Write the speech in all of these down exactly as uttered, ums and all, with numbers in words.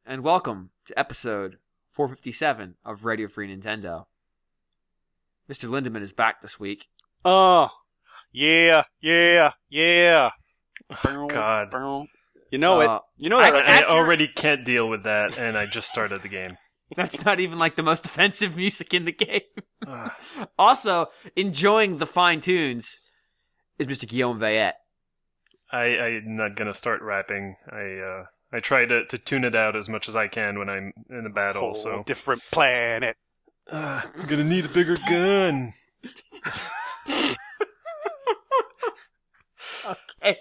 and welcome to episode four fifty-seven of Radio Free Nintendo. Mister Lindemann is back this week. Oh, yeah, yeah, yeah. Oh, God. You know Uh, it. You know that. I, right? I already can't deal with that, and I just started the game. That's not even like the most offensive music in the game. Ugh. Also, enjoying the fine tunes is Mister Guillaume Veillette. I, I'm not gonna start rapping. I uh, I try to, to tune it out as much as I can when I'm in a battle, Whole so... different planet. Uh, I'm gonna need a bigger gun. Okay.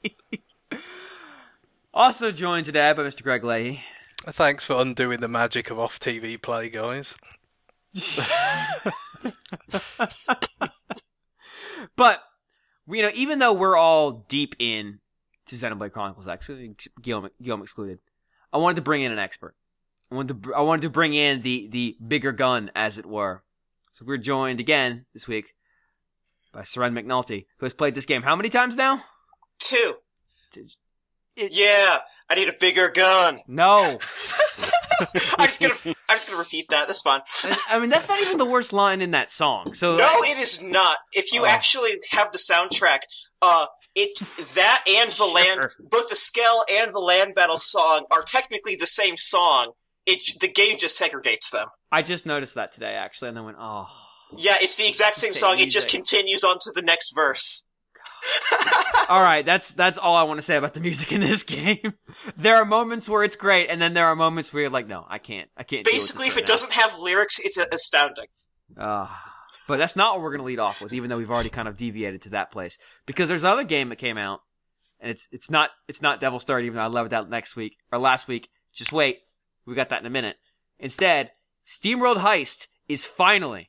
Also joined today by Mister Greg Leahy. Thanks for undoing the magic of off-T V play, guys. But, you know, even though we're all deep in to Xenoblade Chronicles X, Guillaume, Guillaume excluded, I wanted to bring in an expert. I wanted to, I wanted to bring in the, the bigger gun, as it were. So we're joined again this week by Seren McNulty, who has played this game how many times now? Two. It, Yeah, I need a bigger gun. No. I'm just gonna, I'm just gonna repeat that. That's fine. I mean, that's not even the worst line in that song. So No, it is not. If you Oh. actually have the soundtrack, uh, it that and the Sure. land, both the Skell and the land battle song are technically the same song. It the game just segregates them. I just noticed that today, actually, and I went, oh. Yeah, it's the exact same Same song. It just music. continues on to the next verse. All right, that's that's all I want to say about the music in this game. There are moments where it's great, and then there are moments where you're like, no, I can't. I can't. deal with Basically, this if right it doesn't have lyrics, it's uh, astounding. now. Uh, but that's not what we're going to lead off with, even though we've already kind of deviated to that place. Because there's another game that came out, and it's it's not it's not Devil's Third, even though I love that next week or last week. Just wait, we got that in a minute. Instead, SteamWorld Heist is finally,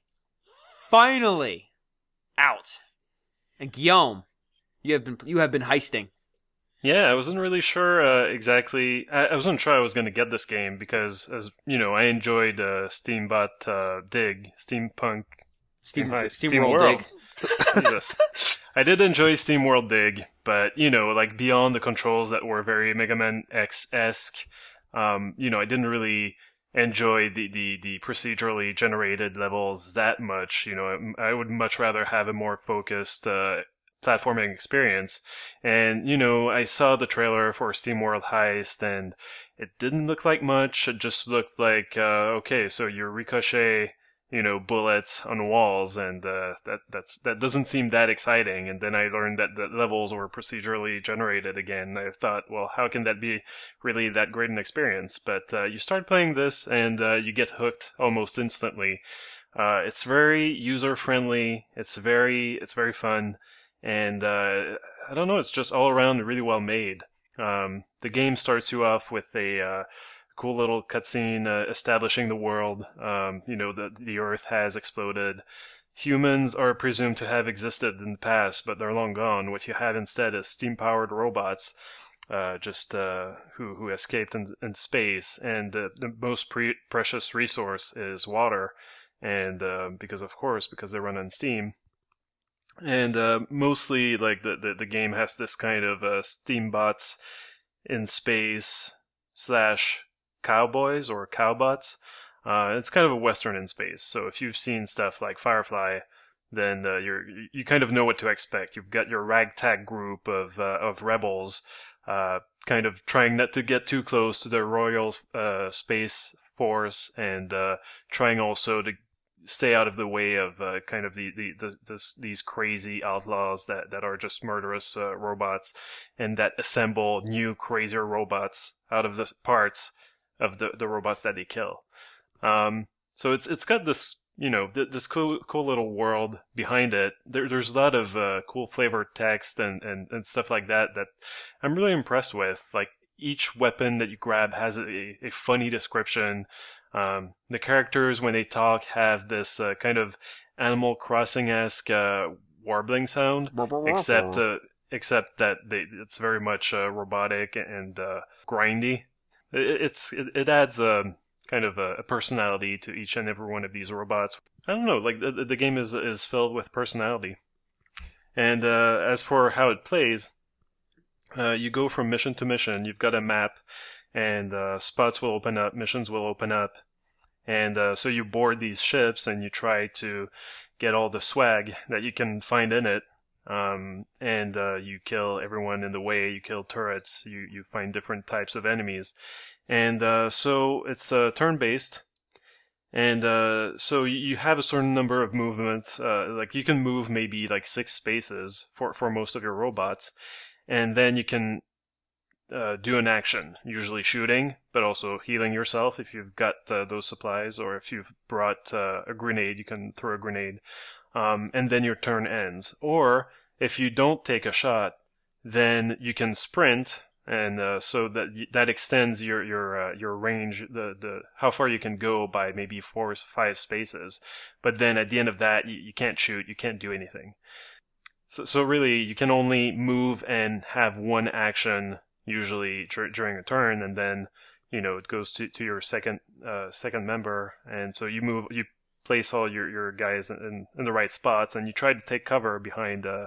finally out. And Guillaume, you have been you have been heisting. Yeah, I wasn't really sure uh, exactly. I, I wasn't sure I was going to get this game because, as you know, I enjoyed uh, Steambot uh, Dig, Steampunk, Steam, Heist, Steam, Steam World World. Dig. Jesus. I did enjoy SteamWorld Dig, but, you know, like beyond the controls that were very Mega Man X-esque, um, you know, I didn't really enjoy the, the, the procedurally generated levels that much. You know, I, I would much rather have a more focused uh, platforming experience. And, you know, I saw the trailer for SteamWorld Heist, and it didn't look like much. It just looked like, uh, okay, so you ricochet, you know, bullets on walls, and uh, that that's that doesn't seem that exciting. And then I learned that the levels were procedurally generated again. I thought, well, how can that be really that great an experience? But uh, you start playing this, and uh, you get hooked almost instantly. Uh, it's very user friendly. It's very it's very fun, and uh, I don't know. It's just all around really well made. Um, the game starts you off with a uh, cool little cutscene uh, establishing the world. Um, you know, the, the Earth has exploded. Humans are presumed to have existed in the past, but they're long gone. What you have instead is steam-powered robots, uh, just uh, who who escaped in, in space. And uh, the most pre- precious resource is water, and uh, because of course, because they run on steam. And uh, mostly, like the, the the game has this kind of uh, steambots in space slash cowboys or cowbots. Uh, it's kind of a western in space. So if you've seen stuff like Firefly, then uh, you're you kind of know what to expect. You've got your ragtag group of uh, of rebels, uh, kind of trying not to get too close to the Royal uh, Space Force, and uh, trying also to stay out of the way of uh, kind of the, the, the this, these crazy outlaws that, that are just murderous uh, robots, and that assemble new crazier robots out of the parts of the, the robots that they kill. Um, so it's it's got this, you know, th- this cool cool little world behind it. There, there's a lot of uh, cool flavored text and, and, and stuff like that that I'm really impressed with. Like, each weapon that you grab has a, a funny description. Um, the characters, when they talk, have this uh, kind of Animal Crossing-esque uh, warbling sound, except uh, except that they, it's very much uh, robotic and uh, grindy. It, it's it, it adds a kind of a, a personality to each and every one of these robots. I don't know, like the, the game is is filled with personality. And uh, as for how it plays, uh, you go from mission to mission. You've got a map. and uh, spots will open up, missions will open up, and uh, so you board these ships and you try to get all the swag that you can find in it, um, and uh, you kill everyone in the way. You kill turrets. You you find different types of enemies, and uh, so it's uh, turn-based. And uh, so you have a certain number of movements. Uh, like you can move maybe like six spaces for, for most of your robots, and then you can uh, do an action, usually shooting, but also healing yourself if you've got uh, those supplies, or if you've brought uh, a grenade, you can throw a grenade, um, and then your turn ends. Or if you don't take a shot, then you can sprint. And uh, so that that extends your your uh, your range, the the how far you can go by maybe four or five spaces. But then at the end of that, you, you can't shoot, you can't do anything. So so really, you can only move and have one action usually dur- during a turn, and then you know it goes to, to your second uh, second member, and so you move, you place all your, your guys in in the right spots, and you try to take cover behind. Uh,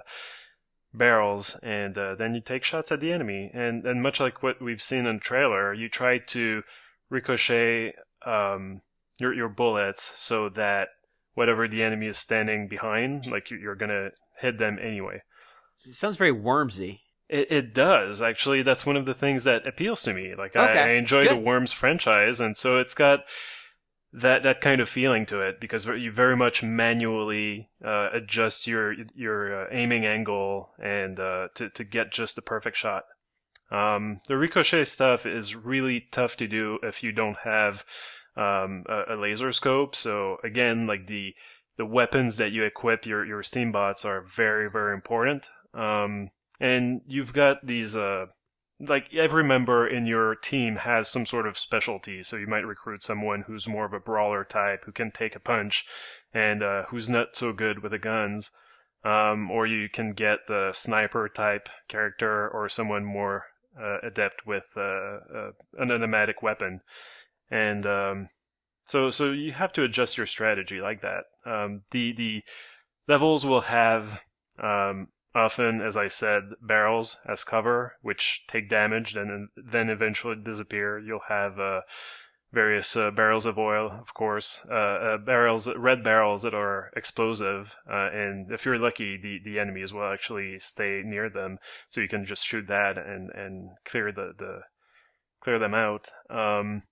barrels, and uh, then you take shots at the enemy, and and much like what we've seen in the trailer, you try to ricochet um, your your bullets so that whatever the enemy is standing behind, like you're gonna hit them anyway. It sounds very Wormsy. It, it does, actually. That's one of the things that appeals to me. Like Okay, I, I enjoy good. the Worms franchise, and so it's got that that kind of feeling to it, because you very much manually uh, adjust your your uh, aiming angle and uh, to to get just the perfect shot. Um, the ricochet stuff is really tough to do if you don't have um, a, a laser scope. So again, like the the weapons that you equip your your Steambots are very very important. Um, and you've got these. Uh, Like every member in your team has some sort of specialty, so you might recruit someone who's more of a brawler type, who can take a punch, and uh, who's not so good with the guns. Um, or you can get the sniper type character, or someone more uh, adept with uh, uh, an automatic weapon. And um, so, so you have to adjust your strategy like that. Um, the the levels will have. Um, Often, as I said, barrels as cover, which take damage and then eventually disappear. You'll have uh, various uh, barrels of oil, of course, uh, uh, barrels, red barrels that are explosive, uh, and if you're lucky, the, the enemies will actually stay near them, so you can just shoot that and, and clear the, the clear them out. Um,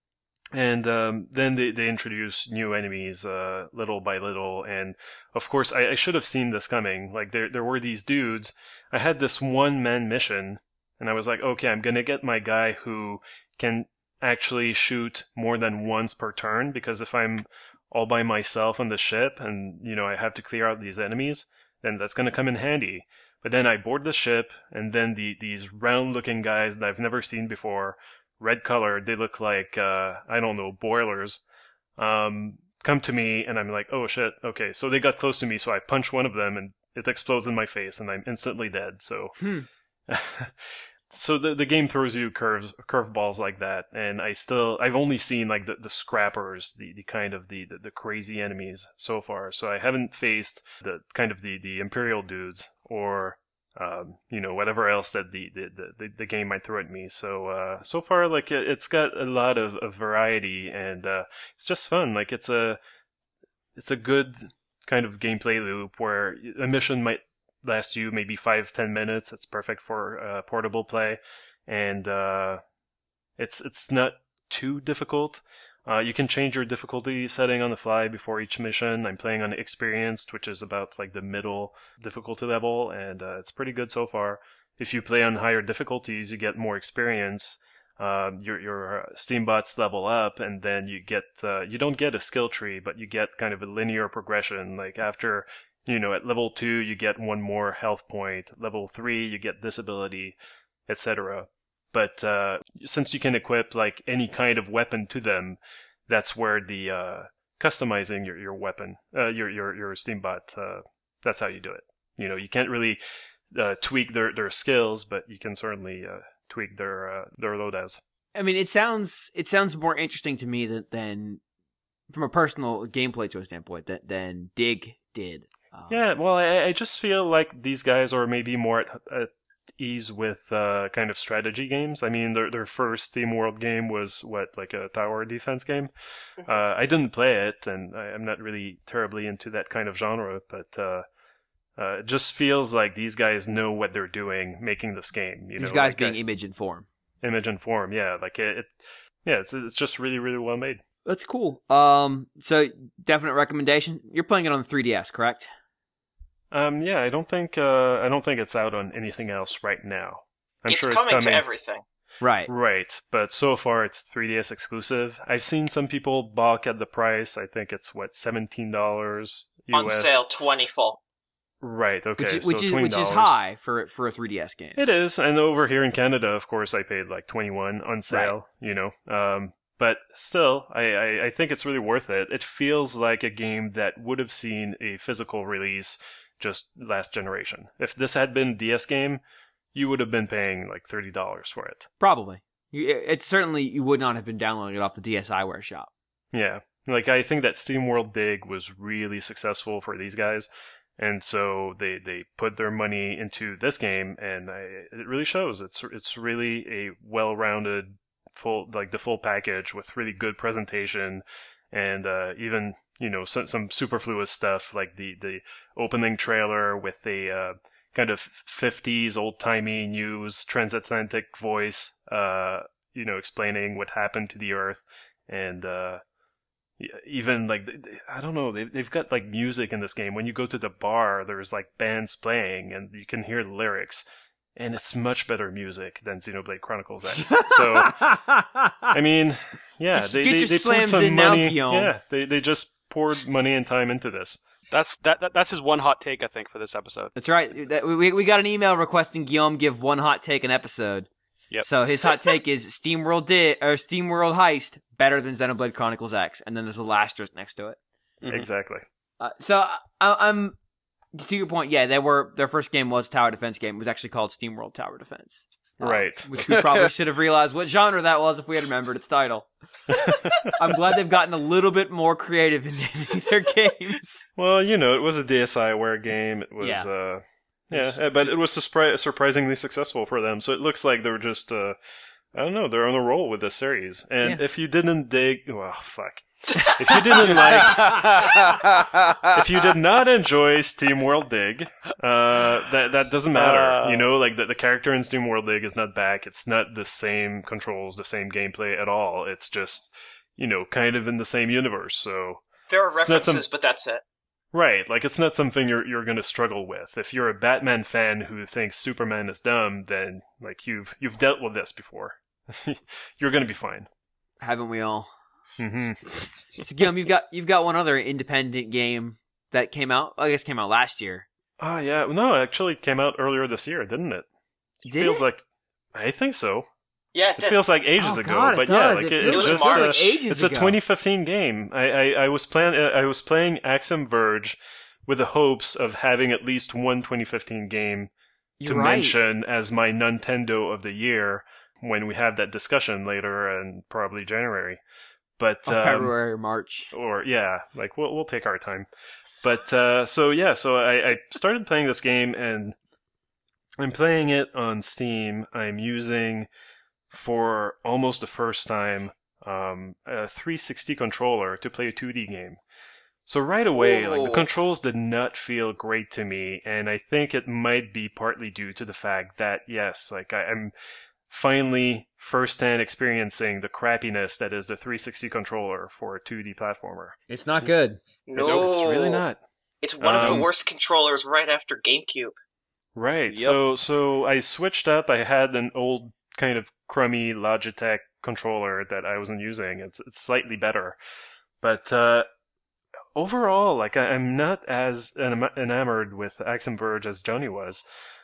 And um, then they, they introduce new enemies uh, little by little. And of course, I, I should have seen this coming. Like there there were these dudes. I had this one-man mission, and I was like, okay, I'm going to get my guy who can actually shoot more than once per turn, because if I'm all by myself on the ship and, you know, I have to clear out these enemies, then that's going to come in handy. But then I board the ship, and then the these round-looking guys that I've never seen before, red colored, they look like, uh, I don't know, boilers, um, come to me, and I'm like, oh shit, okay. So they got close to me, so I punch one of them, and it explodes in my face, and I'm instantly dead, so... Hmm. So the the game throws you curves, curveballs like that, and I still, I've only seen, like, the, the scrappers, the, the kind of the, the, the crazy enemies so far, so I haven't faced the kind of the, the Imperial dudes, or... Um, you know, whatever else that the, the, the, the game might throw at me. So, uh, so far, like, it, it's got a lot of, of variety, and, uh, it's just fun. Like, it's a, it's a good kind of gameplay loop where a mission might last you maybe five, ten minutes. It's perfect for, uh, portable play, and, uh, it's, it's not too difficult. Uh, you can change your difficulty setting on the fly before each mission. I'm playing on Experienced, which is about like the middle difficulty level, and uh, it's pretty good so far. If you play on higher difficulties, you get more experience. Uh, your your Steambots level up, and then you get uh, you don't get a skill tree, but you get kind of a linear progression. Like after, you know, at level two, you get one more health point. Level three, you get this ability, et cetera. But uh, since you can equip like any kind of weapon to them, that's where the uh, customizing your, your weapon, uh, your your your Steambot, uh, that's how you do it. You know, you can't really uh, tweak their, their skills, but you can certainly uh, tweak their uh, their loadouts. I mean, it sounds it sounds more interesting to me than, than from a personal gameplay choice standpoint than, than Dig did. Um, Yeah, well, I, I just feel like these guys are maybe more at, at ease with uh, kind of strategy games. I mean, their their first SteamWorld game was what, like a tower defense game. Mm-hmm. Uh, I didn't play it, and I, I'm not really terribly into that kind of genre, but uh, uh, it just feels like these guys know what they're doing making this game. You These know, guys like, being uh, image and form. image and form, yeah, like it, it yeah, it's it's just really really well made. That's cool. Um, so definite recommendation. You're playing it on the three D S, correct? Um, yeah, I don't think uh, I don't think it's out on anything else right now. I'm it's sure coming it's to coming everything. Right. Right, but so far it's three D S exclusive. I've seen some people balk at the price. I think it's what seventeen dollars U S On sale, twenty full. Right. Okay. Which, is- so which is which is twenty dollars. high for for a three D S game. It is, and over here in Canada, of course, I paid like twenty-one on sale. You know, um, but still, I, I I think it's really worth it. It feels like a game that would have seen a physical release just last generation. If this had been a D S game, you would have been paying like thirty dollars for it. Probably. You- It, it certainly you would not have been downloading it off the DSiWare shop. Yeah, like I think that SteamWorld Dig was really successful for these guys, and so they they put their money into this game, and I, it really shows. It's it's really a well-rounded, full like the full package with really good presentation, and uh, even you know some some superfluous stuff like the the opening trailer with a uh, kind of fifties old-timey news transatlantic voice, uh, you know, explaining what happened to the Earth, and uh, even like I don't know, they've they've got like music in this game. When you go to the bar, there's like bands playing, and you can hear the lyrics, and it's much better music than Xenoblade Chronicles X. So I mean, yeah, Get- they get they, your they slams poured some in now, money. Guillaume. Yeah, they they just poured money and time into this. That's that, that. That's his one hot take, I think, for this episode. That's right. That- We we got an email requesting Guillaume give one hot take an episode. Yep. So his hot take is SteamWorld Di- or SteamWorld Heist better than Xenoblade Chronicles X, and then there's a little asterisk next to it. Mhm. Exactly. Uh, so I, I'm to your point. Yeah, they were their first game was Tower Defense game. It was actually called SteamWorld Tower Defense. Uh, Right. Which we probably should have realized what genre that was if we had remembered its title. I'm glad they've gotten a little bit more creative in naming their games. Well, you know, it was a DSiWare game. It was, Yeah. uh, yeah, uh, but it was surpri- surprisingly successful for them. So it looks like they were just, uh, I don't know, they're on a roll with this series. And Yeah. if you didn't dig, well, fuck. If you didn't like, if you did not enjoy SteamWorld Dig, uh, that that doesn't matter. Uh. You know, like the, the character in SteamWorld Dig is not back. It's not the same controls, the same gameplay at all. It's just, you know, kind of in the same universe. So. There are It's not some- references, but that's it. Right, like it's not something you're you're going to struggle with. If you're a Batman fan who thinks Superman is dumb, then like you've you've dealt with this before. You're going to be fine. Haven't we all? hmm So Guillaume, you've got you've got one other independent game that came out. I guess came out last year. Oh yeah, no, it actually came out earlier this year, didn't it? It Did feels it? like I think so. Yeah, it It did. feels like ages Oh, ago, God, it but does. yeah, like It it, feels it's like just a, March. ages it's ago. a twenty fifteen game. I I, I was plan I was playing Axiom Verge with the hopes of having at least one twenty fifteen game You're to right. mention as my Nintendo of the year when we have that discussion later and probably January. But Or um, February or March. or yeah, like we'll we'll take our time. But uh, so yeah, so I, I started playing this game and I'm playing it on Steam. I'm using for almost the first time um, a three sixty controller to play a two D game. So right away, like the Ooh. controls did not feel great to me, and I think it might be partly due to the fact that yes, like I, I'm finally firsthand experiencing the crappiness that is the three sixty controller for a two D platformer. It's not good. No, It's, it's really not. It's one of the Um, worst controllers right after GameCube. Right. Yep. So so I switched up. I had an old kind of crummy Logitech controller that I wasn't using. It's it's slightly better, but uh, overall, like I, I'm not as enam- enamored with Axiom Verge as Johnny was.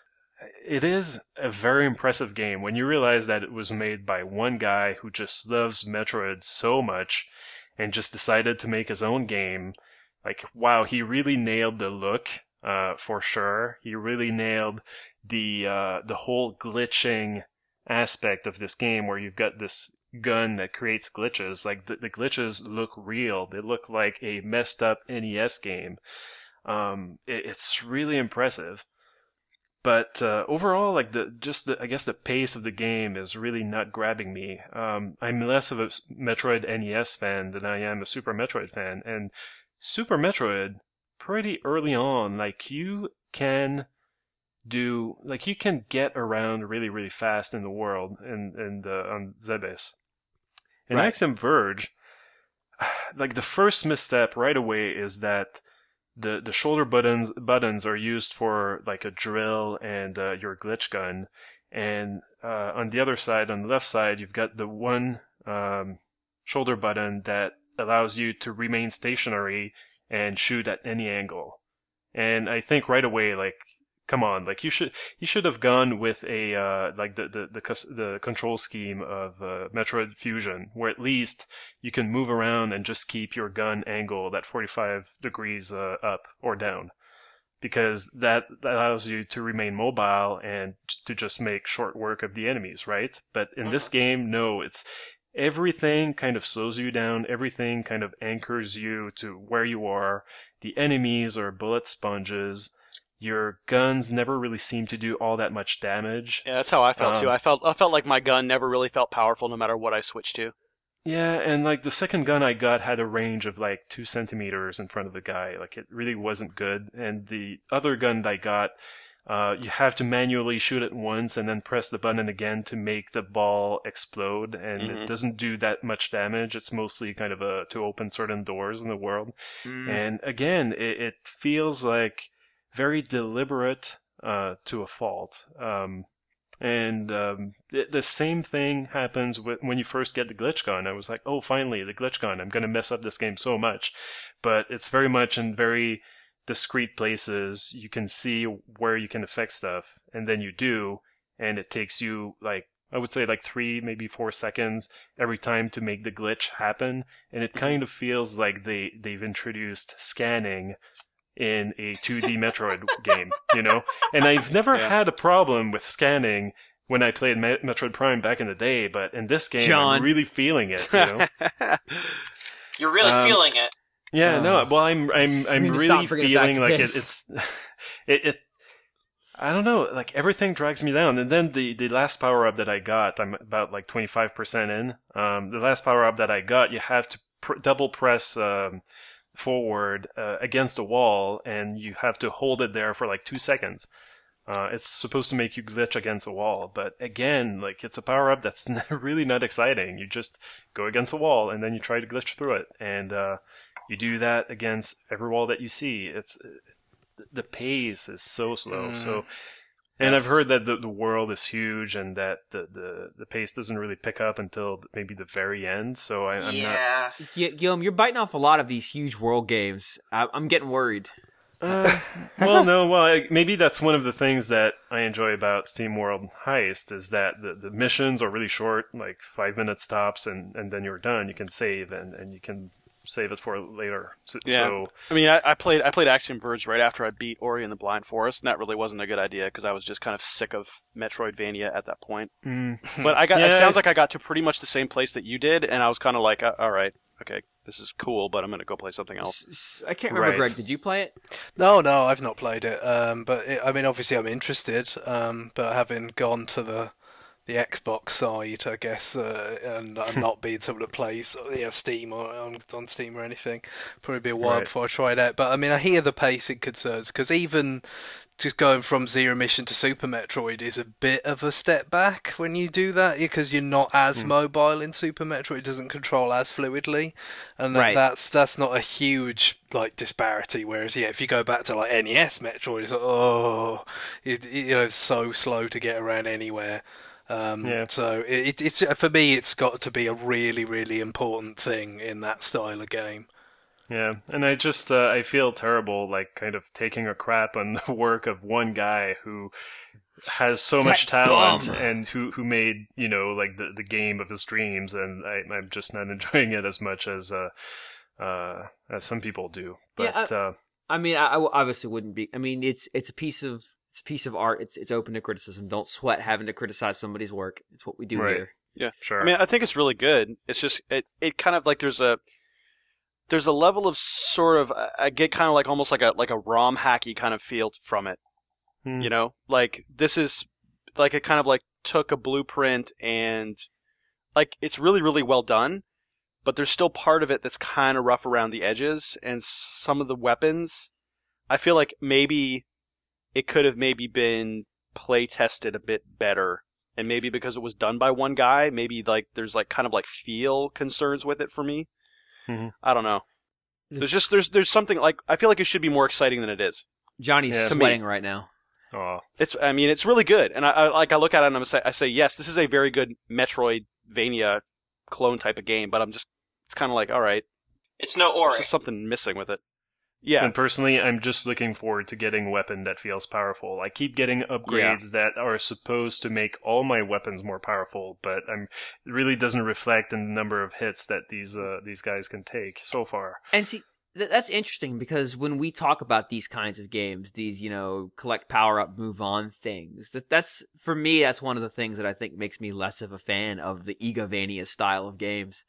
It is a very impressive game when you realize that it was made by one guy who just loves Metroid so much and just decided to make his own game. Like, wow, he really nailed the look, uh, for sure. He really nailed the, uh, the whole glitching aspect of this game where you've got this gun that creates glitches. Like, the, the glitches look real. They look like a messed up N E S game. Um, it, it's really impressive. but uh, overall, like the just the I guess the pace of the game is really not grabbing me. Um, I'm less of a Metroid N E S fan than I am a Super Metroid fan, and Super Metroid, pretty early on, like you can do like you can get around really really fast in the world and and uh, on Zebes. In Right. Axiom Verge, like the first misstep right away is that the the shoulder buttons buttons are used for like a drill and uh, your glitch gun, and uh, on the other side, on the left side, you've got the one um, shoulder button that allows you to remain stationary and shoot at any angle. And I think right away, like, come on, like you should you should have gone with a uh, like the the the, cus- the control scheme of uh, Metroid Fusion, where at least you can move around and just keep your gun angled at forty-five degrees uh, up or down, because that allows you to remain mobile and to just make short work of the enemies, right? But in this game, no, it's everything kind of slows you down. Everything kind of anchors you to where you are. The enemies are bullet sponges. Your guns never really seem to do all that much damage. Yeah, that's how I felt Um, too. I felt I felt like my gun never really felt powerful, no matter what I switched to. Yeah, and like the second gun I got had a range of like two centimeters in front of the guy. Like it really wasn't good. And the other gun that I got, uh, you have to manually shoot it once and then press the button again to make the ball explode. And Mhm. it doesn't do that much damage. It's mostly kind of a to open certain doors in the world. Mm. And again, it, it feels like very deliberate uh, to a fault. Um, and um, the, the same thing happens with, when you first get the glitch gun. I was like, oh, finally, the glitch gun. I'm going to mess up this game so much. But it's very much in very discrete places. You can see where you can affect stuff, and then you do, and it takes you, like, I would say like three, maybe four seconds every time to make the glitch happen. And it kind of feels like they, they've introduced scanning in a two D Metroid game, you know? And I've never Yeah. had a problem with scanning when I played Me- Metroid Prime back in the day, but in this game, John. I'm really feeling it, you know? You're really Um, feeling it. Yeah, Uh, no, well, I'm, I'm, we I'm need to stop really bringing it back feeling to like it, this. it's, it, it, I don't know, like everything drags me down. And then the, the last power up that I got, I'm about like twenty-five percent in. Um, the last power up that I got, you have to pr- double press, um, forward uh, against a wall, and you have to hold it there for like two seconds. Uh, it's supposed to make you glitch against a wall, but again, like it's a power up that's really not exciting. You just go against a wall and then you try to glitch through it, and uh, you do that against every wall that you see. It's the pace is so slow. Mm. So, and I've heard that the, the world is huge and that the, the, the pace doesn't really pick up until maybe the very end. So I, I'm not. yeah. Gu- Guillaume, you're biting off a lot of these huge world games. I- I'm getting worried. Uh, well, no, well, I- maybe that's one of the things that I enjoy about Steam World Heist is that the, the missions are really short, like five minute stops, and, and then you're done. You can save and, and you can save it for later. So, Yeah. so I mean, I, I played I played Axiom Verge right after I beat Ori and the Blind Forest, and that really wasn't a good idea because I was just kind of sick of Metroidvania at that point. mm, But I got Yeah, it sounds I- like I got to pretty much the same place that you did, and I was kind of like, uh, all right, okay, this is cool, but I'm gonna go play something else. S- s- I can't remember, Right. Greg. Did you play it? No, no, I've not played it. Um, but it, I mean, obviously, I'm interested. Um, but having gone to the the Xbox side, I guess, uh, and I'm not being someone that plays, you know, Steam or on, on Steam or anything, probably be a while Right. before I try it out. But I mean, I hear the pacing concerns because even just going from Zero Mission to Super Metroid is a bit of a step back when you do that because you're not as Mm. mobile in Super Metroid. It doesn't control as fluidly, and that, Right. that's that's not a huge like disparity. Whereas yeah, if you go back to like N E S Metroid, it's like oh, it, it, you know, it's so slow to get around anywhere. Um, Yeah. So it, it's for me, it's got to be a really, really important thing in that style of game. yeah, and I just uh, I feel terrible, like kind of taking a crap on the work of one guy who has so That much talent bum. and who who made you know like the the game of his dreams, and I, I'm just not enjoying it as much as uh uh as some people do. But Yeah, I- uh, I mean, I, I obviously wouldn't be. I mean, it's it's a piece of it's a piece of art. It's it's open to criticism. Don't sweat having to criticize somebody's work. It's what we do Right. here. sure. I mean, I think it's really good. It's just it, it kind of like there's a there's a level of sort of I get kind of like almost like a like a ROM hacky kind of feel from it. Hmm. You know, like this is like it kind of like took a blueprint and like it's really really well done, but there's still part of it that's kind of rough around the edges, and some of the weapons, I feel like maybe it could have maybe been play tested a bit better, and maybe because it was done by one guy, maybe like there's like kind of like feel concerns with it for me. Mm-hmm. I don't know. There's just there's there's something like I feel like it should be more exciting than it is. Johnny's Yeah. sweating right now. Oh, It's I mean it's really good, and I, I like I look at it and I'm say I say yes, this is a very good Metroidvania clone type of game, but I'm just it's kind of like all right, It's no there's Ori. just something missing with it. Yeah, and personally, I'm just looking forward to getting a weapon that feels powerful. I keep getting upgrades that are supposed to make all my weapons more powerful, but I'm, it really doesn't reflect in the number of hits that these uh, these guys can take so far. And see, th- that's interesting because when we talk about these kinds of games, these, you know, collect power up, move on things, that that's, for me, that's one of the things that I think makes me less of a fan of the Egavania style of games.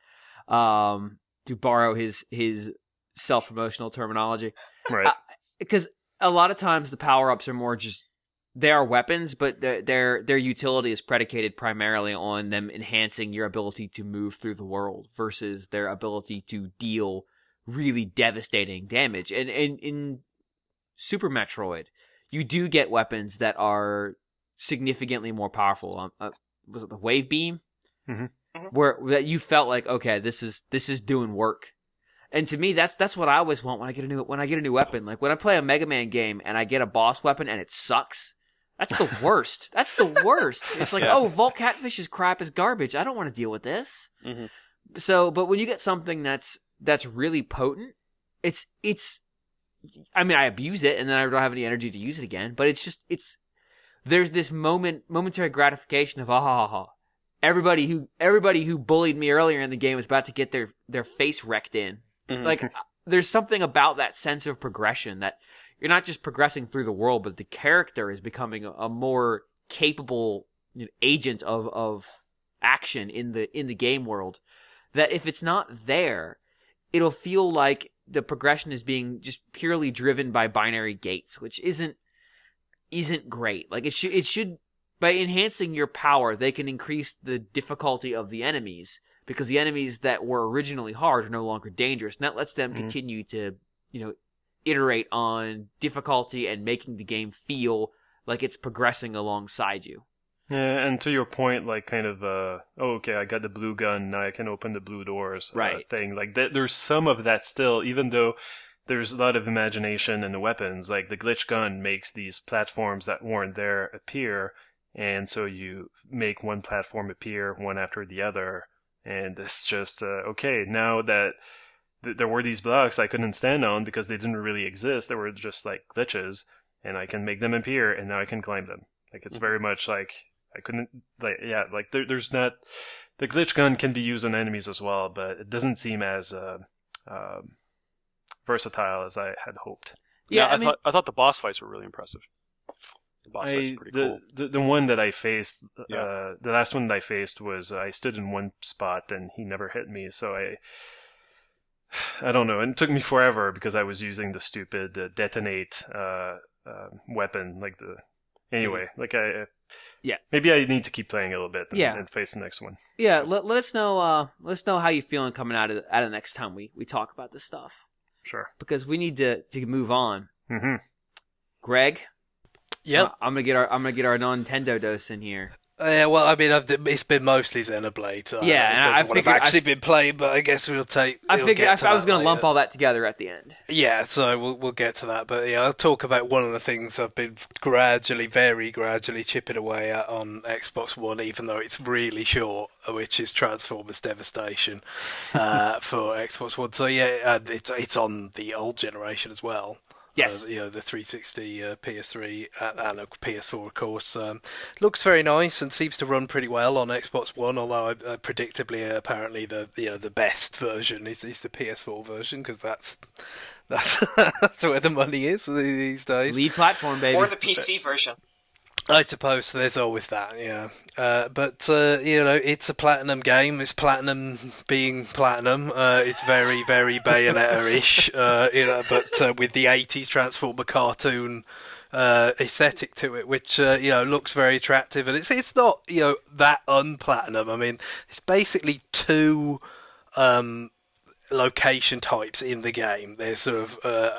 Um, to borrow his, his self-promotional terminology. Right. Because a lot of times the power-ups are more just, they are weapons, but their, their their utility is predicated primarily on them enhancing your ability to move through the world versus their ability to deal really devastating damage. And, and in Super Metroid, you do get weapons that are significantly more powerful. Um, uh, was it the Wave Beam? Mhm. Where that you felt like, okay, this is this is doing work. And to me, that's that's what I always want when I get a new when I get a new weapon. Like when I play a Mega Man game and I get a boss weapon and it sucks, that's the worst. That's the worst. It's like, Yeah. oh, Vault Catfish's crap is garbage. I don't want to deal with this. Mhm. So, but when you get something that's that's really potent, it's it's. I mean, I abuse it and then I don't have any energy to use it again. But it's just it's there's this moment momentary gratification of ah ha ha ha. Everybody who everybody who bullied me earlier in the game is about to get their their face wrecked in. Mhm. Like, there's something about that sense of progression that you're not just progressing through the world, but the character is becoming a, a more capable, you know, agent of, of action in the in the game world. That if it's not there, it'll feel like the progression is being just purely driven by binary gates, which isn't isn't great. Like it should it should by enhancing your power, they can increase the difficulty of the enemies. Because the enemies that were originally hard are no longer dangerous. And that lets them Mhm. continue to, you know, iterate on difficulty and making the game feel like it's progressing alongside you. Yeah, and to your point, like kind of, uh, oh, okay, I got the blue gun, now I can open the blue doors uh, Right. thing. Like, th- there's some of that still, even though there's a lot of imagination in the weapons. Like, the glitch gun makes these platforms that weren't there appear, and so you make one platform appear one after the other. And it's just, uh, okay, now that th- there were these blocks I couldn't stand on because they didn't really exist, they were just like glitches, and I can make them appear, and now I can climb them. Like, it's very much like, I couldn't, like, yeah, like, there, there's not, the glitch gun can be used on enemies as well, but it doesn't seem as uh, um, versatile as I had hoped. Yeah, I, I mean, thought I thought the boss fights were really impressive. The boss fights I, were pretty the, cool. the the one that I faced, Yeah. uh, the last one that I faced was I stood in one spot and he never hit me, so I, I don't know, and it took me forever because I was using the stupid uh, detonate uh, uh, weapon, like the. Anyway, like I, uh, Yeah. maybe I need to keep playing a little bit and, Yeah. and face the next one. yeah, let, let us know. Uh, let us know how you feeling coming out of out of next time we, we talk about this stuff Sure. because we need to, to move on. Mm-hmm. Greg, Yep. uh, I'm gonna get our I'm gonna get our Nintendo dose in here. Uh, yeah, well, I mean, I've, it's been mostly Xenoblade. Uh, Yeah, in and terms I of what figured- I've actually I- been playing, but I guess we'll take. I we'll figured get I, to I was that gonna lump later. all that together at the end. Yeah, so we'll we'll get to that, but yeah, I'll talk about one of the things I've been gradually, very gradually chipping away at on Xbox One, even though it's really short, which is Transformers Devastation uh, for Xbox One. So yeah, uh, it's it's on the old generation as well. Yes. Uh, you know, the three sixty, uh, P S three, and, and a P S four, of course. Um, looks very nice and seems to run pretty well on Xbox One. Although, uh, predictably, uh, apparently, the you know the best version is, is the P S four version because that's that's that's where the money is these It's days. lead platform, baby. Or the P C version. I suppose there's always that, yeah. Uh, but uh, you know, it's a platinum game. It's platinum being platinum. Uh, it's very, very Bayonetta-ish, uh, you know. But uh, with the eighties Transformer cartoon uh, aesthetic to it, which uh, you know looks very attractive, and it's it's not you know that unplatinum. I mean, it's basically two um, location types in the game. There's sort of uh,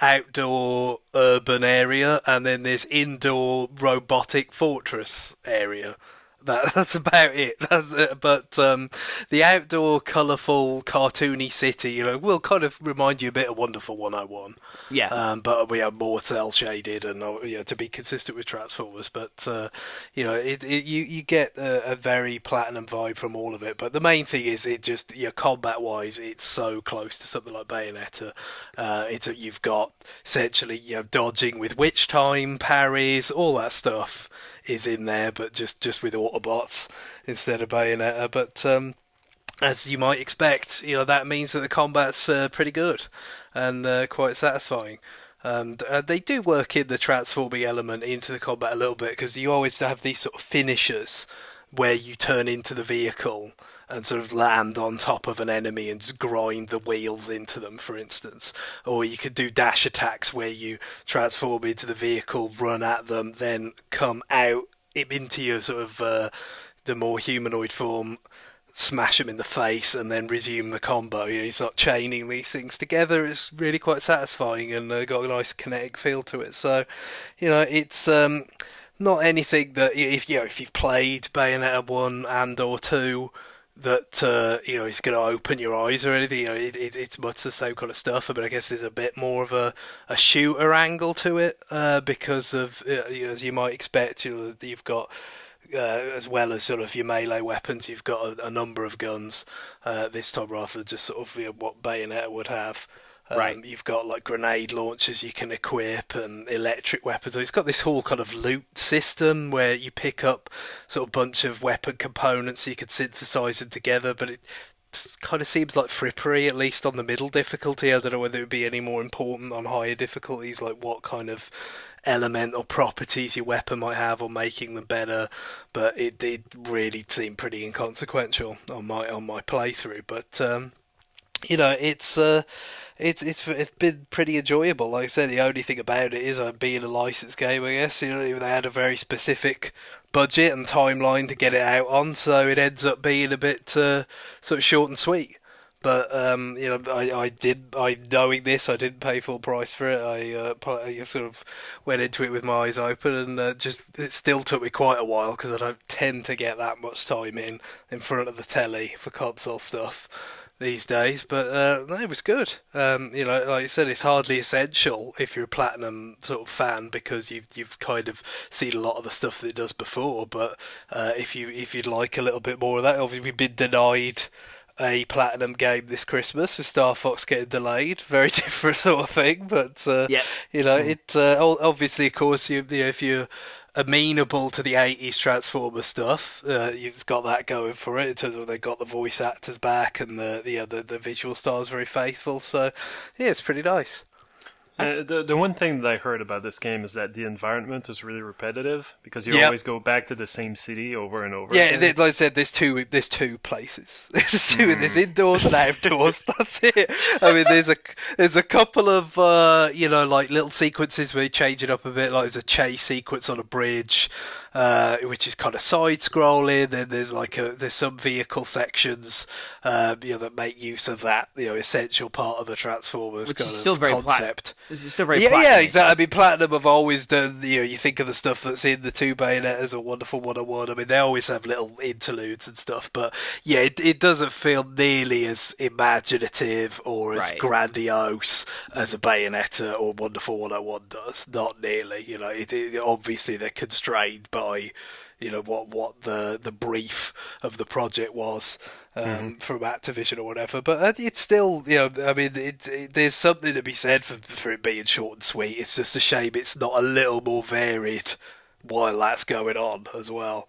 outdoor urban area, and then there's indoor robotic fortress area. That, that's about it. That's it. But um, the outdoor, colourful, cartoony city, you know, will kind of remind you a bit of Wonderful one oh one. Yeah. Um, but we are more cel shaded and uh, you know, to be consistent with Transformers. But uh, you know, it, it you you get a, a very platinum vibe from all of it. But the main thing is, it just you know, combat wise, it's so close to something like Bayonetta. Uh, it's a, you've got essentially you know dodging with witch time, parries, all that stuff is in there, but just, just with Autobots instead of Bayonetta. But um, as you might expect, you know that means that the combat's uh, pretty good and uh, quite satisfying. And uh, they do work in the transforming element into the combat a little bit, because you always have these sort of finishers where you turn into the vehicle and sort of land on top of an enemy and just grind the wheels into them, for instance. Or you could do dash attacks where you transform into the vehicle, run at them, then come out into your sort of uh, the more humanoid form, smash them in the face, and then resume the combo. You know, you start chaining these things together. It's really quite satisfying and uh, got a nice kinetic feel to it. So, you know, it's um, not anything that if you know if you've played Bayonetta one and or two, that uh, you know it's going to open your eyes or anything. You know, it, it, it's much the same kind of stuff, but I guess there's a bit more of a, a shooter angle to it uh, because of uh, you know, as you might expect. You know, you've got uh, as well as sort of your melee weapons, you've got a, a number of guns uh, this time rather than just sort of you know, what Bayonetta would have. Um, right. You've got like grenade launchers you can equip and electric weapons. It's got this whole kind of loot system where you pick up sort of bunch of weapon components so you can synthesize them together, but it kind of seems like frippery, at least on the middle difficulty. I don't know whether it would be any more important on higher difficulties, like what kind of element or properties your weapon might have or making them better, but it did really seem pretty inconsequential on my on my playthrough. But um you know, it's uh, it's it's it's been pretty enjoyable. Like I said, the only thing about it is uh, being a licensed game, I guess. You know, they had a very specific budget and timeline to get it out on, so it ends up being a bit uh, sort of short and sweet. But um, you know, I, I did, I knowing this, I didn't pay full price for it. I, uh, I sort of went into it with my eyes open, and uh, just it still took me quite a while because I don't tend to get that much time in in front of the telly for console stuff these days. But uh, no, it was good. Um, you know, like I said, it's hardly essential if you're a Platinum sort of fan because you've you've kind of seen a lot of the stuff that it does before. But uh, if you if you'd like a little bit more of that, obviously we've been denied a Platinum game this Christmas with Star Fox getting delayed. Very different sort of thing, but uh, yeah. you know, it uh, obviously, of course, you, you know, if you're amenable to the eighties Transformer stuff, uh, you've got that going for it in terms of they got the voice actors back and the the, uh, the the visual style is very faithful. So yeah, it's pretty nice. Uh, the the one thing that I heard about this game is that the environment is really repetitive because you Yep. always go back to the same city over and over. Yeah, again. th- like I said, there's two there's two places. There's two. There's indoors and outdoors. That's it. I mean, there's a there's a couple of uh, you know like little sequences where you change it up a bit. Like there's a chase sequence on a bridge, uh, which is kind of side scrolling. Then there's like a there's some vehicle sections, uh, you know, that make use of that you know essential part of the Transformers Which kind is of still very concept. Plat- this is still very Yeah, Platinum. yeah, exactly. I mean, Platinum have always done, you know, you think of the stuff that's in the two Bayonettas or Wonderful one oh one. I mean, they always have little interludes and stuff, but yeah, it, it doesn't feel nearly as imaginative or as Right. grandiose as a Bayonetta or Wonderful one oh one does. Not nearly, you know, it, it, obviously they're constrained by, you know, what, what the, the brief of the project was. Um, Mm-hmm. from Activision or whatever, but uh, it's still, you know, I mean, it, it, there's something to be said for, for it being short and sweet. It's just a shame it's not a little more varied while that's going on as well.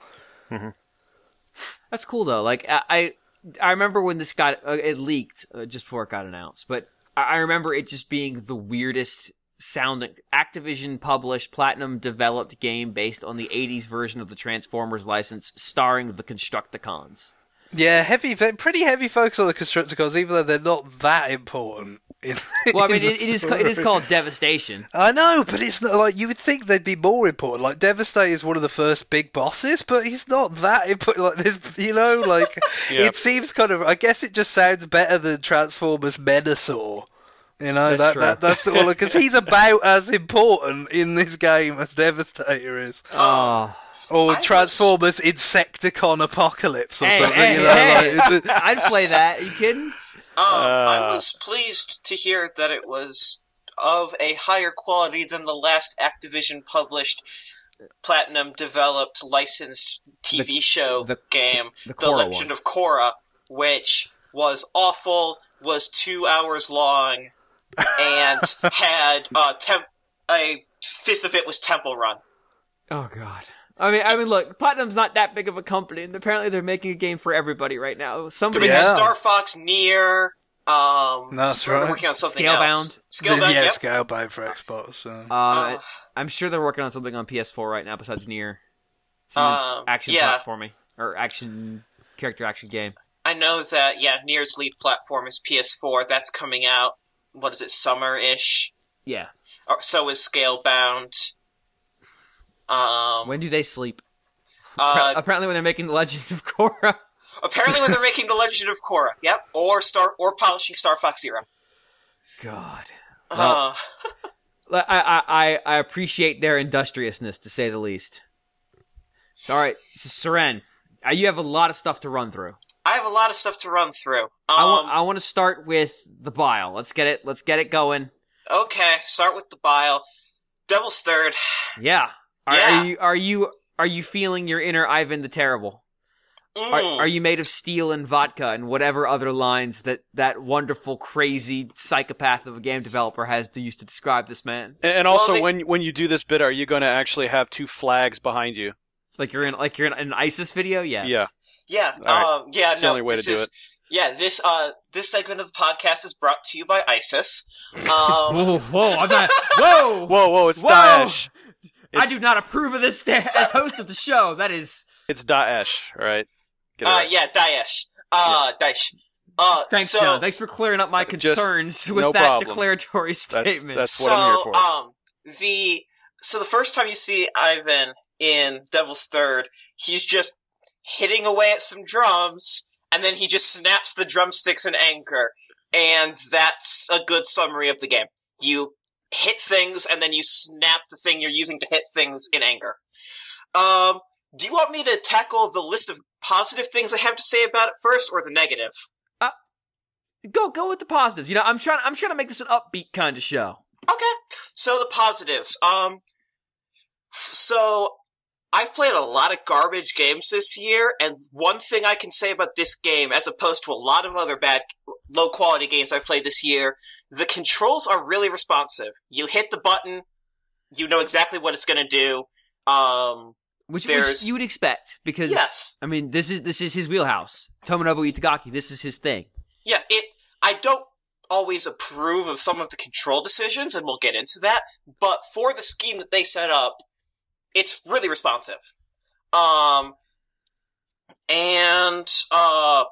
That's cool though. Like I, I, I remember when this got uh, it leaked uh, just before it got announced, but I, I remember it just being the weirdest sounding Activision published, Platinum developed game based on the eighties version of the Transformers license, starring the Constructicons. Yeah, heavy, pretty heavy focus on the Constructicons, even though they're not that important. In, Well, I mean, in it, the it is story. it is called Devastation. I know, but it's not like you would think they'd be more important. Like Devastate is one of the first big bosses, but he's not that important. Like this, you know, like Yeah. it seems kind of. I guess it just sounds better than Transformers Menasor. You know, That's that, true. that that's all because he's about as important in this game as Devastator is, Oh, or I was- Transformers Insecticon Apocalypse or hey, something. hey, you know, hey. like, it's a- I'd play that. Are you kidding? Um, I Uh. was pleased to hear that it was of a higher quality than the last Activision published, Platinum developed, licensed T V The- show the- game, the The Korra Legend one. of Korra, which was awful, was two hours long, and had uh, temp- a fifth of it was Temple Run. Oh God. I mean, I mean, look, Platinum's not that big of a company, and apparently they're making a game for everybody right now. They're Somebody making Yeah. Star Fox Nier. Um, That's so they're right. working on something Scalebound. else. Scalebound. yeah, Yep. Scalebound for Xbox. So. Um, Uh, I'm sure they're working on something on P S four right now besides Nier. Some Um, action yeah. platforming or action character action game. I know that, yeah, Nier's lead platform is P S four. That's coming out, what is it, summer-ish? Yeah. Or, so is Scalebound. Um, When do they sleep? uh, Apparently, when they're making the Legend of Korra. apparently when they're making The Legend of Korra. Yep. Or Star, or polishing Star Fox Zero. God. Uh, I, I, I, I appreciate their industriousness, to say the least. All right, so Seren, uh, you have a lot of stuff to run through. I have a lot of stuff to run through. Um, I want, I want to start with the Bile. Let's get it. Let's get it going. okay, start with the Bile. Devil's Third. Yeah. Are, Yeah. are you are you are you feeling your inner Ivan the Terrible? Mm. Are, are you made of steel and vodka and whatever other lines that that wonderful, crazy psychopath of a game developer has to use to describe this man? And, and also, Well, they- when when you do this bit, are you going to actually have two flags behind you? Like you're in like you're in an ISIS video? Yes. Yeah. Yeah, All right. um, yeah, That's the no, only way to this do is, it. Yeah, this, uh, this segment of the podcast is brought to you by ISIS. Um, Whoa, whoa, I'm not. Whoa, Whoa, whoa! It's Whoa! Daesh. I It's, do not approve of this sta- as host of the show. That is. It's Daesh. All right. Get it uh, right. yeah, Daesh. Uh, Daesh. Uh, Thanks, so, John. Thanks for clearing up my Just- concerns with no that problem. declaratory That's statement. that's so, what I'm here for. um, the, so the first time you see Ivan in Devil's Third, he's just hitting away at some drums, and then he just snaps the drumsticks in anger. And that's a good summary of the game. You hit things, and then you snap the thing you're using to hit things in anger. Um, do you want me to tackle the list of positive things I have to say about it first, or the negative? Go, go with the positives. You know, I'm trying. I'm trying to make this an upbeat kind of show. Okay. So the positives. Um, f- so I've played a lot of garbage games this year, and one thing I can say about this game, as opposed to a lot of other bad, low-quality games I've played this year, the controls are really responsive. You hit the button, you know exactly what it's going to do. Um, Which, which There's- you would expect because Yes. I mean this is this is his wheelhouse. Tomonobu Itagaki. This is his thing. yeah, it. I don't always approve of some of the control decisions, and we'll get into that, but for the scheme that they set up, it's really responsive. Um, and, uh,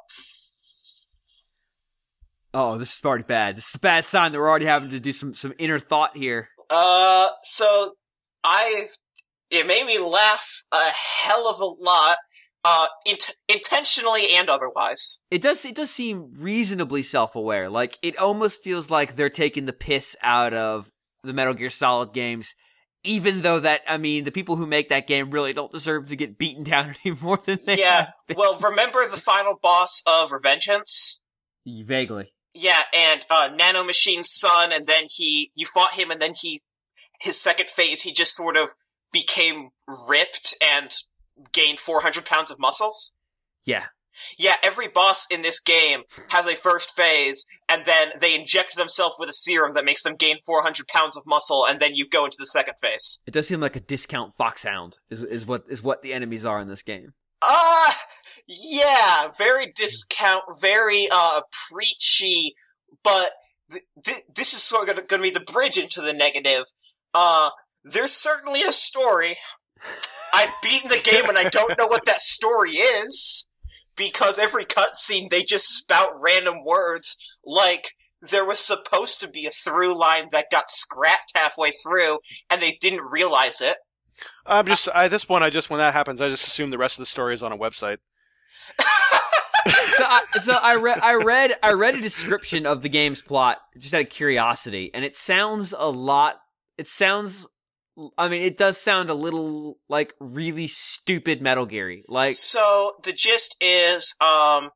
Oh, this is already bad. This is a bad sign that we're already having to do some some inner thought here. uh, so I, it made me laugh a hell of a lot, uh, int- intentionally and otherwise. It does it does seem reasonably self-aware. Like it almost feels like they're taking the piss out of the Metal Gear Solid games, even though that I mean the people who make that game really don't deserve to get beaten down any more than they Yeah, have been. well, remember the final boss of Revengeance? Vaguely. Yeah, and uh, Nano Machine's son, and then he, you fought him, and then he, his second phase, he just sort of became ripped and gained four hundred pounds of muscles. Yeah. Yeah, every boss in this game has a first phase, and then they inject themselves with a serum that makes them gain four hundred pounds of muscle, and then you go into the second phase. It does seem like a discount foxhound is is what is what the enemies are in this game. Uh, yeah, very discount, very, uh, preachy, but th- th- this is sort of gonna, gonna be the bridge into the negative. Uh, there's certainly a story. I've beaten the game and I don't know what that story is, because every cutscene they just spout random words like there was supposed to be a through line that got scrapped halfway through and they didn't realize it. I'm just at this point. I just when that happens, I just assume the rest of the story is on a website. so I, so I read I read I read a description of the game's plot just out of curiosity, and it sounds a lot. It sounds. I mean, it does sound a little like really stupid Metal Gear-y. Like, so the gist is, um,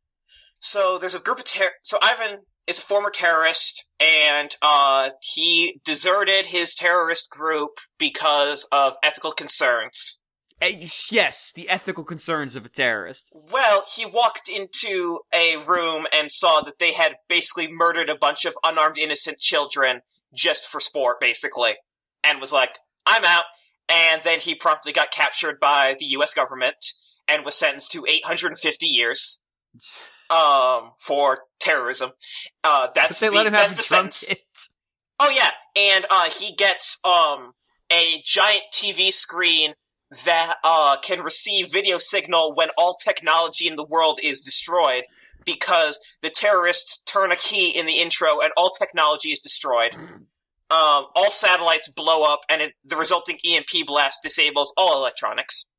so there's a group of ter- so Ivan is a former terrorist, and uh, he deserted his terrorist group because of ethical concerns. Yes, the ethical concerns of a terrorist. Well, he walked into a room and saw that they had basically murdered a bunch of unarmed innocent children just for sport, basically. And was like, I'm out. And then he promptly got captured by the U S government and was sentenced to eight hundred fifty years um, for terrorism. Uh, that's they the, let him that's have the drunk sentence. kids. Oh, yeah. And uh, he gets um, a giant T V screen that uh, can receive video signal when all technology in the world is destroyed, because the terrorists turn a key in the intro and all technology is destroyed. Um, all satellites blow up, and it, the resulting E M P blast disables all electronics.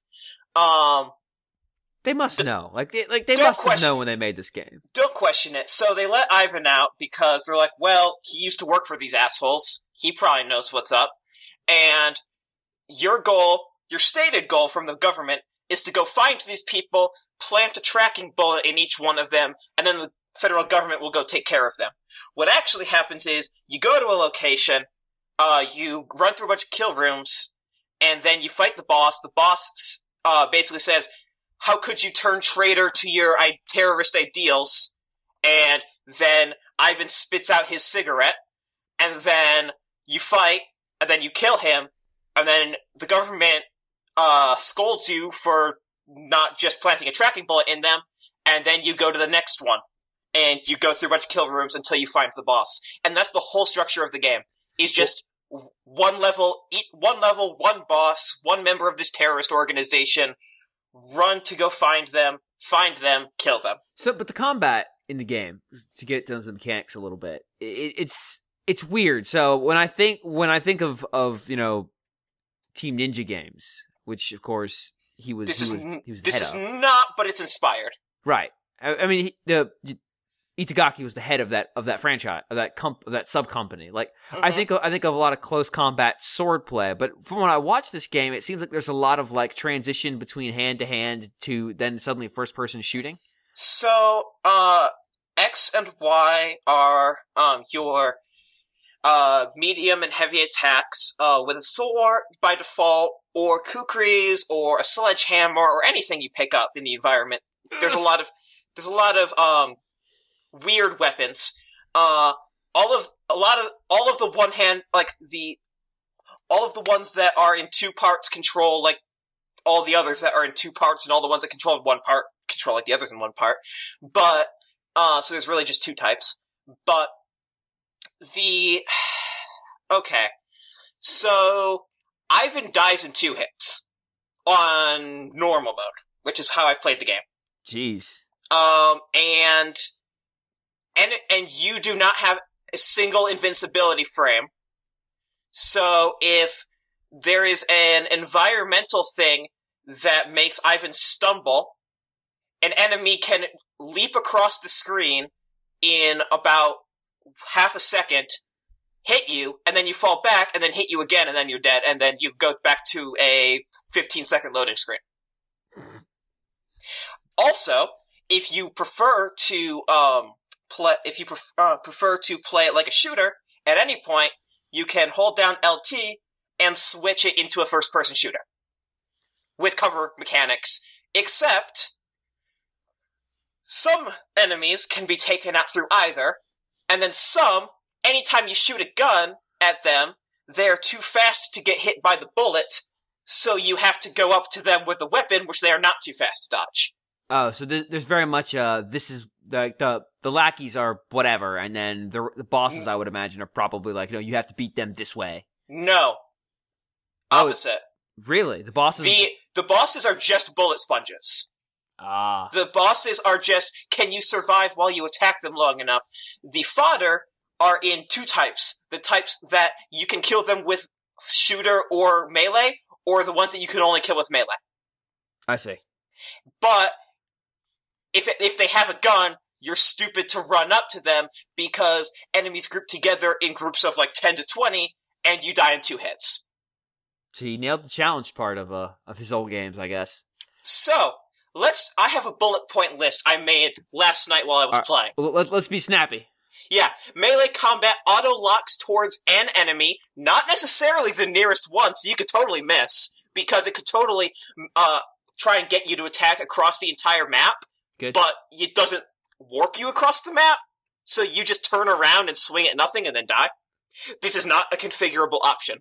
Um, they must d- know. Like, they, like they don't must question- have known when they made this game. Don't question it. So they let Ivan out because they're like, well, he used to work for these assholes. He probably knows what's up. And your goal, your stated goal from the government, is to go find these people, plant a tracking bullet in each one of them, and then the federal government will go take care of them. What actually happens is, you go to a location, uh, you run through a bunch of kill rooms, and then you fight the boss. The boss, uh, basically says, how could you turn traitor to your I- terrorist ideals? And then Ivan spits out his cigarette, and then you fight, and then you kill him, and then the government, uh, scolds you for not just planting a tracking bullet in them, and then you go to the next one. And you go through a bunch of kill rooms until you find the boss. And that's the whole structure of the game. Is just one level, one level, one boss, one member of this terrorist organization, run to go find them, find them, kill them. So, but the combat in the game, to get into the mechanics a little bit, it, it's it's weird. So when I think when I think of, of you know, Team Ninja games, which of course he was This he is was, n- he was the this head is of. not, but it's inspired. Right. I, I mean, he, the Itagaki was the head of that of that franchise of that comp of that sub company. Like Mm-hmm. I think I think of a lot of close combat sword play, but from when I watch this game, it seems like there's a lot of like transition between hand to hand to then suddenly first person shooting. So, uh, X and Y are um your uh medium and heavy attacks uh with a sword by default, or kukris, or a sledgehammer, or anything you pick up in the environment. There's a lot of there's a lot of um weird weapons. Uh, all of a lot of all of the one hand like the all of the ones that are in two parts control like all the others that are in two parts, and all the ones that control one part control like the others in one part. But uh, so there's really just two types. But the okay, so Ivan dies in two hits on normal mode, which is how I've played the game. Jeez. Um, and, and, and you do not have a single invincibility frame. So if there is an environmental thing that makes Ivan stumble, an enemy can leap across the screen in about half a second, hit you, and then you fall back, and then hit you again, and then you're dead, and then you go back to a fifteen second loading screen. Also, if you prefer to um play, if you pref- uh, prefer to play it like a shooter, at any point you can hold down L T and switch it into a first-person shooter with cover mechanics. Except some enemies can be taken out through either, and then some, anytime you shoot a gun at them, they're too fast to get hit by the bullet, so you have to go up to them with a weapon, which they are not too fast to dodge. Oh, so th- there's very much uh this is the the the lackeys are whatever, and then the the bosses I would imagine are probably like, you know, you have to beat them this way. No. Opposite. Oh, really? The bosses The the bosses are just bullet sponges. Ah. The bosses are just, can you survive while you attack them long enough? The fodder are in two types. The types that you can kill them with shooter or melee, or the ones that you can only kill with melee. I see. But if it, if they have a gun, you're stupid to run up to them because enemies group together in groups of like ten to twenty, and you die in two hits. So he nailed the challenge part of uh of his old games, I guess. So, let's, I have a bullet point list I made last night while I was All right. playing. Well, let, let's be snappy. Yeah, melee combat auto-locks towards an enemy, not necessarily the nearest one, so you could totally miss, because it could totally uh, try and get you to attack across the entire map, Good. but it doesn't warp you across the map, so you just turn around and swing at nothing and then die. This is not a configurable option.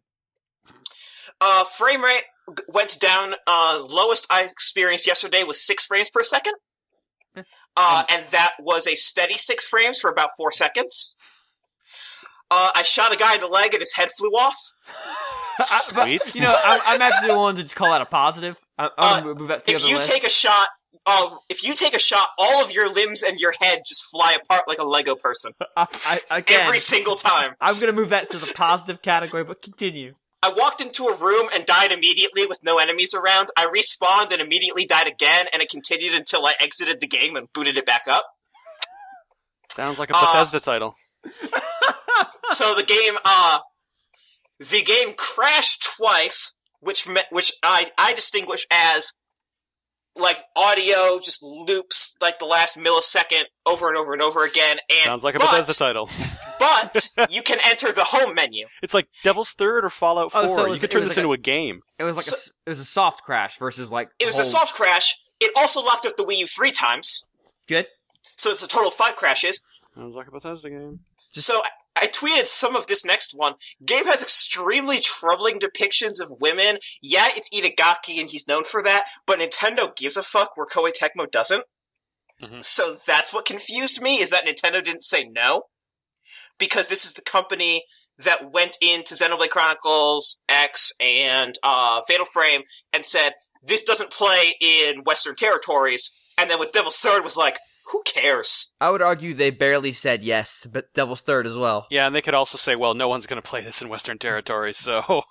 Uh, frame rate g- went down, uh, lowest I experienced yesterday was six frames per second. Uh, and that was a steady six frames for about four seconds. Uh, I shot a guy in the leg and his head flew off. Sweet. You know, I'm, I'm actually the one to just call that a positive. I, I'm gonna move that to the If other you list. take a shot, uh, if you take a shot, all of your limbs and your head just fly apart like a Lego person. I, I, again, Every single time. I'm gonna move that to the positive category, but continue. I walked into a room and died immediately with no enemies around. I respawned and immediately died again, and it continued until I exited the game and booted it back up. Sounds like a Uh, Bethesda title. So the game, uh, the game crashed twice, which me- which I I distinguish as like audio just loops like the last millisecond over and over and over again. And Sounds like a but, Bethesda title. But you can enter the home menu. It's like Devil's Third or Fallout four. Oh, so it you was- could it turn was this like into a game. It was like a So- s- it was a soft crash versus like It was a whole- soft crash. It also locked up the Wii U three times, Good. so it's a total of five crashes. Sounds like a Bethesda game. So I, I tweeted some of this next one. Game has extremely troubling depictions of women. Yeah, it's Itagaki and he's known for that, but Nintendo gives a fuck where Koei Tecmo doesn't. Mhm. So that's what confused me, is that Nintendo didn't say no. Because this is the company that went into Xenoblade Chronicles X and uh, Fatal Frame and said, this doesn't play in Western territories. And then with Devil's Third was like, who cares? I would argue they barely said yes, but Devil's Third as well. Yeah, and they could also say, well, no one's going to play this in Western territory, so...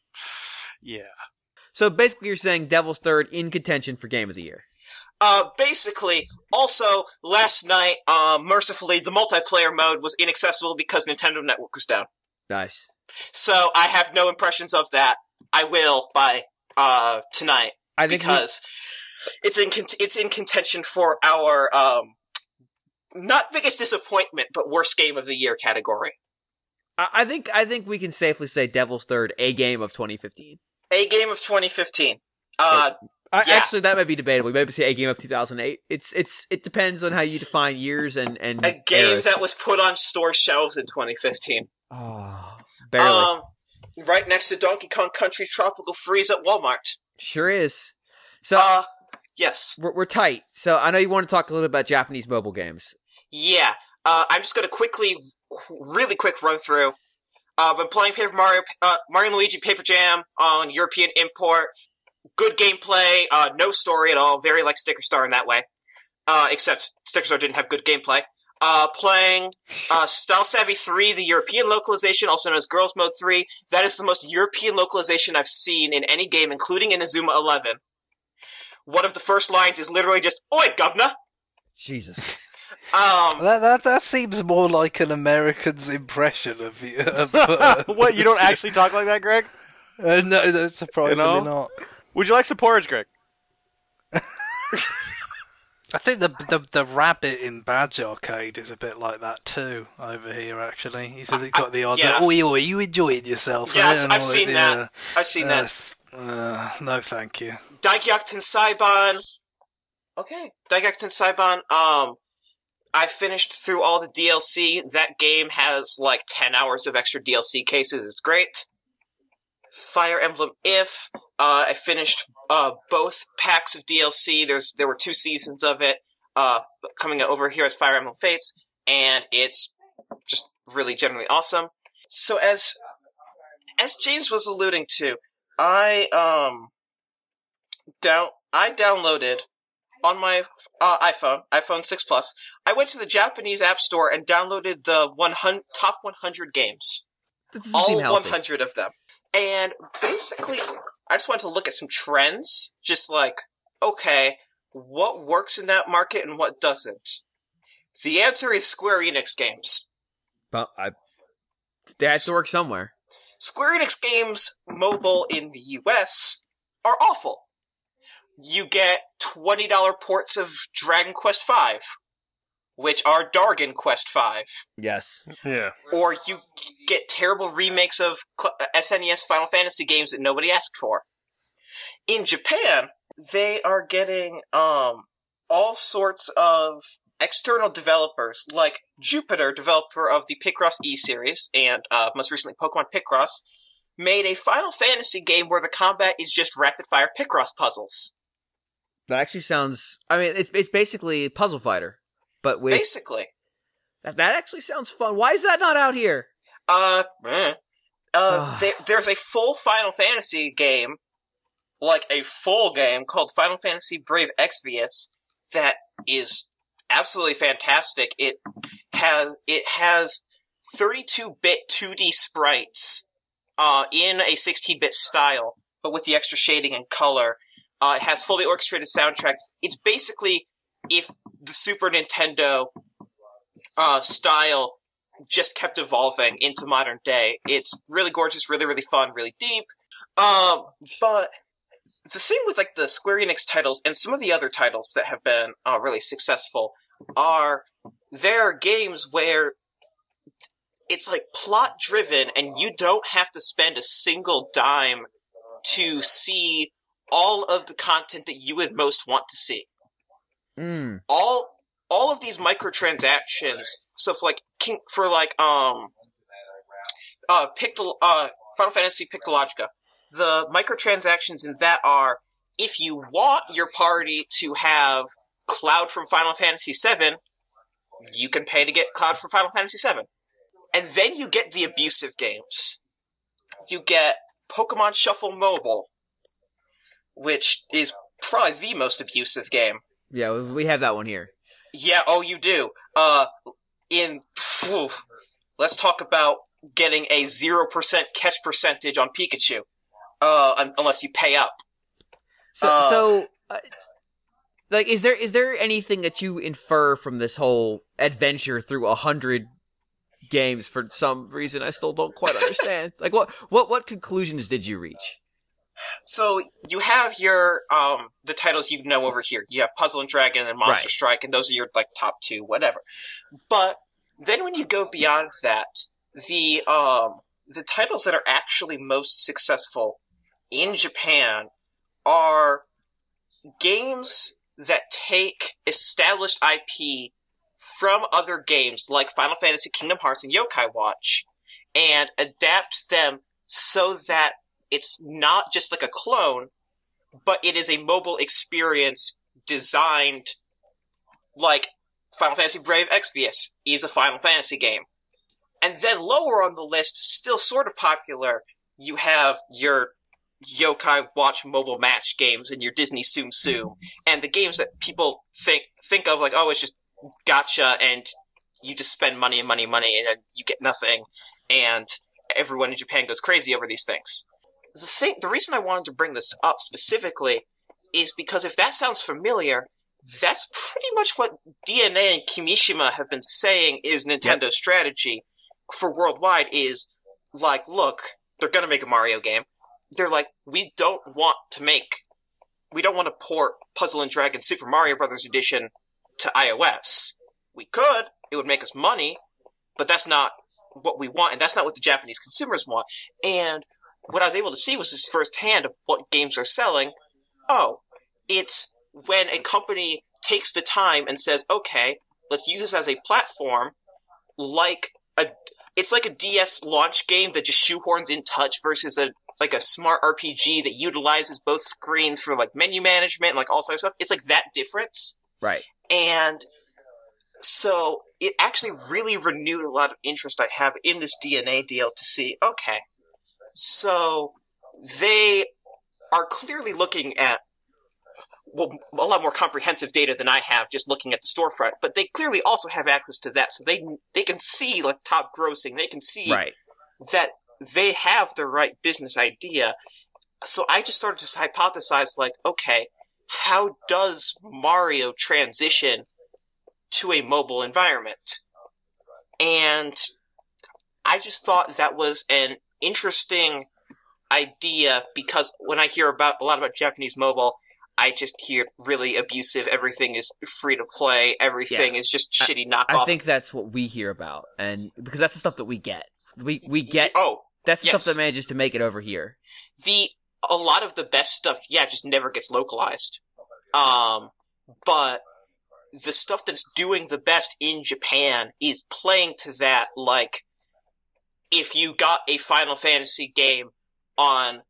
yeah. So basically, you're saying Devil's Third in contention for Game of the Year. Uh, basically, also, last night, uh, mercifully, the multiplayer mode was inaccessible because Nintendo Network was down. Nice. So I have no impressions of that. I will by, uh, tonight. I think we- Because it's in, cont- it's in contention for our, um, not biggest disappointment, but worst game of the year category. I I think I think we can safely say Devil's Third, a game of twenty fifteen. A game of twenty fifteen. Uh, I, Yeah. Actually, that might be debatable. Maybe say a game of two thousand eight. It's it's it depends on how you define years and and a game eras. that was put on store shelves in twenty fifteen. oh, barely Um, right next to Donkey Kong Country Tropical Freeze at Walmart. sure is. So Uh, yes. we're we're tight. So I know you want to talk a little bit about Japanese mobile games. Yeah. Uh, I'm just gonna quickly, really quick run through. Uh, I've been playing Paper Mario, uh, Mario and Luigi Paper Jam on European import. Good gameplay, uh, no story at all. Very like Sticker Star in that way. Uh, except Sticker Star didn't have good gameplay. Uh, playing, uh, Style Savvy three, the European localization, also known as Girls Mode three. That is the most European localization I've seen in any game, including Inazuma eleven. One of the first lines is literally just, "Oi, governor!" Jesus. Um, That, that that seems more like an American's impression of you. Of, uh, What, you don't actually talk like that, Greg? uh, no, no, surprisingly You know? not. Would you like some porridge, Greg? I think the, the the rabbit in Badge Arcade is a bit like that too over here. Actually, he's got the odd. yeah. Oh, you you enjoying yourself? Yeah, I I've- don't know I've what seen the, that. uh, I've seen that. s- Uh, no, thank you. Daigyaku Saiban. Okay. Daigyaku Saiban. Um, I finished through all the D L C. That game has like ten hours of extra D L C cases. It's great. Fire Emblem If. Uh, I finished uh both packs of D L C. There's there were two seasons of it. Uh, coming over here as Fire Emblem Fates, and it's just really generally awesome. So as as James was alluding to, I um down I downloaded on my uh, iPhone, iPhone six Plus, I went to the Japanese App Store and downloaded the one hundred, top one hundred games. That doesn't seem All healthy. one hundred of them. And basically, I just wanted to look at some trends. Just like, okay, what works in that market and what doesn't? The answer is Square Enix games. But I, they had to work somewhere. Square Enix games mobile in the U S are awful. You get twenty dollars ports of Dragon Quest five, which are Dargon Quest five. Yes. Yeah. Or you get terrible remakes of S N E S Final Fantasy games that nobody asked for. In Japan, they are getting um all sorts of external developers, like Jupiter, developer of the Picross E series, and uh, most recently Pokemon Picross, made a Final Fantasy game where the combat is just rapid-fire Picross puzzles. That actually sounds... I mean, it's it's basically Puzzle Fighter, but with... Basically. That, that actually sounds fun. Why is that not out here? Uh, eh. uh there, there's a full Final Fantasy game, like a full game, called Final Fantasy Brave Exvius, that is absolutely fantastic. It has it has thirty-two bit two D sprites uh, in a sixteen bit style, but with the extra shading and color. Uh, it has fully orchestrated soundtrack. It's basically if the Super Nintendo uh, style just kept evolving into modern day. It's really gorgeous, really, really fun, really deep. Um, but the thing with like the Square Enix titles and some of the other titles that have been uh, really successful are there are games where it's like plot driven and you don't have to spend a single dime to see all of the content that you would most want to see. Mm. All all of these microtransactions, so for like King, for like um uh Pictol uh Final Fantasy Pictologica, the microtransactions in that are if you want your party to have Cloud from Final Fantasy seven, you can pay to get Cloud from Final Fantasy seven. And then you get the abusive games. You get Pokemon Shuffle Mobile, which is probably the most abusive game. Yeah, we have that one here. Yeah, oh, you do. Uh, in, phew, let's talk about getting a zero percent catch percentage on Pikachu. Uh, un- unless you pay up. So, Uh, so uh, like, is there is there anything that you infer from this whole adventure through a hundred games for some reason I still don't quite understand? Like, what what what conclusions did you reach? So you have your um the titles you know over here. You have Puzzle and Dragon and Monster Right. Strike, and those are your like top two, whatever. But then when you go beyond that, the um the titles that are actually most successful in Japan are games that take established I P from other games like Final Fantasy, Kingdom Hearts, and Yokai Watch, and adapt them so that it's not just like a clone, but it is a mobile experience designed like Final Fantasy Brave Exvius is a Final Fantasy game. And then lower on the list, still sort of popular, you have your Yokai Watch mobile match games and your Disney Tsum Tsum, and the games that people think think of like, oh, it's just gacha and you just spend money and money and money and you get nothing, and everyone in Japan goes crazy over these things. The thing, the reason I wanted to bring this up specifically is because if that sounds familiar, that's pretty much what D N A and Kimishima have been saying is Nintendo's yep. strategy for worldwide is, like, look, they're gonna make a Mario game. They're like, we don't want to make, we don't want to port Puzzle and Dragon Super Mario Brothers Edition to iOS. We could, it would make us money, but that's not what we want, and that's not what the Japanese consumers want. And what I was able to see was this firsthand of what games are selling. Oh, it's when a company takes the time and says, okay, let's use this as a platform, like a, it's like a D S launch game that just shoehorns in touch versus a like a smart R P G that utilizes both screens for like menu management and like all sorts of stuff. It's like that difference. Right. And so it actually really renewed a lot of interest I have in this D N A deal to see, okay, so they are clearly looking at well, a lot more comprehensive data than I have just looking at the storefront, but they clearly also have access to that, so they they can see like top grossing, they can see Right. that they have the right business idea. So I just started to hypothesize, like, okay, how does Mario transition to a mobile environment? And I just thought that was an interesting idea, because when I hear about a lot about Japanese mobile, I just hear really abusive. Everything is free to play. Everything Yeah. is just I- shitty knockoffs. I think that's what we hear about, and because that's the stuff that we get. We we get Oh, that's the yes. stuff that manages to make it over here. the a lot of the best stuff, yeah, just never gets localized. Um, but the stuff that's doing the best in Japan is playing to that. Like, if you got a Final Fantasy game on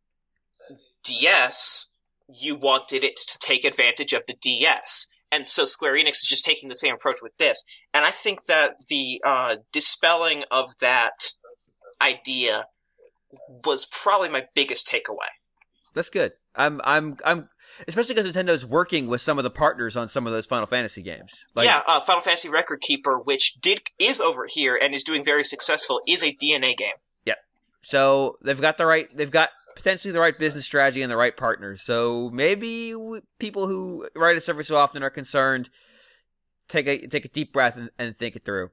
D S, you wanted it to take advantage of the D S. And so Square Enix is just taking the same approach with this. And I think that the uh, dispelling of that idea was probably my biggest takeaway. That's good. I'm I'm I'm especially because Nintendo's working with some of the partners on some of those Final Fantasy games. Like, yeah, uh, Final Fantasy Record Keeper, which did is over here and is doing very successful, is a D N A game. So they've got the right, they've got potentially the right business strategy and the right partners. So maybe we, people who write us every so often are concerned. Take a take a deep breath and, and think it through.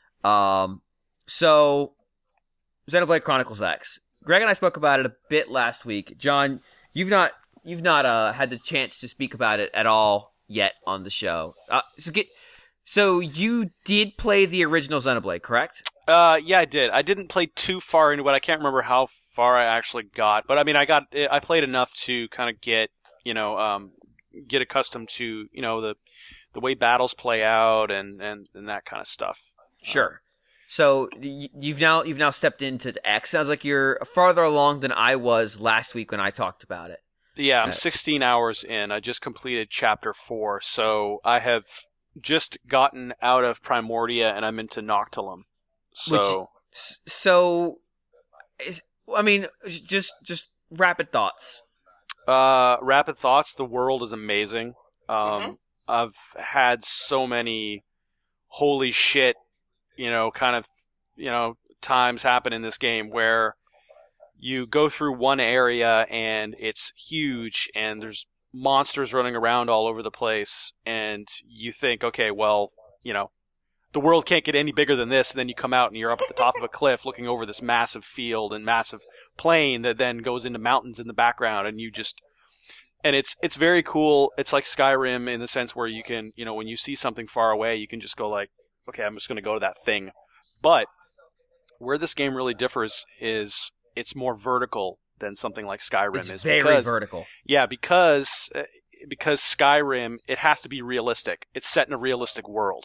Um, so Xenoblade Chronicles X. Greg and I spoke about it a bit last week. John, you've not you've not uh, had the chance to speak about it at all yet on the show. Uh, so get. So you did play the original Xenoblade, correct? Uh, yeah, I did. I didn't play too far into it. I can't remember how far I actually got, but I mean, I got, I played enough to kind of get, you know, um, get accustomed to, you know, the, the way battles play out and, and, and that kind of stuff. Sure. So y- you've now you've now stepped into X. Sounds like you're farther along than I was last week when I talked about it. Yeah, I'm Uh, sixteen hours in. I just completed chapter four, so I have just gotten out of Primordia and I'm into Noctilum. So, S- So, is I mean, just just rapid thoughts. uh, rapid thoughts. The world is amazing. Um, Mhm. I've had so many holy shit, you know, kind of, you know, times happen in this game where you go through one area and it's huge and there's monsters running around all over the place and you think, okay, well, you know, the world can't get any bigger than this, and then you come out and you're up at the top of a cliff looking over this massive field and massive plain that then goes into mountains in the background, and you just and it's it's very cool. It's like Skyrim in the sense where you can, you know, when you see something far away, you can just go like, okay, I'm just going to go to that thing. But where this game really differs is it's more vertical than something like Skyrim It's is. very because, vertical. Yeah, because uh, because Skyrim, it has to be realistic. It's set in a realistic world.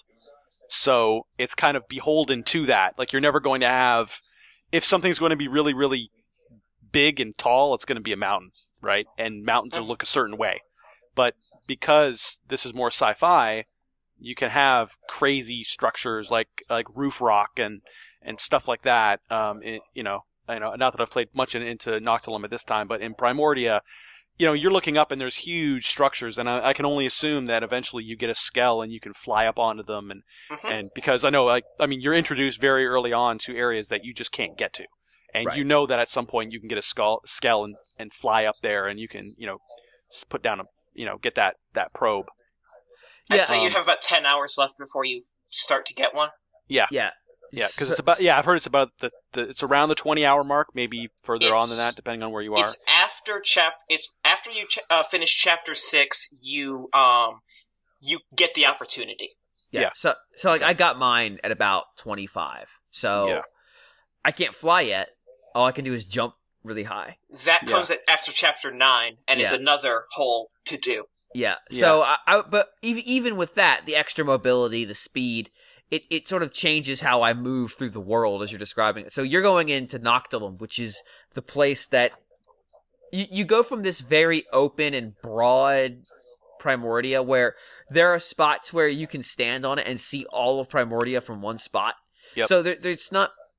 So it's kind of beholden to that. Like, you're never going to have, if something's going to be really, really big and tall, it's going to be a mountain, right? And mountains will look a certain way. But because this is more sci-fi, you can have crazy structures like like roof rock and, and stuff like that. Um, it, you know, I know not that I've played much in, into Noctilum at this time, but in Primordia, you know, you're looking up and there's huge structures, and I, I can only assume that eventually you get a Skell and you can fly up onto them, and Mhm. and because I know, like, I mean, you're introduced very early on to areas that you just can't get to, and Right. you know that at some point you can get a skull, Skell and, and fly up there, and you can, you know, s- put down a, you know, get that that probe. I'd Yeah, say you um, have about ten hours left before you start to get one. Yeah, Yeah. yeah, because So- it's about yeah, I've heard it's about the, the it's around the twenty hour mark, maybe further on than It's- that, depending on where you are. It's after chap. It's after you ch- uh, finish chapter six. You um, you get the opportunity. Yeah. Yeah. So, so like, I got mine at about twenty-five. So, Yeah. I can't fly yet. All I can do is jump really high. That Yeah. comes at, after chapter nine, and is Yeah. another whole to do. Yeah. So, I, I, but even even with that, the extra mobility, the speed, it, it sort of changes how I move through the world as you're describing it. So you're going into Noctilum, which is the place that you you go from this very open and broad Primordia where there are spots where you can stand on it and see all of Primordia from one spot. Yep. So there, there's not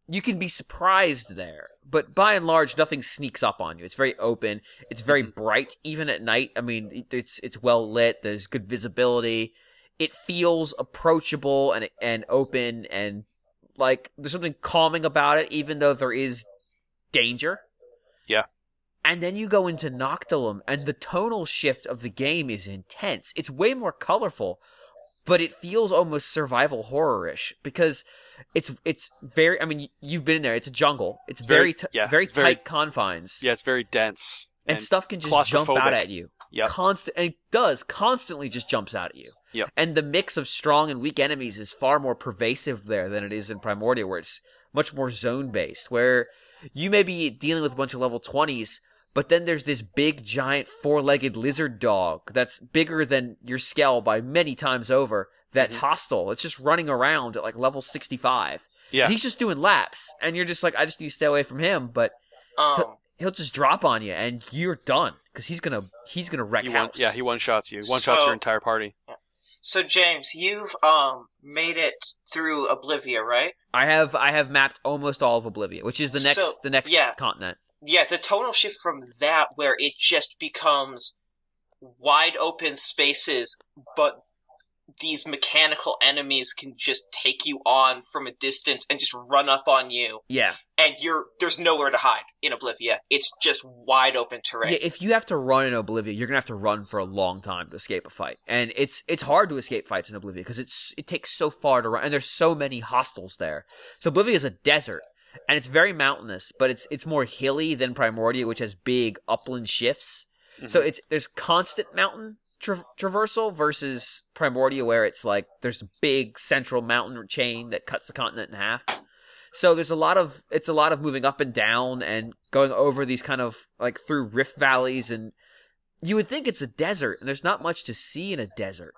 you can be surprised there, but by and large, nothing sneaks up on you. It's very open. It's very Mhm. bright, even at night. I mean, it's it's well lit. There's good visibility. It feels approachable and and open, and like there's something calming about it, even though there is danger. Yeah. And then you go into Noctilum, and the tonal shift of the game is intense. It's way more colorful, but it feels almost survival horror-ish because it's it's very. I mean, you've been in there. It's a jungle. It's very very- t- yeah, very it's tight very- confines, Yeah, it's very dense. and, stuff can just jump out claustrophobic. at you. Yep. Constant, and it does constantly just jumps out at you. Yep. And the mix of strong and weak enemies is far more pervasive there than it is in Primordia, where it's much more zone based. Where you may be dealing with a bunch of level twenties, but then there's this big, giant, four-legged lizard dog that's bigger than your Skell by many times over. That's Mhm. hostile. It's just running around at like level sixty-five. Yeah. And he's just doing laps, and you're just like, I just need to stay away from him. But Um, he'll just drop on you, and you're done because he's gonna he's gonna wreck He one, house. yeah, he one shots you. One shots So- your entire party. so James, you've um made it through Oblivia, right? I have I have mapped almost all of Oblivia, which is the next So, the next yeah. continent. Yeah, the tonal shift from that where it just becomes wide open spaces, but these mechanical enemies can just take you on from a distance and just run up on you, Yeah. and you're there's nowhere to hide in Oblivia. It's just wide open terrain. Yeah, if you have to run in Oblivia, you're gonna have to run for a long time to escape a fight, and it's it's hard to escape fights in Oblivia because it's it takes so far to run, and there's so many hostiles there. So Oblivia is a desert, and it's very mountainous, but it's it's more hilly than Primordia, which has big upland shifts. So it's there's constant mountain tra- traversal versus Primordia, where it's like there's a big central mountain chain that cuts the continent in half. So there's a lot of it's a lot of moving up and down and going over these kind of like through rift valleys, and you would think it's a desert, and there's not much to see in a desert.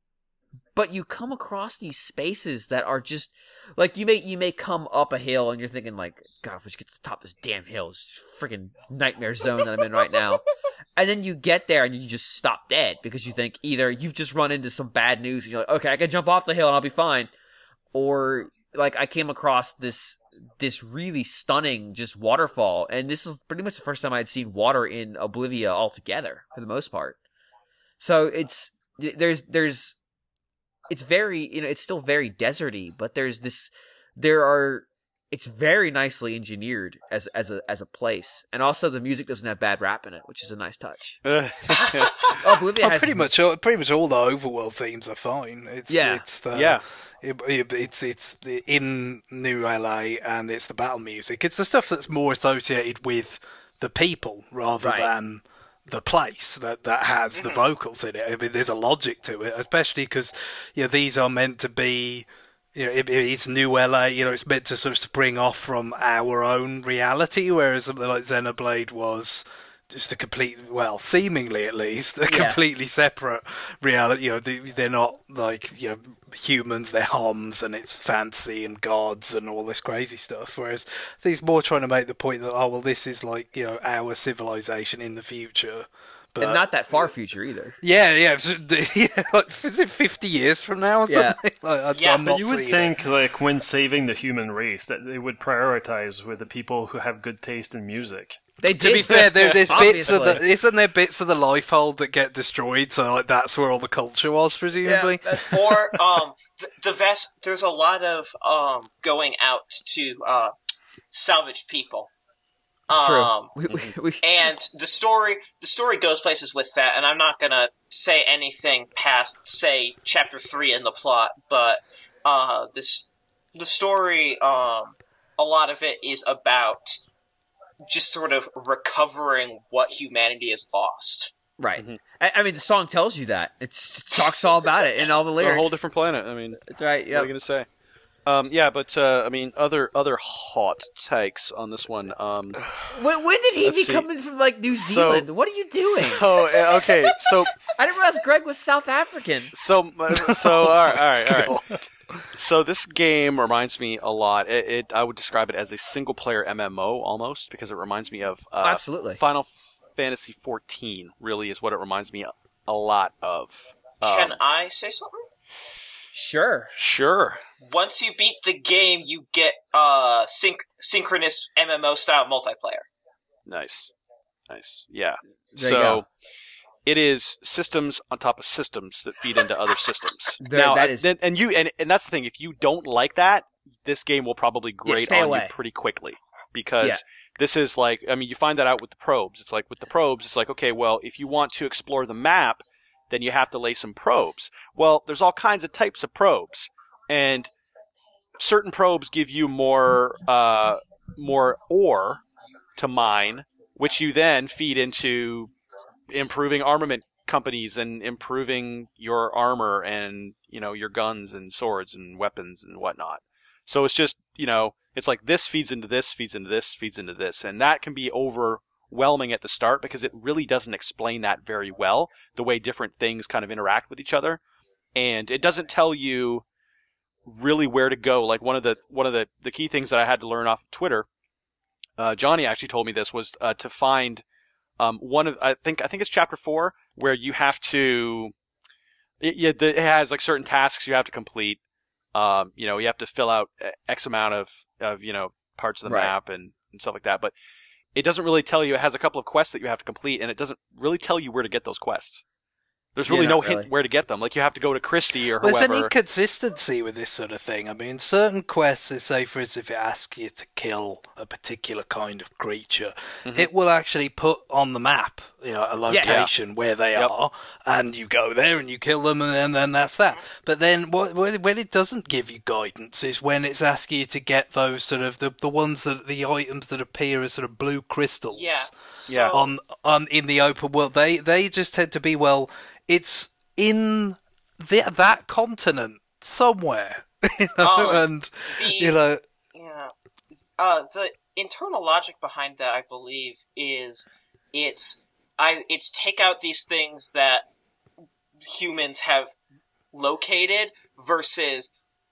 But you come across these spaces that are just like you may you may come up a hill and you're thinking like, God, if we should get to the top of this damn hill, it's freaking nightmare zone that I'm in right now. And then you get there and you just stop dead because you think either you've just run into some bad news and you're like, okay, I can jump off the hill and I'll be fine, or like I came across this this really stunning just waterfall, and this is pretty much the first time I'd seen water in Oblivia altogether for the most part. So it's there's there's it's very you know it's still very deserty, but there's this there are it's very nicely engineered as as a as a place, and also the music doesn't have bad rap in it, which is a nice touch. Oblivia Oh, has pretty much, all, pretty much all the overworld themes are fine. It's, Yeah. it's the, Yeah. it, it, it's it's the, in New L A, and it's the battle music. It's the stuff that's more associated with the people rather Right. than the place that that has the vocals in it. I mean, there's a logic to it, especially because you know these are meant to be. You know, it, it's New L A. You know, it's meant to sort of spring off from our own reality, whereas something like Xenoblade was just a complete, well, seemingly at least, a Yeah. completely separate reality. You know, they, they're not like you know humans; they're homs, and it's fantasy and gods and all this crazy stuff. Whereas I think it's more trying to make the point that oh well, this is like you know our civilization in the future. But and not that far future either. yeah, yeah, it's- yeah. Like, is it fifty years from now or Yeah. something? Like, I, Yeah, I'm but not You would seeing think, it. like, when saving the human race, that they would prioritize with the people who have good taste in music. They To did. be fair, there, there's bits of the Obviously. isn't there bits of the lifehold that get destroyed? So like that's where all the culture was, presumably. Yeah, or um, the, the vast there's a lot of um going out to uh salvage people. It's true. Um, We, we, we, and the story the story goes places with that, and I'm not gonna say anything past say chapter three in the plot, but uh this the story um a lot of it is about just sort of recovering what humanity has lost. right. Mhm. I, I mean, the song tells you that. It's, it talks all about it in all the It's lyrics. a whole different planet. I mean, That's right. what Yeah. are you going to say? Um, yeah, but uh, I mean, other other hot takes on this one. Um, When, when did he Let's be see. coming from like New So- Zealand? what are you doing? so uh, okay, so I didn't realize Greg was South African. so so all right, all right, all right. So this game reminds me a lot. It, it I would describe it as a single player M M O almost because it reminds me of uh, Absolutely. Final Fantasy fourteen. Really is what it reminds me a lot of. Um, Can I say something? Sure. Sure. Once you beat the game, you get uh synch- synchronous M M O style multiplayer. Nice. Nice. Yeah. There you so go. it is systems on top of systems that feed into other systems. There- now, that is- then- and you and, and that's the thing. If you don't like that, this game will probably grate stay on away. you pretty quickly because Yeah. this is like, I mean, you find that out with the probes. It's like with the probes, it's like, okay, well, if you want to explore the map, then you have to lay some probes. Well, there's all kinds of types of probes, and certain probes give you more uh, more ore to mine, which you then feed into improving armament companies and improving your armor and, you know, your guns and swords and weapons and whatnot. So it's just, you know, it's like this feeds into this, feeds into this, feeds into this, and that can be overwhelming at the start because it really doesn't explain that very well, the way different things kind of interact with each other. And it doesn't tell you really where to go. Like one of the one of the, the key things that I had to learn off of Twitter, uh, Johnny actually told me this, was uh, to find um, one of I think I think it's chapter four where you have to it, it, it has like certain tasks you have to complete. Um, you know, you have to fill out X amount of, of you know parts of the Right. map and, and stuff like that. But it doesn't really tell you. It has a couple of quests that you have to complete, and it doesn't really tell you where to get those quests. There's really Yeah, no not hint really. where to get them. Like you have to go to Christie or Well, there's an whoever. inconsistency with this sort of thing. I mean, certain quests, they say, for instance, if it asks you to kill a particular kind of creature, Mhm. it will actually put on the map, you know, a location where they Yep. are, and you go there and you kill them, and then, then that's that. But then what, when when it doesn't give you guidance is when it's asking you to get those sort of the the ones that the items that appear as sort of blue crystals. Yeah. So, Yeah. On on in the open world, they they just tend to be, well, it's in the, that continent somewhere, you know, Oh, and the you know, yeah, uh, the internal logic behind that, I believe, is it's I it's take out these things that humans have located versus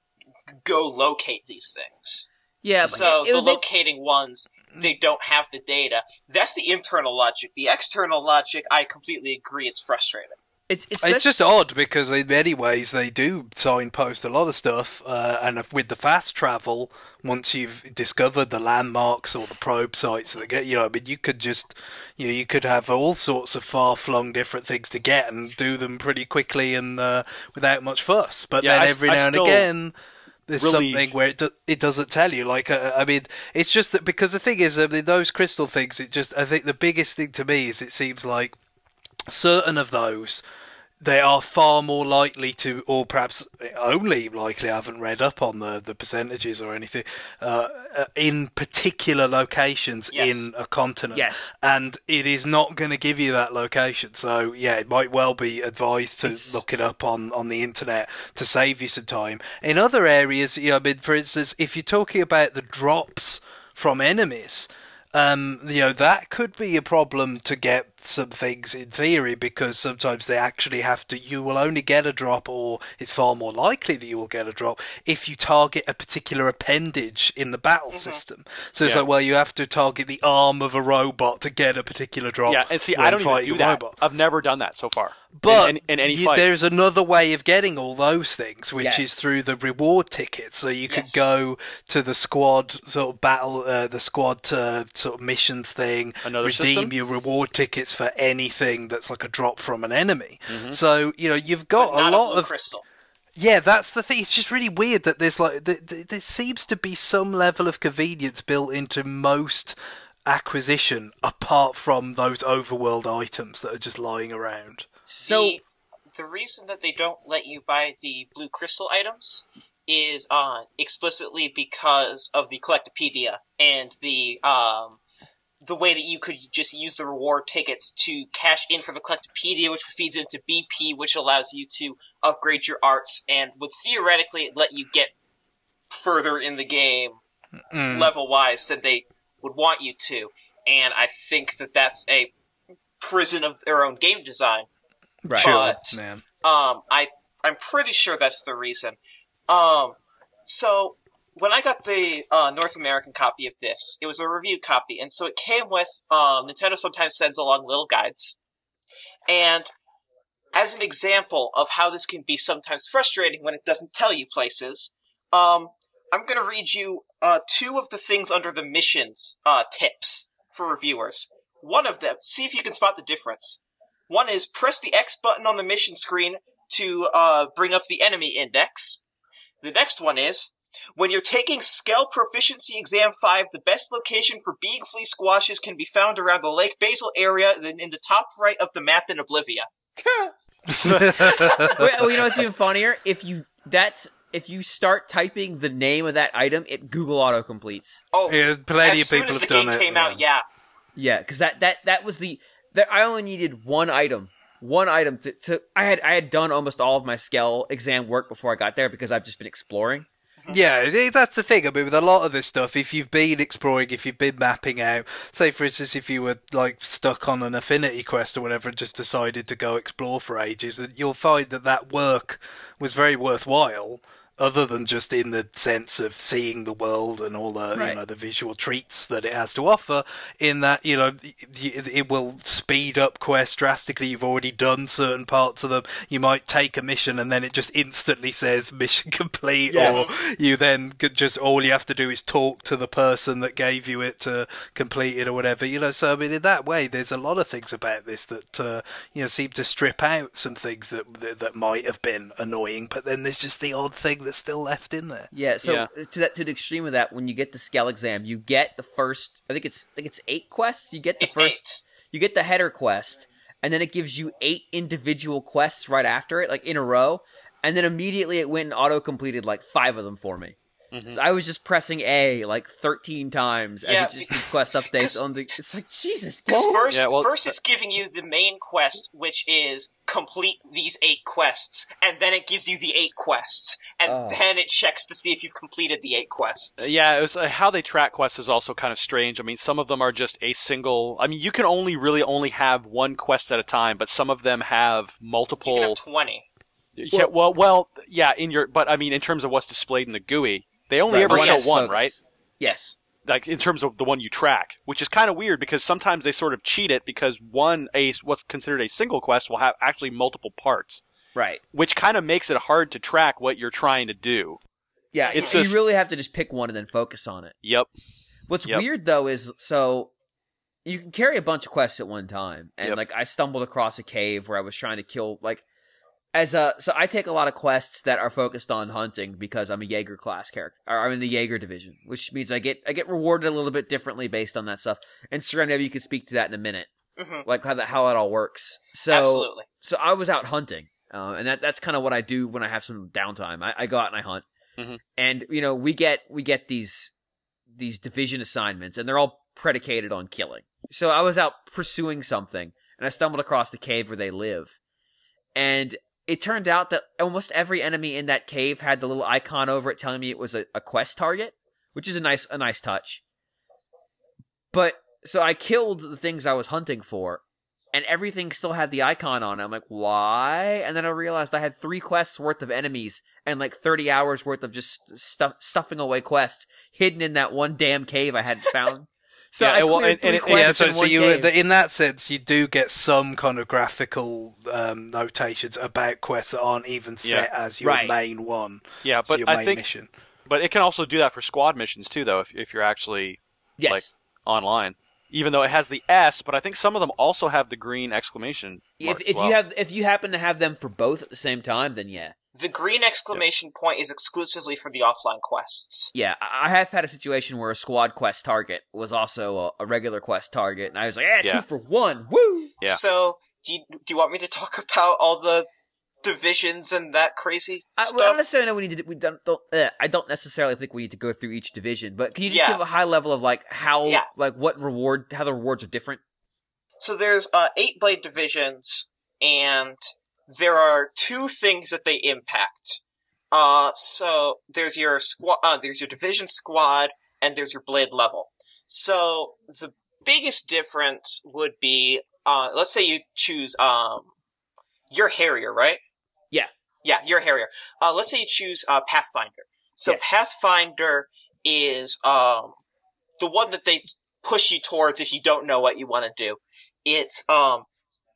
go locate these things. Yeah, but So it, it the would make- locating ones, they don't have the data. That's the internal logic. The external logic, I completely agree. It's frustrating. it's it's, it's just odd because in many ways they do signpost a lot of stuff, uh, and with the fast travel, once you've discovered the landmarks or the probe sites that get, you know, I mean, you could just, you know, you could have all sorts of far-flung different things to get and do them pretty quickly and uh, without much fuss. But Yeah, then I s- every I now and still again, there's really- something where it do- it doesn't tell you. Like, uh, I mean, it's just that because the thing is, I mean, those crystal things. It just, I think the biggest thing to me is it seems like certain of those, they are far more likely to, or perhaps only likely, I haven't read up on the, the percentages or anything, uh, uh, in particular locations Yes. in a continent. Yes. And it is not going to give you that location. So, yeah, it might well be advised to It's- look it up on, on the internet to save you some time. In other areas, you know, I mean, for instance, if you're talking about the drops from enemies, um, you know, that could be a problem to get some things in theory, because sometimes they actually have to, you will only get a drop, or it's far more likely that you will get a drop if you target a particular appendage in the battle system. So it's Yeah. like, well, you have to target the arm of a robot to get a particular drop. Yeah, and see, when I don't even fighting do a that. robot. I've never done that so far. But in, in, in any you- fight, there's another way of getting all those things, which Yes. is through the reward tickets. So you could Yes. go to the squad sort of battle, uh, the squad uh, sort of missions thing, Another redeem system? your reward tickets for anything that's like a drop from an enemy. So you know you've got But not a lot blue of crystal. yeah, that's the thing. It's just really weird that there's like th- th- there seems to be some level of convenience built into most acquisition, apart from those overworld items that are just lying around. so the, the reason that they don't let you buy the blue crystal items is uh, explicitly because of the Collectopedia and the um, the way that you could just use the reward tickets to cash in for the Collectopedia, which feeds into B P, which allows you to upgrade your arts and would theoretically let you get further in the game Mm. level-wise than they would want you to. And I think that that's a prison of their own game design. right. But man. um, I I'm pretty sure that's the reason. Um, so when I got the uh, North American copy of this, it was a reviewed copy, and so it came with um, Nintendo sometimes sends along little guides, and as an example of how this can be sometimes frustrating when it doesn't tell you places, um, I'm going to read you uh, two of the things under the missions uh, tips for reviewers. One of them, see if you can spot the difference. One is press the X button on the mission screen to uh, bring up the enemy index. The next one is, when you're taking Skell Proficiency Exam five, the best location for Beag Flea squashes can be found around the Lake Basil area in the top right of the map in Oblivia. Wait, oh, you know what's even funnier? If you that's if you start typing the name of that item, it Google auto completes. Oh, Yeah, plenty as of soon people as have the done game it. came yeah. out, yeah. Yeah, because that, that that was the that I only needed one item, one item to, to I had I had done almost all of my Skell exam work before I got there because I've just been exploring. Yeah, it- that's the thing. I mean, with a lot of this stuff, if you've been exploring, if you've been mapping out, say for instance, if you were like stuck on an affinity quest or whatever and just decided to go explore for ages, that you'll find that that work was very worthwhile. Other than just in the sense of seeing the world and all the Right. you know the visual treats that it has to offer, in that you know it it will speed up quests drastically. You've already done certain parts of them. You might take a mission and then it just instantly says mission complete, Yes. or you then could just all you have to do is talk to the person that gave you it to complete it or whatever. You know, so I mean, in that way, there's a lot of things about this that uh, you know seem to strip out some things that, that that might have been annoying, but then there's just the odd thing that's still left in there. Yeah, so Yeah. to that to the extreme of that, when you get the Skell exam, you get the first I think it's I think it's eight quests. You get the It's first you get the header quest, and then it gives you eight individual quests right after it, like in a row, and then immediately it went and auto completed like five of them for me. So I was just pressing A like thirteen times Yeah, as it just did quest updates 'cause- on the. It's like Jesus, Because go. first, Yeah, well- first it's giving you the main quest, which is complete these eight quests, and then it gives you the eight quests, and Oh. then it checks to see if you've completed the eight quests. Yeah, it was, uh, how they track quests is also kind of strange. I mean, some of them are just a single. I mean, you can only really only have one quest at a time, but some of them have You multiple. can have twenty. yeah, well, well, yeah. In your, but I mean, in terms of what's displayed in the G U I, they only Right, ever one show is one, focus. right? Yes. Like in terms of the one you track, which is kind of weird because sometimes they sort of cheat it because one a what's considered a single quest will have actually multiple parts, Right. which kind of makes it hard to track what you're trying to do. Yeah, It's it's you just- really have to just pick one and then focus on it. Yep. What's Yep. weird though is so you can carry a bunch of quests at one time, and Yep. like I stumbled across a cave where I was trying to kill like as a so I take a lot of quests that are focused on hunting because I'm a Jaeger class character, or I'm in the Jaeger division, which means I get I get rewarded a little bit differently based on that stuff. And Sir, maybe you could speak to that in a minute, hmm like how that how it all works. So Absolutely. so I was out hunting, uh, and that that's kind of what I do when I have some downtime. I, I go out and I hunt, Mhm. and you know we get we get these these division assignments, and they're all predicated on killing. So I was out pursuing something, and I stumbled across the cave where they live, and it turned out that almost every enemy in that cave had the little icon over it telling me it was a, a quest target, which is a nice a nice touch. But so I killed the things I was hunting for, and everything still had the icon on it. I'm like, why? And then I realized I had three quests worth of enemies and like thirty hours worth of just stuff stuffing away quests hidden in that one damn cave I hadn't found. So Yeah, I well, cleared and- three and it- quests Yeah, so, in so one you cave. in that sense you do get some kind of graphical um, notations about quests that aren't even set Yeah. as your Right. main one. Yeah, so but your I main think, mission. but it can also do that for squad missions too, though. If if you're actually yes. like online, even though it has the S, but I think some of them also have the green exclamation mark. If as if well. you have if you happen to have them for both at the same time, then yeah, The green exclamation point is exclusively for the offline quests. yeah. I I have had a situation where a squad quest target was also a, a regular quest target, and I was like, eh, Yeah. two for one, woo! Yeah. So, do you, do you want me to talk about all the divisions and that crazy I, well, I stuff? don't necessarily know we need to. We don't. don't uh, I don't necessarily think we need to go through each division, but can you just Yeah. give a high level of like how, Yeah. like what reward, how the rewards are different? So there's uh, eight blade divisions, and there are two things that they impact. Uh, so there's your squad, uh, there's your division squad, and there's your blade level. So the biggest difference would be, uh, let's say you choose, um, your Harrier, right? Yeah. Yeah, your Harrier. Uh, let's say you choose, uh, Pathfinder. So Yes. Pathfinder is, um, the one that they push you towards if you don't know what you want to do. It's, um,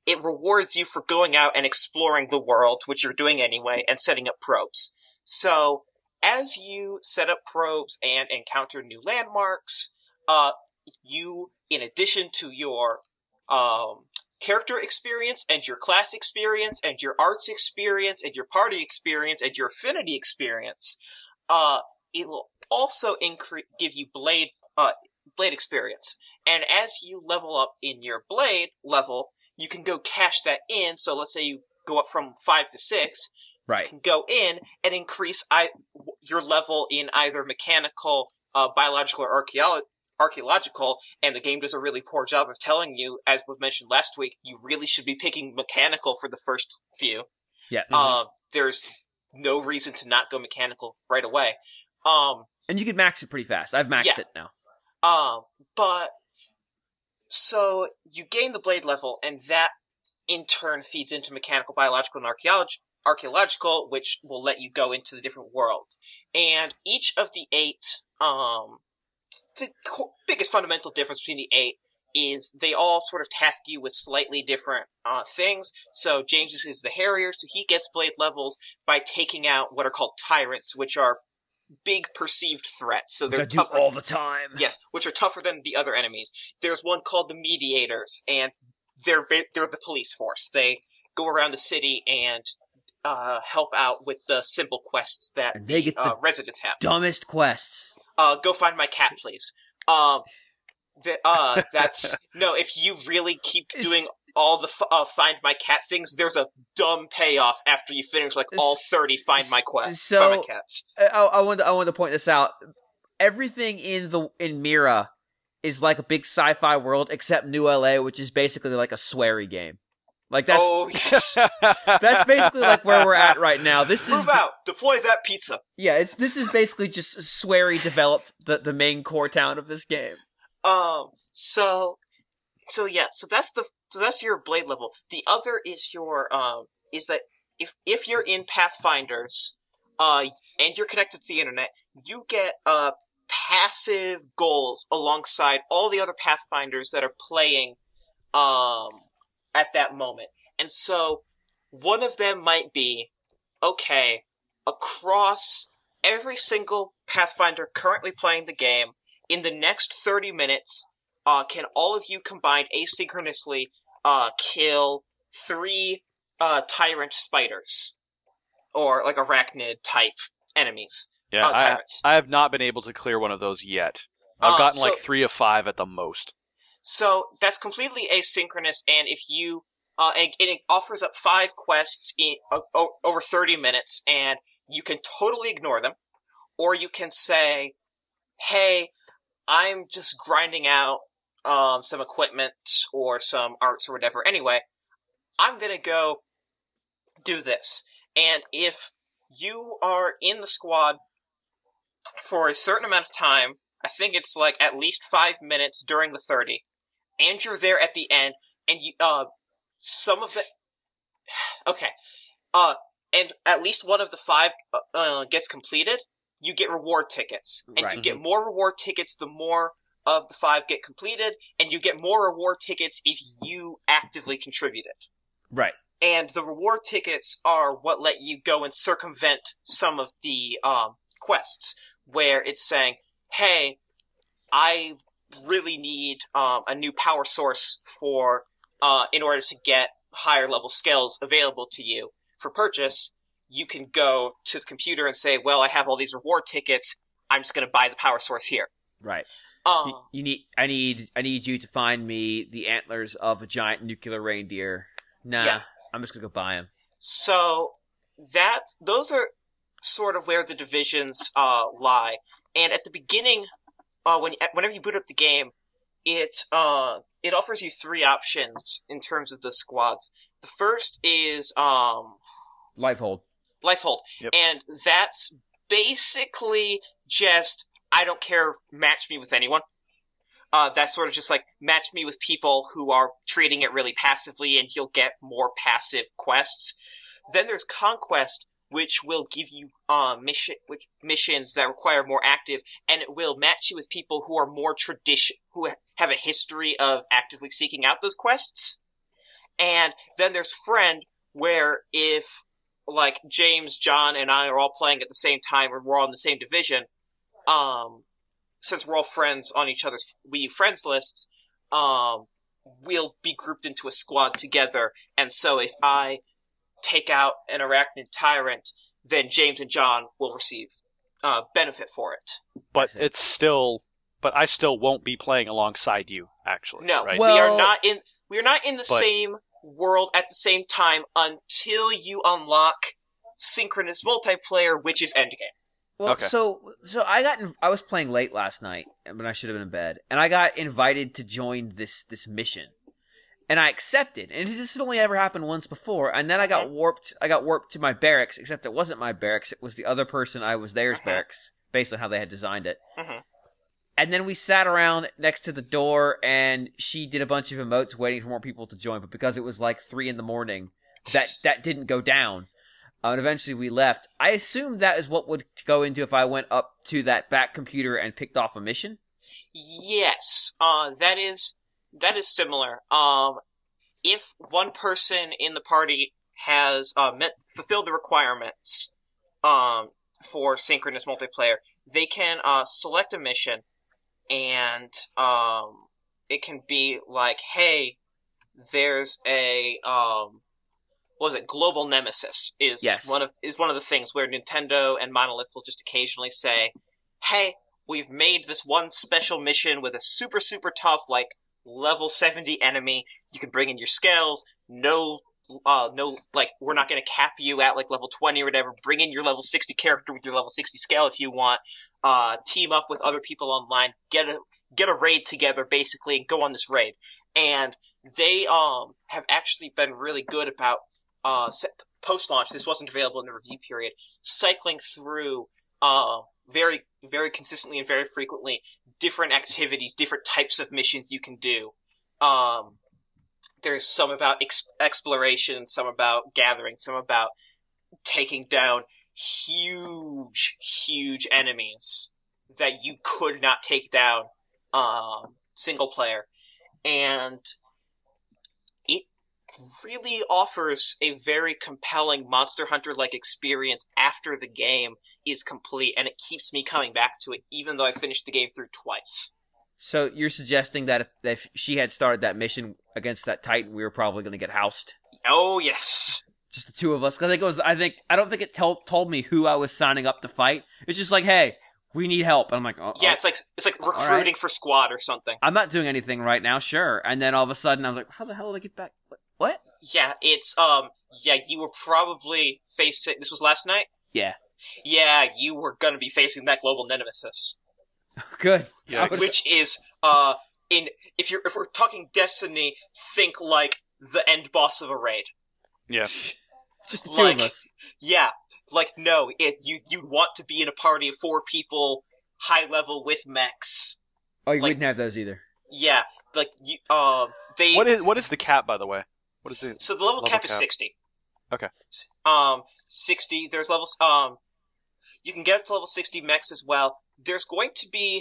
it rewards you for going out and exploring the world, which you're doing anyway, and setting up probes. So, as you set up probes and encounter new landmarks, uh, you, in addition to your um, character experience and your class experience and your arts experience and your party experience and your affinity experience, uh, it will also increase, give you blade, uh, blade experience. And as you level up in your blade level, you can go cash that in. So let's say you go up from five to six. Right. You can go in and increase I- your level in either mechanical, uh, biological, or archaeolo- archaeological, and the game does a really poor job of telling you, as was mentioned last week, you really should be picking mechanical for the first few. Yeah. Mm-hmm. Uh, there's no reason to not go mechanical right away. Um, and you can max it pretty fast. I've maxed yeah. it now. Um, but, so, you gain the blade level, and that, in turn, feeds into mechanical, biological, and archaeology. archaeological, which will let you go into the different world. And each of the eight, um, the co- biggest fundamental difference between the eight is they all sort of task you with slightly different uh, things. So James is the Harrier, so he gets blade levels by taking out what are called tyrants, which are big perceived threats. So Which they're I do tougher all the time. Yes, which are tougher than the other enemies. There's one called the Mediators, and they're ba- they're the police force. They go around the city and Uh, help out with the simple quests that And they the, get the uh, residents have. Dumbest quests. Uh, go find my cat, please. Um, that, uh, that's, no, if you really keep It's- doing all the, f- uh, find my cat things, there's a dumb payoff after you finish, like, all thirty find my quests. So- find my cats. I, I wanted I wanted to point this out. Everything in the in Mira is like a big sci-fi world, except New L A, which is basically like a sweary game. Like that's Oh, yes. that's basically like where we're at right now. This is Move out! Deploy that pizza! yeah, it's this is basically just sweary developed the the main core town of this game. Um, so, so yeah, so that's the, so that's your blade level. The other is your, um, is that if, if you're in Pathfinders, uh, and you're connected to the internet, you get, uh, passive goals alongside all the other Pathfinders that are playing, um, at that moment. And so, one of them might be, okay, across every single Pathfinder currently playing the game, in the next thirty minutes, uh, can all of you combined asynchronously, uh, kill three, uh, tyrant spiders. Or, like, arachnid type enemies. Yeah, uh, I, tyrants. I have not been able to clear one of those yet. I've Uh, gotten so- like three of five at the most. So, that's completely asynchronous, and if you, uh, and, and it offers up five quests in, uh, o- over thirty minutes, and you can totally ignore them, or you can say, hey, I'm just grinding out, um, some equipment, or some arts or whatever. Anyway, I'm gonna go do this. And if you are in the squad for a certain amount of time, I think it's like at least five minutes during the thirty, and you're there at the end, and you, uh, some of the, okay, uh, and at least one of the five, uh, uh gets completed, you get reward tickets. And Right. you get more reward tickets the more of the five get completed, and you get more reward tickets if you actively contributed. Right. And the reward tickets are what let you go and circumvent some of the um, quests, where it's saying, hey, I really need um, a new power source for uh, in order to get higher level skills available to you for purchase. You can go to the computer and say, well, I have all these reward tickets, I'm just going to buy the power source here. Right. Um, You, you need I need I need you to find me the antlers of a giant nuclear reindeer. Nah, Yeah. I'm just gonna go buy them. So that those are sort of where the divisions uh, lie. And at the beginning, uh, when whenever you boot up the game, it uh, it offers you three options in terms of the squads. The first is um, Life hold. Lifehold, Yep. and that's basically just I don't care, match me with anyone. Uh, that's sort of just like, match me with people who are treating it really passively, and you'll get more passive quests. Then there's Conquest, which will give you uh, mission, which, missions that require more active, and it will match you with people who are more tradition, who have a history of actively seeking out those quests. And then there's friend, where if, like, James, John, and I are all playing at the same time, or we're all in the same division, um, since we're all friends on each other's Wii U friends lists, um, we'll be grouped into a squad together. And so if I take out an Arachnid Tyrant, then James and John will receive uh, benefit for it. But it's still, but I still won't be playing alongside you, actually. No, right? we are Well- not in. We are not in the But- same world at the same time until you unlock synchronous multiplayer, which is endgame. Well, Okay. so so I got in, I was playing late last night, when I should have been in bed, and I got invited to join this this mission, and I accepted. And this has only ever happened once before. And then I got warped. I got warped to my barracks, except it wasn't my barracks. It was the other person I was theirs Mhm. barracks, based on how they had designed it. Mhm. And then we sat around next to the door, and she did a bunch of emotes waiting for more people to join. But because it was like three in the morning, that that didn't go down. Uh, and eventually we left. I assumed that is what would go into if I went up to that back computer and picked off a mission. Yes, uh, that is that is similar. Um, if one person in the party has uh, met fulfilled the requirements um, for synchronous multiplayer, they can uh, select a mission, and um, it can be like, "Hey, there's a um, what was it? Global Nemesis is Yes. one of is one of the things where Nintendo and Monolith will just occasionally say, "Hey, we've made this one special mission with a super, super tough, like, level seventy enemy. You can bring in your scales. No, uh, no, like, we're not going to cap you at, like, level twenty or whatever. Bring in your level sixty character with your level sixty scale if you want. Uh, team up with other people online. Get a, get a raid together, basically, and go on this raid." And they, um, have actually been really good about, uh, post-launch, this wasn't available in the review period, cycling through, uh, very, very consistently and very frequently different activities, different types of missions you can do. Um, there's some about ex- exploration, some about gathering, some about taking down huge, huge enemies that you could not take down um, single player. And it really offers a very compelling Monster Hunter-like experience after the game is complete, and it keeps me coming back to it, even though I finished the game through twice. So you're suggesting that if, if she had started that mission against that Titan, we were probably going to get housed? Oh, yes. Just the two of us? Because I think it was. I think I don't think it told told me who I was signing up to fight. It's just like, hey, we need help, and I'm like, oh, Yeah, oh. it's like it's like recruiting right. for squad or something. I'm not doing anything right now, sure. And then all of a sudden, I was like, how the hell did I get back? What? what? Yeah, it's um, yeah, you were probably facing. This was last night. Yeah. Yeah, you were gonna be facing that global nemesis, Good. Yeah, I was- which is uh, in if you're if we're talking Destiny, think like the end boss of a raid. Yeah. just the two like- of us. Yeah, like no, it you you'd want to be in a party of four people, high level with mechs. Oh, you like- didn't have those either. Yeah, like you um they What is what is the cap, by the way? What is it? so the level, level cap is cap? sixty. Okay. S- Um, sixty. There's levels. Um, you can get up to level sixty mechs as well. There's going to be.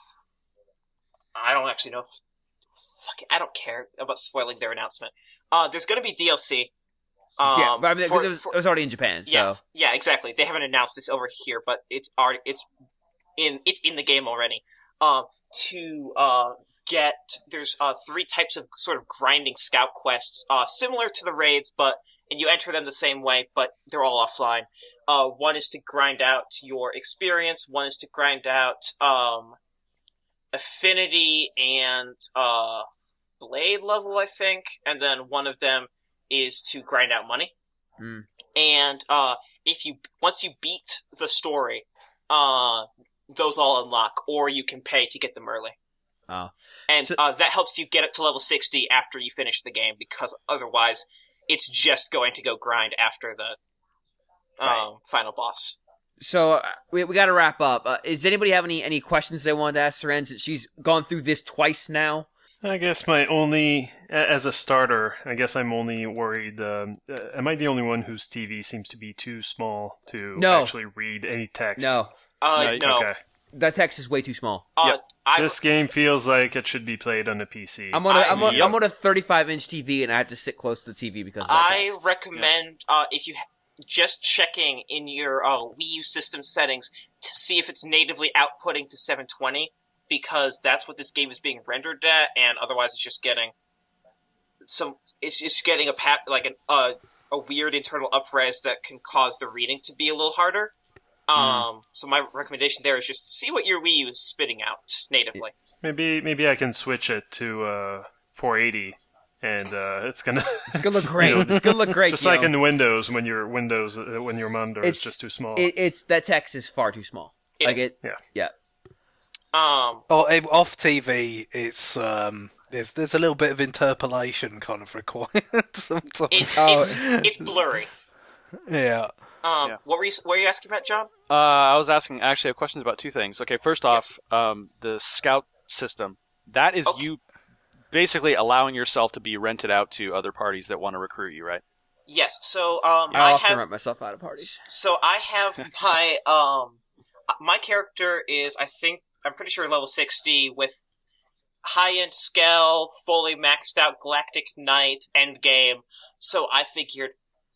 I don't actually know. If, fuck it, I don't care about spoiling their announcement. Uh, there's going to be D L C. Um, yeah, but I mean, for- it, was, for- it was already in Japan, so. yeah, yeah, exactly. They haven't announced this over here, but it's already it's in it's in the game already. Um, to uh get there's uh three types of sort of grinding scout quests, uh similar to the raids, but and you enter them the same way, but they're all offline. Uh, one is to grind out your experience. One is to grind out um affinity and uh blade level, I think, and then one of them is to grind out money. Mm. And uh, if you once you beat the story, uh, those all unlock, or you can pay to get them early. Oh. And So- uh, that helps you get up to level sixty after you finish the game, because otherwise it's just going to go grind after the um, Right. final boss. So uh, we we got to wrap up. Uh, does anybody have any, any questions they wanted to ask Seren, since she's gone through this twice now? I guess my only, a- as a starter, I guess I'm only worried. Um, uh, am I the only one whose T V seems to be too small to No. actually read any text? No. Uh, No, no, Okay. that text is way too small. Uh, Yep. I, This game feels like it should be played on a P C. I'm on a, I- I'm on, Yep. I'm on a thirty-five inch T V, and I have to sit close to the T V because of that I text. recommend uh, if you ha- just checking in your uh, Wii U system settings to see if it's natively outputting to seven twenty, because that's what this game is being rendered at, and otherwise it's just getting some. It's just getting a pat like an uh, a weird internal upres that can cause the reading to be a little harder. Um, so my recommendation there is just see what your Wii U is spitting out natively. Maybe maybe I can switch it to uh, four eighty, and uh, it's gonna It's gonna look great. You know, It's gonna look great. just you like know. in Windows when your Windows uh, when your monitor It's- is just too small. It, it's that text is far too small. It like is. it. Yeah. Yeah. Um, Oh, eh, off T V, it's um, there's there's a little bit of interpolation kind of required sometimes. it's Oh. it's it's blurry. Yeah. Um, Yeah. what were you what were you asking about, John? Uh, I was asking, actually, I have questions about two things. Okay, first off, um, the scout system. That is Okay. you basically allowing yourself to be rented out to other parties that want to recruit you, right? Yes. So um, I I often have rent myself out of parties. so I have my um my character is I think I'm pretty sure level sixty with high end scale, fully maxed out Galactic Knight endgame. So I figured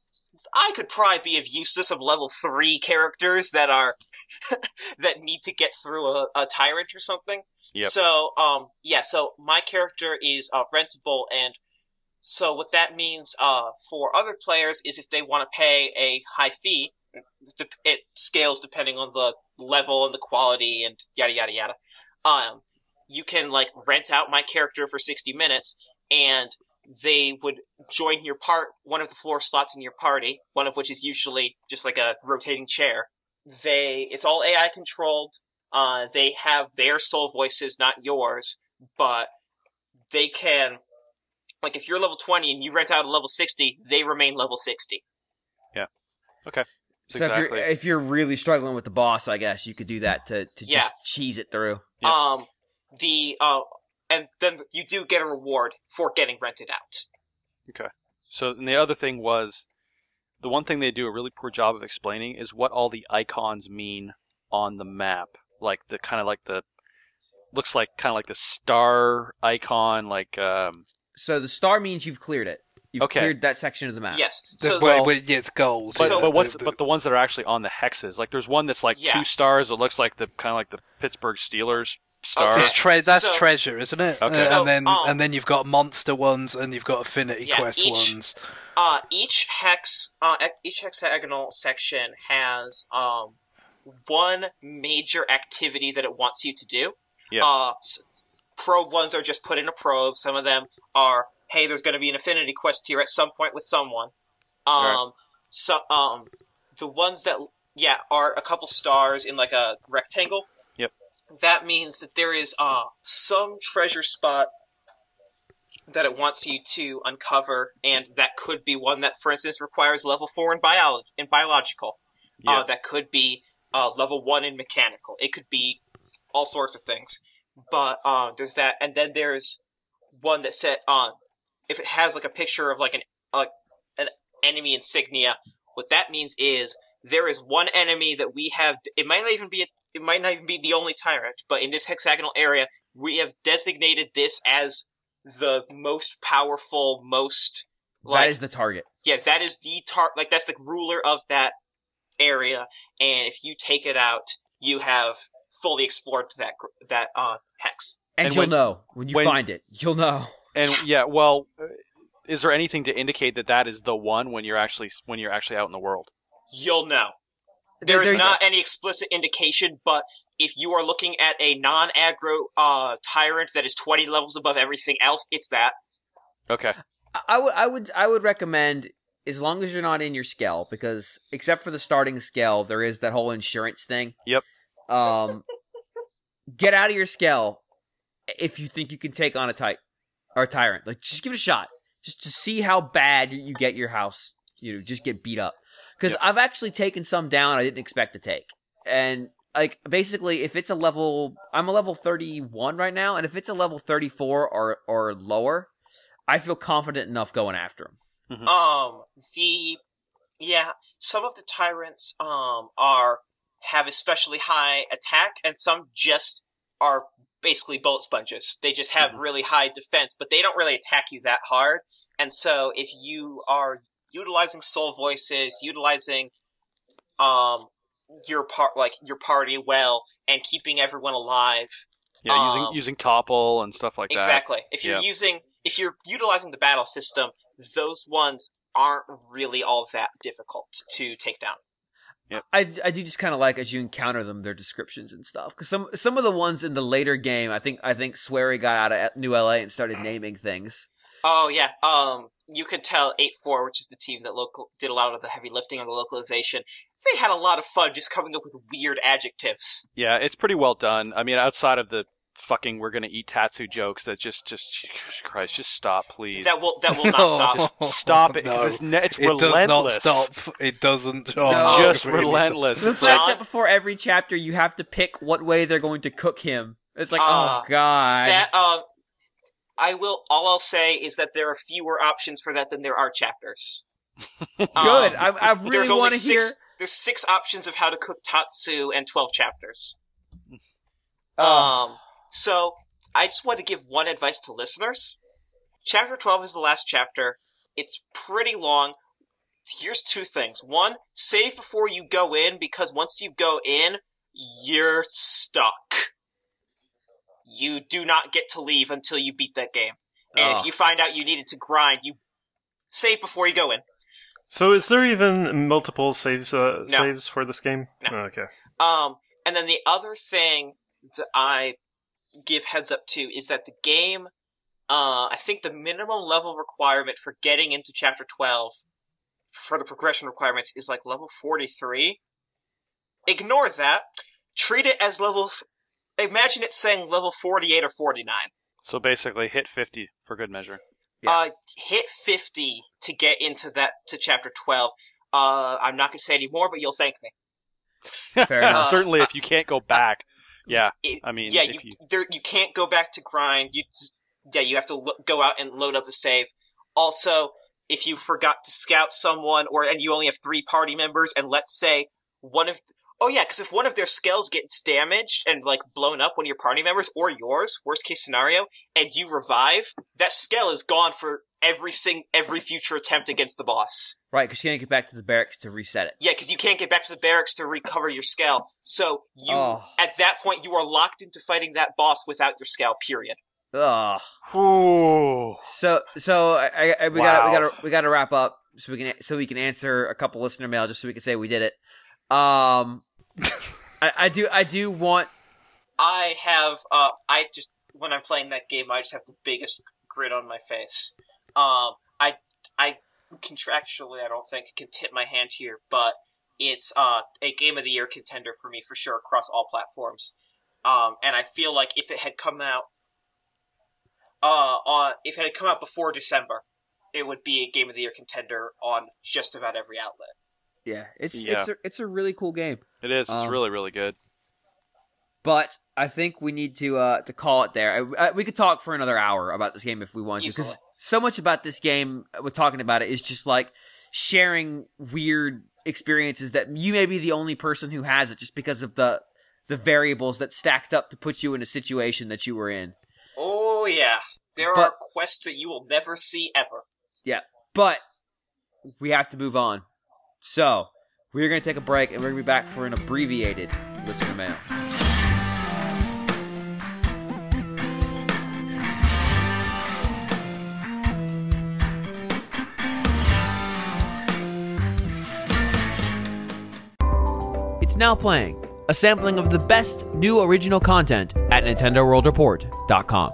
I could probably be of use to some level three characters that are that need to get through a, a tyrant or something. Yep. So um yeah, so my character is uh, rentable, and so what that means uh for other players is if they want to pay a high fee, it scales depending on the level and the quality and yada yada yada. Um, you can like rent out my character for sixty minutes, and they would join your part one of the floor slots in your party, one of which is usually just like a rotating chair. They it's all A I controlled. Uh, they have their soul voices, not yours, but they can like if you're level twenty and you rent out a level sixty, they remain level sixty. That's So exactly. if you're if you're really struggling with the boss, I guess you could do that to, to Yeah. just cheese it through. Yep. Um, the uh, and then you do get a reward for getting rented out. So and the other thing was, the one thing they do a really poor job of explaining is what all the icons mean on the map. Like the kind of like the, looks like kind of like the star icon, like, um, So the star means you've cleared it. You've Okay. cleared that section of the map. Yes. The- So well, well- well, yeah, it's goals. but, So- but what's, The- the- but the ones that are actually on the hexes, like there's one that's like Yeah. two stars, it looks like the, kind of like the Pittsburgh Steelers star. Okay. It's tre- that's So- treasure, isn't it? Okay. Uh, So, and then um, and then you've got monster ones, and you've got affinity Yeah, quest each- ones. uh, each hex, uh, e- each hexagonal section has um one major activity that it wants you to do. Yeah. Uh, s- probe ones are just put in a probe. Some of them are, hey, there's going to be an affinity quest here at some point with someone. Um, Right. so um, the ones that yeah are a couple stars in like a rectangle. Yep. That means that there is uh some treasure spot that it wants you to uncover, and that could be one that, for instance, requires level four in biology in biological. Yeah. Uh, that could be uh, level one in mechanical. It could be all sorts of things. But uh, there's that, and then there's one that said uh, if it has like a picture of like an like an enemy insignia. What that means is there is one enemy that we have. It might not even be. It might not even be the only tyrant, but in this hexagonal area, we have designated this as the most powerful, most like That is the target. yeah, that is the tar like that's the ruler of that area, and if you take it out, you have fully explored that gr- that uh hex. And, And you'll when- know. When you when- find it, you'll know. And yeah, well, uh, is there anything to indicate that that is the one when you're actually when you're actually out in the world? You'll know. There- There is there- not any explicit indication, but if you are looking at a non-aggro uh tyrant that is twenty levels above everything else, it's that. Okay. I- I would, I would, I would recommend as long as you're not in your scale, because except for the starting scale, there is that whole insurance thing. Yep. Um, get out of your scale if you think you can take on a type or a tyrant. Like, just give it a shot, just to see how bad you get your house. You know, just get beat up. Because Yep. I've actually taken some down I didn't expect to take, and like basically, if it's a level, I'm a level thirty-one right now, and if it's a level thirty-four or or lower, I feel confident enough going after him. Um, the yeah, some of the tyrants um are have especially high attack, and some just are basically bullet sponges. They just have really high defense, but they don't really attack you that hard. And so if you are utilizing soul voices, utilizing um your part like your party well, and keeping everyone alive, Yeah, um, using using topple and stuff like exactly. that. If you're Yeah. using if you're utilizing the battle system, those ones aren't really all that difficult to take down. I, I do just kind of like as you encounter them, their descriptions and stuff. Because some some of the ones in the later game, I think I think Swery got out of New L A and started naming things. Oh yeah, um, you could tell eight four, which is the team that local did a lot of the heavy lifting on the localization. They had a lot of fun just coming up with weird adjectives. Yeah, it's pretty well done. I mean, outside of the fucking "we're gonna eat Tatsu" jokes, that just just Jesus Christ, just stop, please. That will that will not stop. Just stop it, 'cause No. it's, ne- it's It relentless. does not stop. It doesn't. John. No. It's Oh, just it really relentless. The It's fact like, that before every chapter you have to pick what way they're going to cook him. It's like, Uh, oh god. That um, I will. All I'll say is that there are fewer options for that than there are chapters. Good. Um, I, I really there's only want to hear. six. There's six options of how to cook Tatsu and twelve chapters. Oh. Um, so I just want to give one advice to listeners. Chapter twelve is the last chapter. It's pretty long. Here's two things. One, save before you go in, because once you go in, you're stuck. You do not get to leave until you beat that game. And Oh. if you find out you needed to grind, you save before you go in. So is there even multiple saves uh, No. saves for this game? No. Oh, okay. Um, and then the other thing that I give heads up to is that the game, uh, I think the minimum level requirement for getting into Chapter twelve for the progression requirements is like level forty-three. Ignore that. Treat it as level... F- Imagine it saying level forty-eight or forty-nine. so basically, hit fifty for good measure. Yeah. Uh, hit fifty to get into that, to Chapter twelve. Uh, I'm not going to say any more, but you'll thank me. Fair enough. Certainly, if you can't go back, yeah. It- I mean, yeah, if you, you- there, you can't go back to grind. You, just- yeah, you have to lo- go out and load up a save. Also, if you forgot to scout someone, or and you only have three party members, and let's say one of, th- oh yeah, because if one of their skulls gets damaged and like blown up, one of your party members or yours, worst case scenario, and you revive, that skull is gone for every sing every future attempt against the boss. Right, because you can't get back to the barracks to reset it. Yeah, because you can't get back to the barracks to recover your skull. So you, Oh. at that point, you are locked into fighting that boss without your skull. Period. Ugh. Ooh. So, so I, I, we Wow. got we got to we got to wrap up so we can so we can answer a couple listener mail just so we can say we did it. Um, I, I do I do want I have, uh, I just, when I'm playing that game, I just have the biggest grin on my face. Um, I, I, contractually, I don't think can tip my hand here, but it's, uh, a Game of the Year contender for me, for sure, across all platforms. Um, and I feel like if it had come out, uh, on, if it had come out before December, it would be a Game of the Year contender on just about every outlet. yeah it's Yeah. it's a, it's a really cool game. It is. It's Um, really, really good. But I think we need to uh, to call it there. I, I, we could talk for another hour about this game if we want to, because Easily. so much about this game, uh, we're talking about it, is just like sharing weird experiences that you may be the only person who has it, just because of the the variables that stacked up to put you in a situation that you were in. Oh, yeah. There But- are quests that you will never see ever. Yeah, but we have to move on. So we're going to take a break, and we're going to be back for an abbreviated listener mail. It's now playing, a sampling of the best new original content at Nintendo World Report dot com.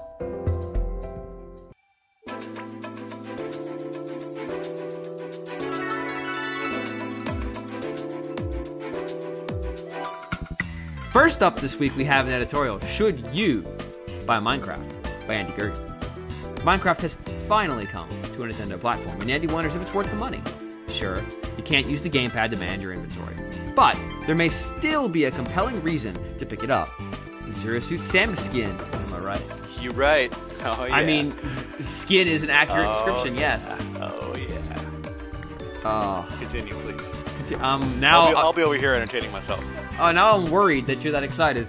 First up this week, we have an editorial, Should You Buy Minecraft, by Andy Gergen. Minecraft has finally come to a Nintendo platform, and Andy wonders if it's worth the money. Sure, you can't use the gamepad to manage your inventory, but there may still be a compelling reason to pick it up. Zero Suit Samus skin, am I right? You're right. Oh, yeah. I mean, s- skin is an accurate Oh, description, yes. Oh, yeah. Uh, Continue, please. um, now, I'll, be, I'll be over here entertaining myself. Oh, now I'm worried that you're that excited.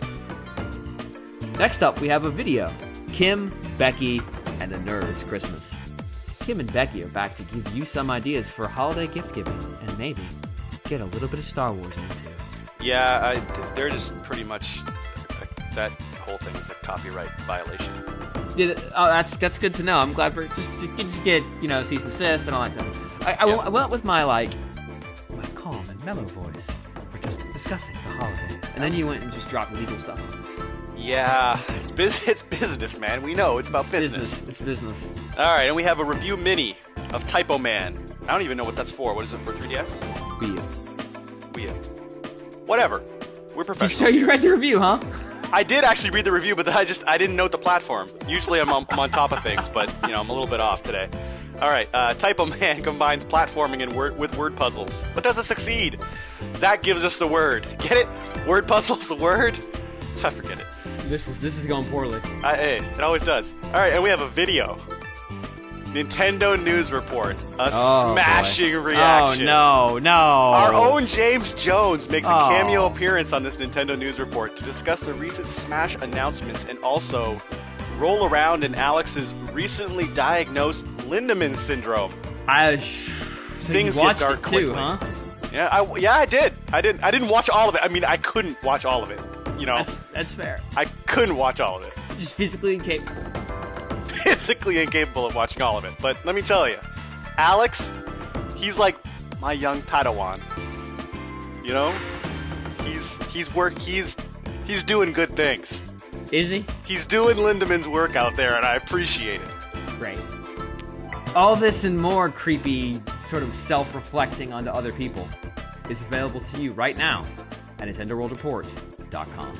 Next up, we have a video. Kim, Becky, and the Nerds Christmas. Kim and Becky are back to give you some ideas for holiday gift giving, and maybe get a little bit of Star Wars in too. Yeah, I, they're just pretty much that whole thing is a copyright violation. Did it, oh, that's that's good to know. I'm glad for just just, just get you know cease and desist and all that. Stuff. I, I, Yeah. went, I went with my like my calm and mellow voice for just discussing the holidays, and then you went and just dropped legal stuff on us. Yeah, it's, bus- it's business, man. We know it's about It's business. business. It's business. All right, and we have a review mini of Typo Man. I don't even know what that's for. What is it for three D S? Be you. Wii U. Whatever. We're So professionals. you here. read the review, huh? I did actually read the review, but I just I didn't note the platform. Usually I'm on, I'm on top of things, but you know I'm a little bit off today. All right, uh, Typo Man combines platforming and word with word puzzles, but does it succeed? Zach gives us the word. Get it? Word puzzles, the word? I forget it. This is this is going poorly. I, hey, it always does. All right, and we have a video. Nintendo News Report. A Oh, smashing boy. reaction. Oh no, no. Our own James Jones makes a Oh. cameo appearance on this Nintendo News Report to discuss the recent Smash announcements and also roll around in Alex's recently diagnosed Lindemann syndrome. I sh- so Things you get watched dark it too, quickly. huh? Yeah, I, yeah, I did. I didn't. I didn't watch all of it. I mean, I couldn't watch all of it. You know, That's that's fair. I couldn't watch all of it. Just physically incapable. Physically incapable of watching all of it. But let me tell you, Alex, he's like my young Padawan. You know, he's he's work he's he's doing good things. Is he? He's doing Lindemann's work out there, and I appreciate it. Great. All this and more creepy, sort of self-reflecting onto other people is available to you right now at Nintendo World Report dot com.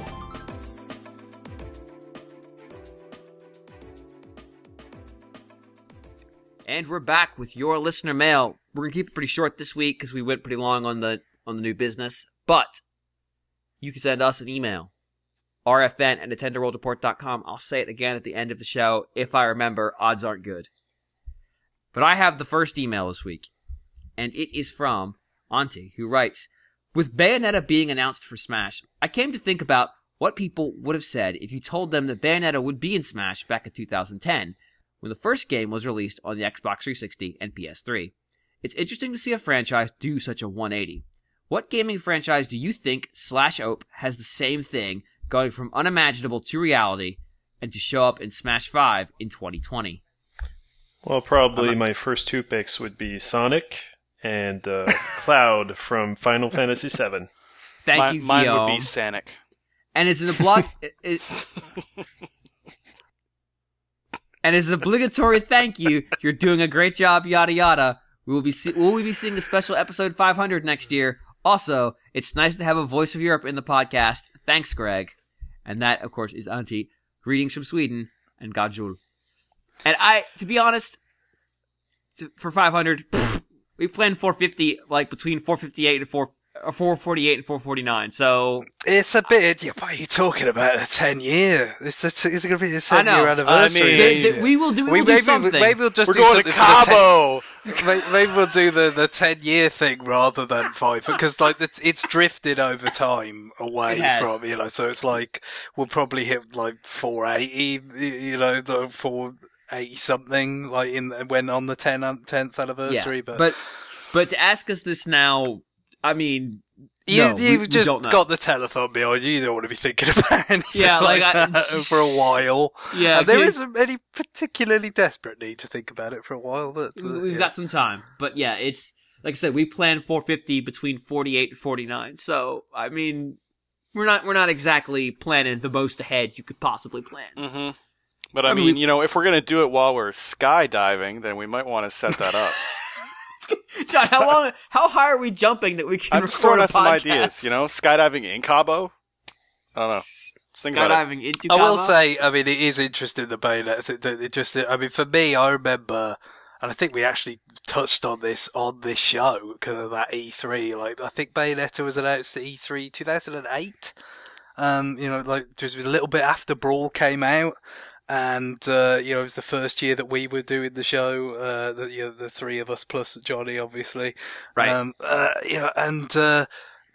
And we're back with your listener mail. We're gonna keep it pretty short this week because we went pretty long on the on the new business. But you can send us an email, R F N at Nintendo World Report dot com. I'll say it again at the end of the show. If I remember, odds aren't good. But I have the first email this week, and it is from Auntie, who writes, with Bayonetta being announced for Smash, I came to think about what people would have said if you told them that Bayonetta would be in Smash back in two thousand ten, when the first game was released on the Xbox three sixty and P S three. It's interesting to see a franchise do such a one eighty. What gaming franchise do you think slash Ope has the same thing, going from unimaginable to reality, and to show up in Smash five in twenty twenty? Well, probably my first two picks would be Sonic and uh, Cloud from Final Fantasy seven. Thank mine, you, mine Guillaume. would be Sanic. And is it a block? it, it, and as an obligatory thank you, you're doing a great job, yada yada. We will be see- will we be seeing a special episode five hundred next year. Also, it's nice to have a Voice of Europe in the podcast. Thanks, Greg. And that, of course, is Auntie. Greetings from Sweden and Gajul. And I, to be honest, to, for five hundred, pfft, we planned four fifty, like between four fifty-eight and four, or four forty-eight and four forty-nine. So It's a bit. Yeah, what are you talking about? A ten year. It's a, it's going to be a I ten know. year I anniversary. mean- They- next they- year. we will do. We, We will do maybe, something. maybe we'll just We're do going to something for the ten Cabo. May- Maybe we'll do the, the ten year thing rather than five, because like it's, it's drifted over time away It has. from, you know. So it's like we'll probably hit like four eighty, you know, the four eighty something, like in when on the tenth anniversary. yeah, but but but to ask us this now, I mean, you no, we- you've we just don't know. got the telethon behind you. You don't want to be thinking about anything Yeah, like, like, I- that for a while. Yeah, And there dude. isn't any particularly desperate need to think about it for a while. But uh, We've yeah. got some time, but yeah, it's like I said, we planned four fifty between forty-eight and forty-nine. So I mean, we're not we're not exactly planning the most ahead you could possibly plan. Mm-hmm. But I, I mean, mean, we- you know, if we're gonna do it while we're skydiving, then we might want to set that up. John, how long? How high are we jumping that we can I'm record just throwing a out some podcast? ideas. You know, skydiving in Cabo. I don't know. Just think about it. Skydiving into I will Cabo? say, I mean, it is interesting, the Bayonetta. th- th- It just, I mean, for me, I remember, and I think we actually touched on this on this show because of that E three. Like, I think Bayonetta was announced at E three two thousand eight. Um, you know, like just a little bit after Brawl came out. And, uh, you know, it was the first year that we were doing the show, uh, the, you know, the three of us plus Johnny, obviously. Right. Um, uh, you know, and, uh,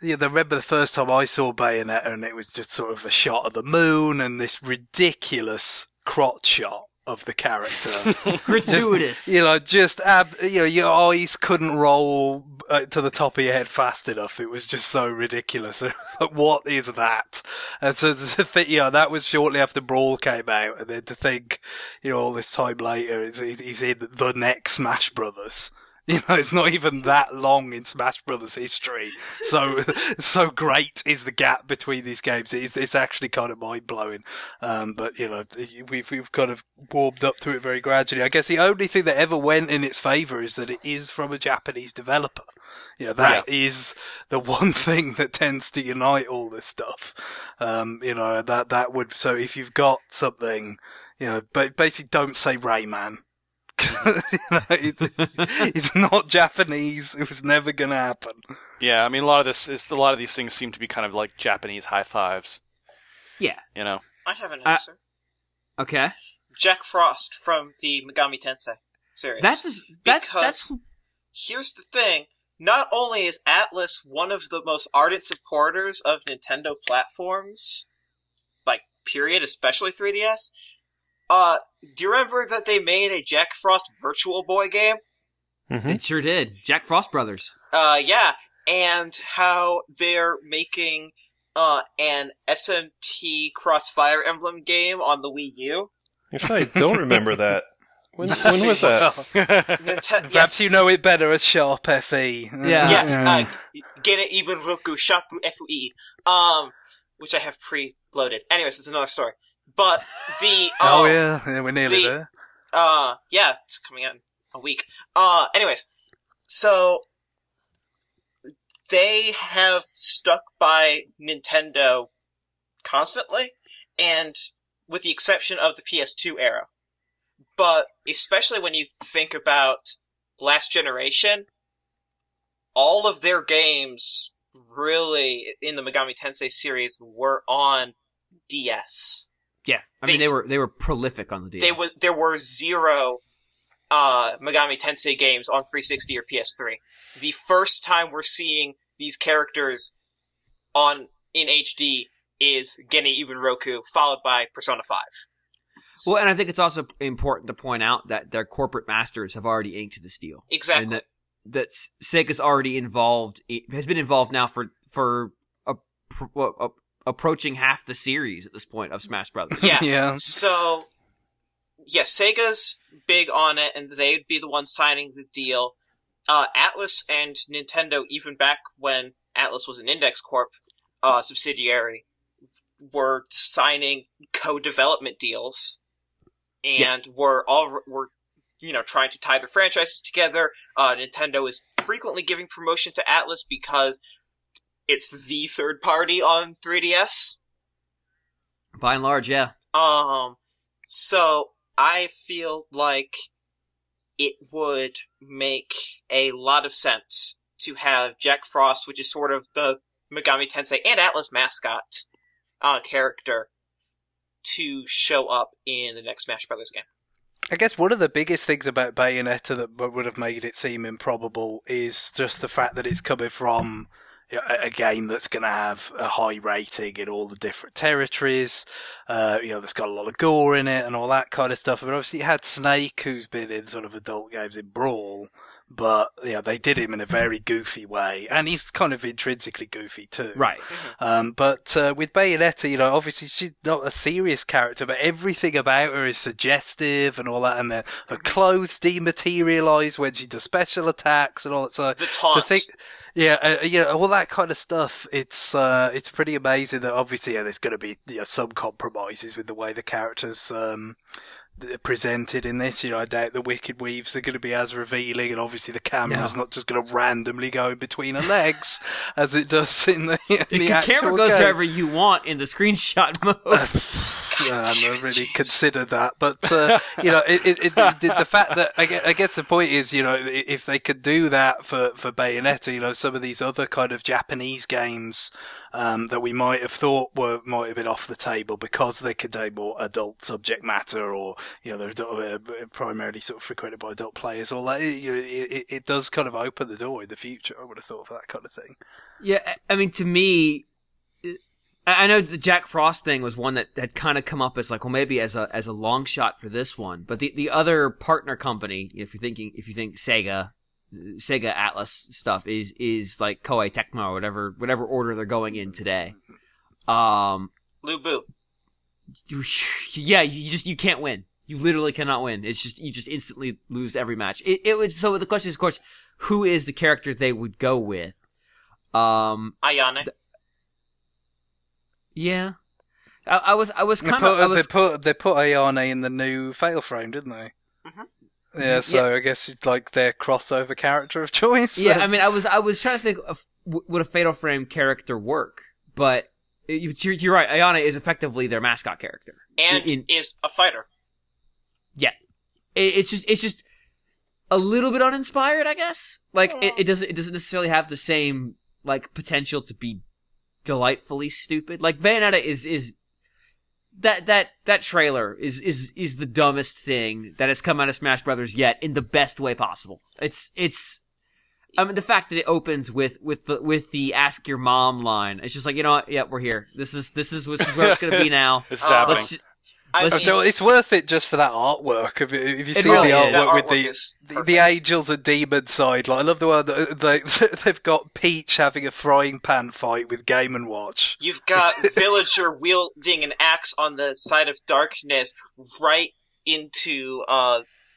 yeah, I remember the first time I saw Bayonetta, and it was just sort of a shot of the moon and this ridiculous crotch shot of the character. Gratuitous. Just, you know, just ab- you know, your eyes couldn't roll uh, to the top of your head fast enough. It was just so ridiculous. What is that? And so to think, you know, that was shortly after Brawl came out, and then to think, you know, all this time later, he's, he's in the next Smash Brothers. You know, it's not even that long in Smash Brothers history. So, so great is the gap between these games. It's, it's actually kind of mind blowing. Um, but you know, we've we've kind of warmed up to it very gradually. I guess the only thing that ever went in its favour is that it is from a Japanese developer. You know, that yeah. is the one thing that tends to unite all this stuff. Um, you know, that that would. So if you've got something, you know, but basically don't say Rayman. You know, it, it's not Japanese. It was never going to happen. Yeah, I mean, a lot of this is a lot of these things seem to be kind of like Japanese high fives. Yeah, you know. I have an uh, answer. Okay, Jack Frost from the Megami Tensei series. That's just, that's because that's. Here's the thing: not only is Atlus one of the most ardent supporters of Nintendo platforms, like period, especially three D S. Uh, do you remember that they made a Jack Frost Virtual Boy game? Mm-hmm. It sure did. Jack Frost Brothers. Uh, yeah, and how they're making uh an S M T Cross Fire Emblem game on the Wii U. Actually, I don't remember that. When, when was that? Ninten- Perhaps yeah. you know it better as Sharp F E. Yeah. Yeah, uh, Gene Iben Roku Shapu F E, um, which I have pre-loaded. Anyways, it's another story. But the uh, oh yeah, yeah, we're nearly the, there. Uh, yeah, it's coming out in a week. Uh, anyways, so they have stuck by Nintendo constantly, and with the exception of the P S two era. But especially when you think about last generation, all of their games really in the Megami Tensei series were on D S. Yeah, I mean They- they were they were prolific on the D S. They was there were zero uh, Megami Tensei games on three sixty or P S three. The first time we're seeing these characters on in H D is Gene Iben Roku, followed by Persona five. Well, and I think it's also important to point out that their corporate masters have already inked this deal. Exactly. And that that Sega's already involved, has been involved now for for a, a, a approaching half the series at this point of Smash Brothers. Yeah. Yeah. So, yeah, Sega's big on it, and they'd be the ones signing the deal. Uh, Atlus and Nintendo, even back when Atlus was an Index Corp uh, subsidiary, were signing co-development deals, and yeah. were all were you know trying to tie their franchises together. Uh, Nintendo is frequently giving promotion to Atlus because it's the third party on three D S. By and large, yeah. Um, so I feel like it would make a lot of sense to have Jack Frost, which is sort of the Megami Tensei and Atlus mascot uh, character, to show up in the next Smash Brothers game. I guess one of the biggest things about Bayonetta that would have made it seem improbable is just the fact that it's coming from a game that's going to have a high rating in all the different territories, uh, you know, that's got a lot of gore in it and all that kind of stuff. I mean, obviously, it had Snake, who's been in sort of adult games in Brawl, but, you know, they did him in a very goofy way, and he's kind of intrinsically goofy too. Right. Um, but uh, with Bayonetta, you know, obviously she's not a serious character, but everything about her is suggestive and all that, and her clothes dematerialize when she does special attacks and all that. So the taunt. To think, Yeah, uh, yeah, all that kind of stuff. It's uh, it's pretty amazing that obviously yeah, there's going to be you know, some compromises with the way the characters um, presented in this. You know, I doubt the Wicked Weaves are going to be as revealing, and obviously the camera's No. not just going to randomly go in between her legs as it does in the, in the The actual camera goes game. wherever you want in the screenshot mode. uh, I haven't really considered that, but uh, you know, it, it, it, the, the fact that I guess, I guess the point is, you know, if they could do that for for Bayonetta, you know, some of these other kind of Japanese games um, that we might have thought were might have been off the table because they contain more adult subject matter, or you know, they're adult, uh, primarily sort of frequented by adult players. All that, you know, it, it does kind of open the door in the future. I would have thought for that kind of thing. Yeah, I mean, to me, I know the Jack Frost thing was one that had kind of come up as like, well, maybe as a as a long shot for this one. But the, the other partner company, if you're thinking, if you think Sega, Sega Atlas stuff is is like Koei Tecmo or whatever whatever order they're going in today. Um, Lubu. Yeah, you just you can't win. You literally cannot win. It's just you just instantly lose every match. It, it was so the question is, of course, who is the character they would go with? Um, Ayane. th- Yeah, I, I was I was They kind put, of I was they put they put Ayane in the new Fatal Frame, didn't they? Mm-hmm. Yeah, so I guess it's like their crossover character of choice. yeah. I mean, I was I was trying to think of w- would a Fatal Frame character work, but you, you're, you're right. Ayane is effectively their mascot character, And In- is a fighter. yeah. It, it's just it's just a little bit uninspired, I guess. Like it, it doesn't it doesn't necessarily have the same like potential to be delightfully stupid. Like Bayonetta is is that that that trailer is is is the dumbest thing that has come out of Smash Brothers yet, in the best way possible. It's it's I mean the fact that it opens with with the with the ask your mom line. It's just like, you know what? Yeah, we're here. This is this is this is where it's going to be now. It's Oh, happening. Let's ju- I Let's just, So it's worth it just for that artwork. If you, if you It see really the is. artwork that with artwork the is the, perfect. the angels and demons side, like I love the one that they they've got Peach having a frying pan fight with Game and Watch. You've got Villager wielding an axe on the side of darkness right into uh,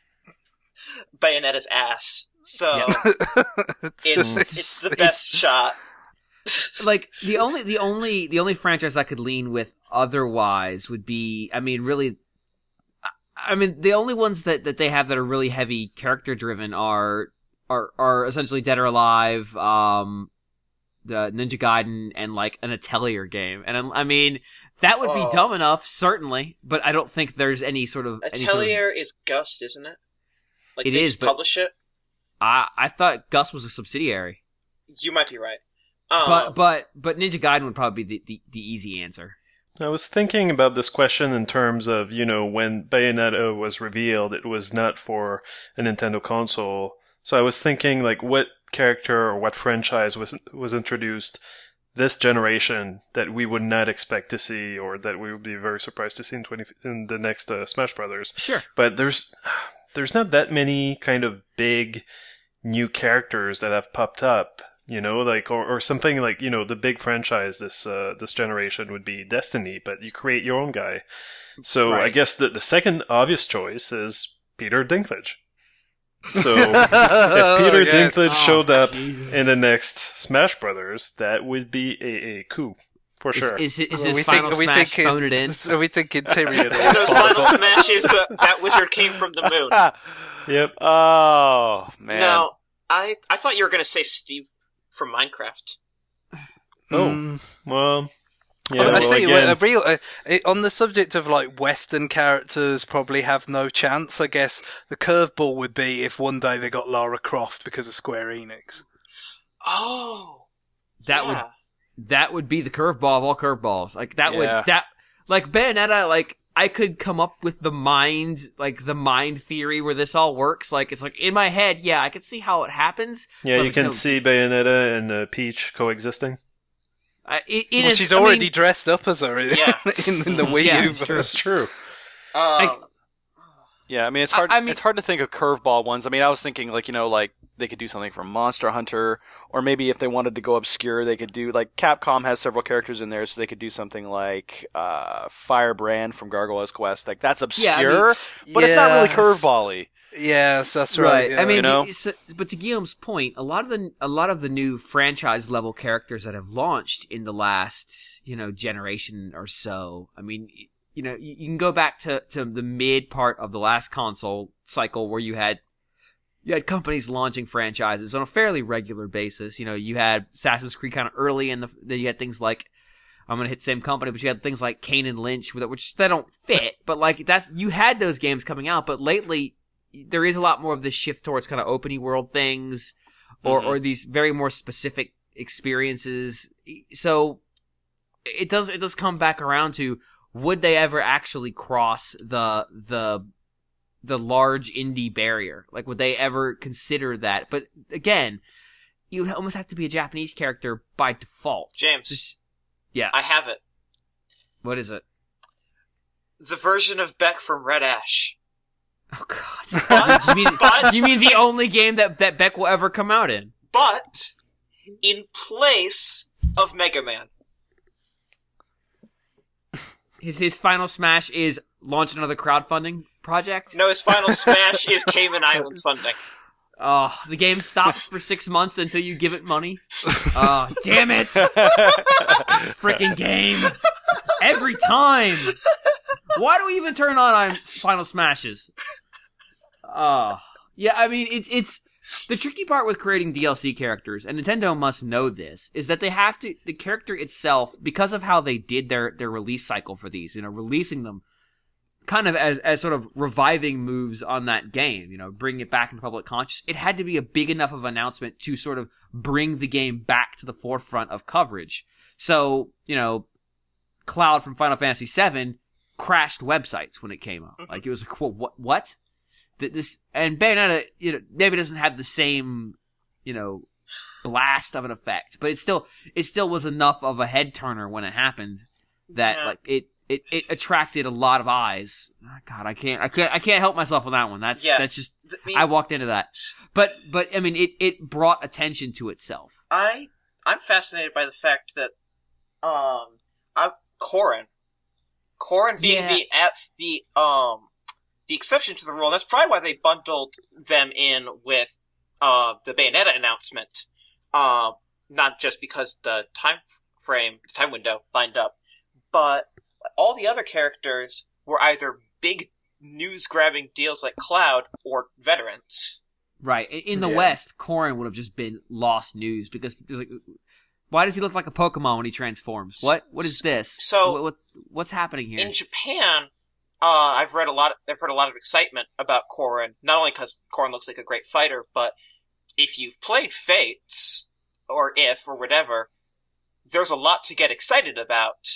Bayonetta's ass. So it's it's the best shot. like the only the only the only franchise I could lean with otherwise would be, I mean, really, I I mean, the only ones that, that they have that are really heavy character driven are are are essentially Dead or Alive, um, the Ninja Gaiden, and like an Atelier game. And I, I mean, that would Oh. be dumb enough, certainly, but I don't think there's any sort of any sort of, Atelier is Gust, isn't it? Like It they is, just but- publish it. I I thought Gus was a subsidiary, You might be right. Um, but but but Ninja Gaiden would probably be the, the, the easy answer. I was thinking about this question in terms of, you know, when Bayonetta was revealed, it was not for a Nintendo console. So I was thinking, like, what character or what franchise was was introduced this generation that we would not expect to see, or that we would be very surprised to see in twenty in the next uh, Smash Brothers. Sure. But there's there's not that many kind of big new characters that have popped up. You know, like, or, or something like, you know, the big franchise this uh, this generation would be Destiny, but you create your own guy. So I Right. guess the, the second obvious choice is Peter Dinklage. So if Peter yes. Dinklage Oh, showed up Jesus. in the next Smash Brothers, that would be a, a coup, for Is, sure. is, is Well, his we final think- we smash think it- phone it in? So we thinking Tyrion. those final smashes, that, that wizard came from the moon. Yep. Oh man. Now, I I thought you were going to say Steve from Minecraft. Oh, Mm. well, yeah, I well, tell you what, again, a real uh, it, on the subject of like Western characters probably have no chance. I guess the curveball would be if one day they got Lara Croft because of Square Enix. Oh, That would yeah. that would be the curveball of all curveballs. Like that Yeah. would that like Bayonetta. Like I could come up with the mind, like the mind theory where this all works. Like it's like in my head, yeah, I could see how it happens. yeah, But you like, can no, see Bayonetta and uh, Peach coexisting. I, it, it Well, is- she's I mean, already dressed up as her in, Yeah. in, in the Wii Yeah, U. sure. That's true. Um, Yeah, I mean it's I- hard. I mean- it's hard to think of curveball ones. I mean, I was thinking like you know like they could do something from Monster Hunter, or maybe if they wanted to go obscure, they could do like Capcom has several characters in there, so they could do something like uh, Firebrand from Gargoyle's Quest. Like that's Yeah, I mean- obscure, but it's not really Yes. curveball-y. Yes, that's right. yeah. I mean, You know? it's- but to Guillaume's point, a lot of the a lot of the new franchise level characters that have launched in the last you know generation or so. I mean, you know, you, you can go back to, to the mid part of the last console cycle where you had you had companies launching franchises on a fairly regular basis. You know, you had Assassin's Creed kind of early, and the, then you had things like I'm gonna hit the same company, but you had things like Kane and Lynch, which they don't fit. But like that's you had those games coming out, but lately there is a lot more of this shift towards kind of open world things, or mm-hmm. or these very more specific experiences. So it does it does come back around to, would they ever actually cross the the the large indie barrier? Like, would they ever consider that? But again, you would almost have to be a Japanese character by default. James. Just, yeah. I have it. What is it? The version of Beck from Red Ash. Oh, God. But, you, mean, but, you mean the only game that, that Beck will ever come out in? But, in place of Mega Man. His his final smash is launch another crowdfunding project? No, his final smash is Cayman Islands funding. Oh, the game stops for six months until you give it money? Oh, damn it! Freaking game. Every time! Why do we even turn on on Final Smashes? Oh. Yeah, I mean, it's, it's, the tricky part with creating D L C characters, and Nintendo must know this, is that they have to, the character itself, because of how they did their, their release cycle for these, you know, releasing them kind of as, as sort of reviving moves on that game, you know, bringing it back into public conscious, it had to be a big enough of an announcement to sort of bring the game back to the forefront of coverage. So, you know, Cloud from Final Fantasy seven crashed websites when it came out. Like, it was like, what, what? This, and Bayonetta, you know, maybe doesn't have the same, you know, blast of an effect, but it still, it still was enough of a head turner when it happened that, Yeah. like, it, it, it attracted a lot of eyes. Oh, God, I can't, I can't, I can't help myself on that one. That's, Yeah. that's just, I mean, I walked into that. But, but, I mean, it, it brought attention to itself. I, I'm fascinated by the fact that, um, I, Corrin, Corrin being Yeah. the, uh, the, um, the exception to the rule, and that's probably why they bundled them in with, uh, the Bayonetta announcement, um, not just because the time frame, the time window lined up, but all the other characters were either big news-grabbing deals like Cloud or veterans. Right. In in the Yeah. West, Corrin would have just been lost news because, because like, why does he look like a Pokemon when he transforms? What? What is this? So- what, what what's happening here? In Japan, uh, I've read a lot. Of, I've heard a lot of excitement about Corrin. Not only because Corrin looks like a great fighter, but if you've played Fates or if or whatever, there's a lot to get excited about.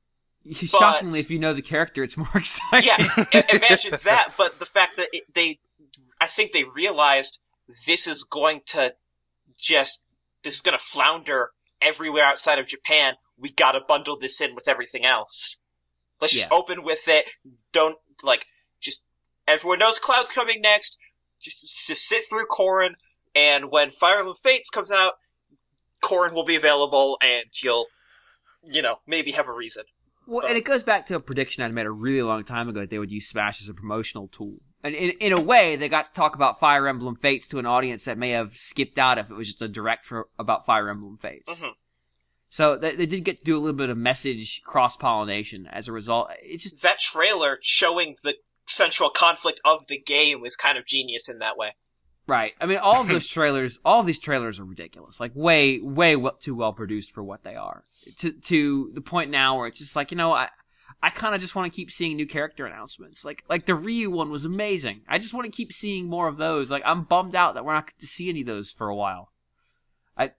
Shockingly, if you know the character, it's more exciting. Yeah, i- imagine that. But the fact that it, they, I think they realized this is going to just this is going to flounder everywhere outside of Japan. We got to bundle this in with everything else. Let's just Yeah. open with it. Don't, like, just, everyone knows Cloud's coming next. Just, just sit through Corrin, and when Fire Emblem Fates comes out, Corrin will be available, and you'll, you know, maybe have a reason. Well, and it goes back to a prediction I'd made a really long time ago that they would use Smash as a promotional tool. And in, in a way, they got to talk about Fire Emblem Fates to an audience that may have skipped out if it was just a direct for, about Fire Emblem Fates. Mhm. So they, they did get to do a little bit of message cross-pollination as a result. It's just, That trailer showing the central conflict of the game is kind of genius in that way. right. I mean, all of those trailers, all of these trailers are ridiculous. Like, way, way well, too well produced for what they are. To, to the point now where it's just like, you know, I, I kind of just want to keep seeing new character announcements. Like, like the Ryu one was amazing. I just want to keep seeing more of those. Like, I'm bummed out that we're not going to see any of those for a while. I,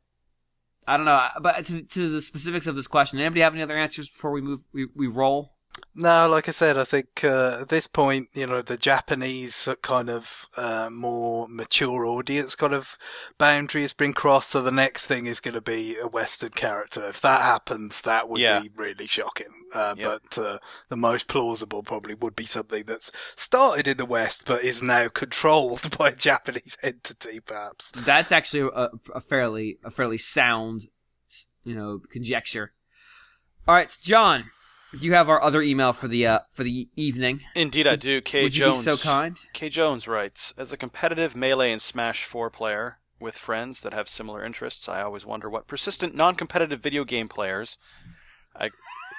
I don't know. But to, to the specifics of this question, anybody have any other answers before we move, we, we roll? No, like I said, I think uh, at this point, you know, the Japanese kind of uh, more mature audience kind of boundary has been crossed, so the next thing is going to be a Western character. If that happens, that would Yeah. be really shocking. Uh, Yep. But uh, the most plausible probably would be something that's started in the West but is now controlled by a Japanese entity, perhaps. That's actually a, a fairly, a fairly sound, you know, conjecture. All right, so John, do you have our other email for the uh, for the evening? Indeed, I do. K. Would you Jones. be so kind? K. Jones writes, as a competitive Melee and Smash four player with friends that have similar interests, I always wonder what persistent non-competitive video game players... I...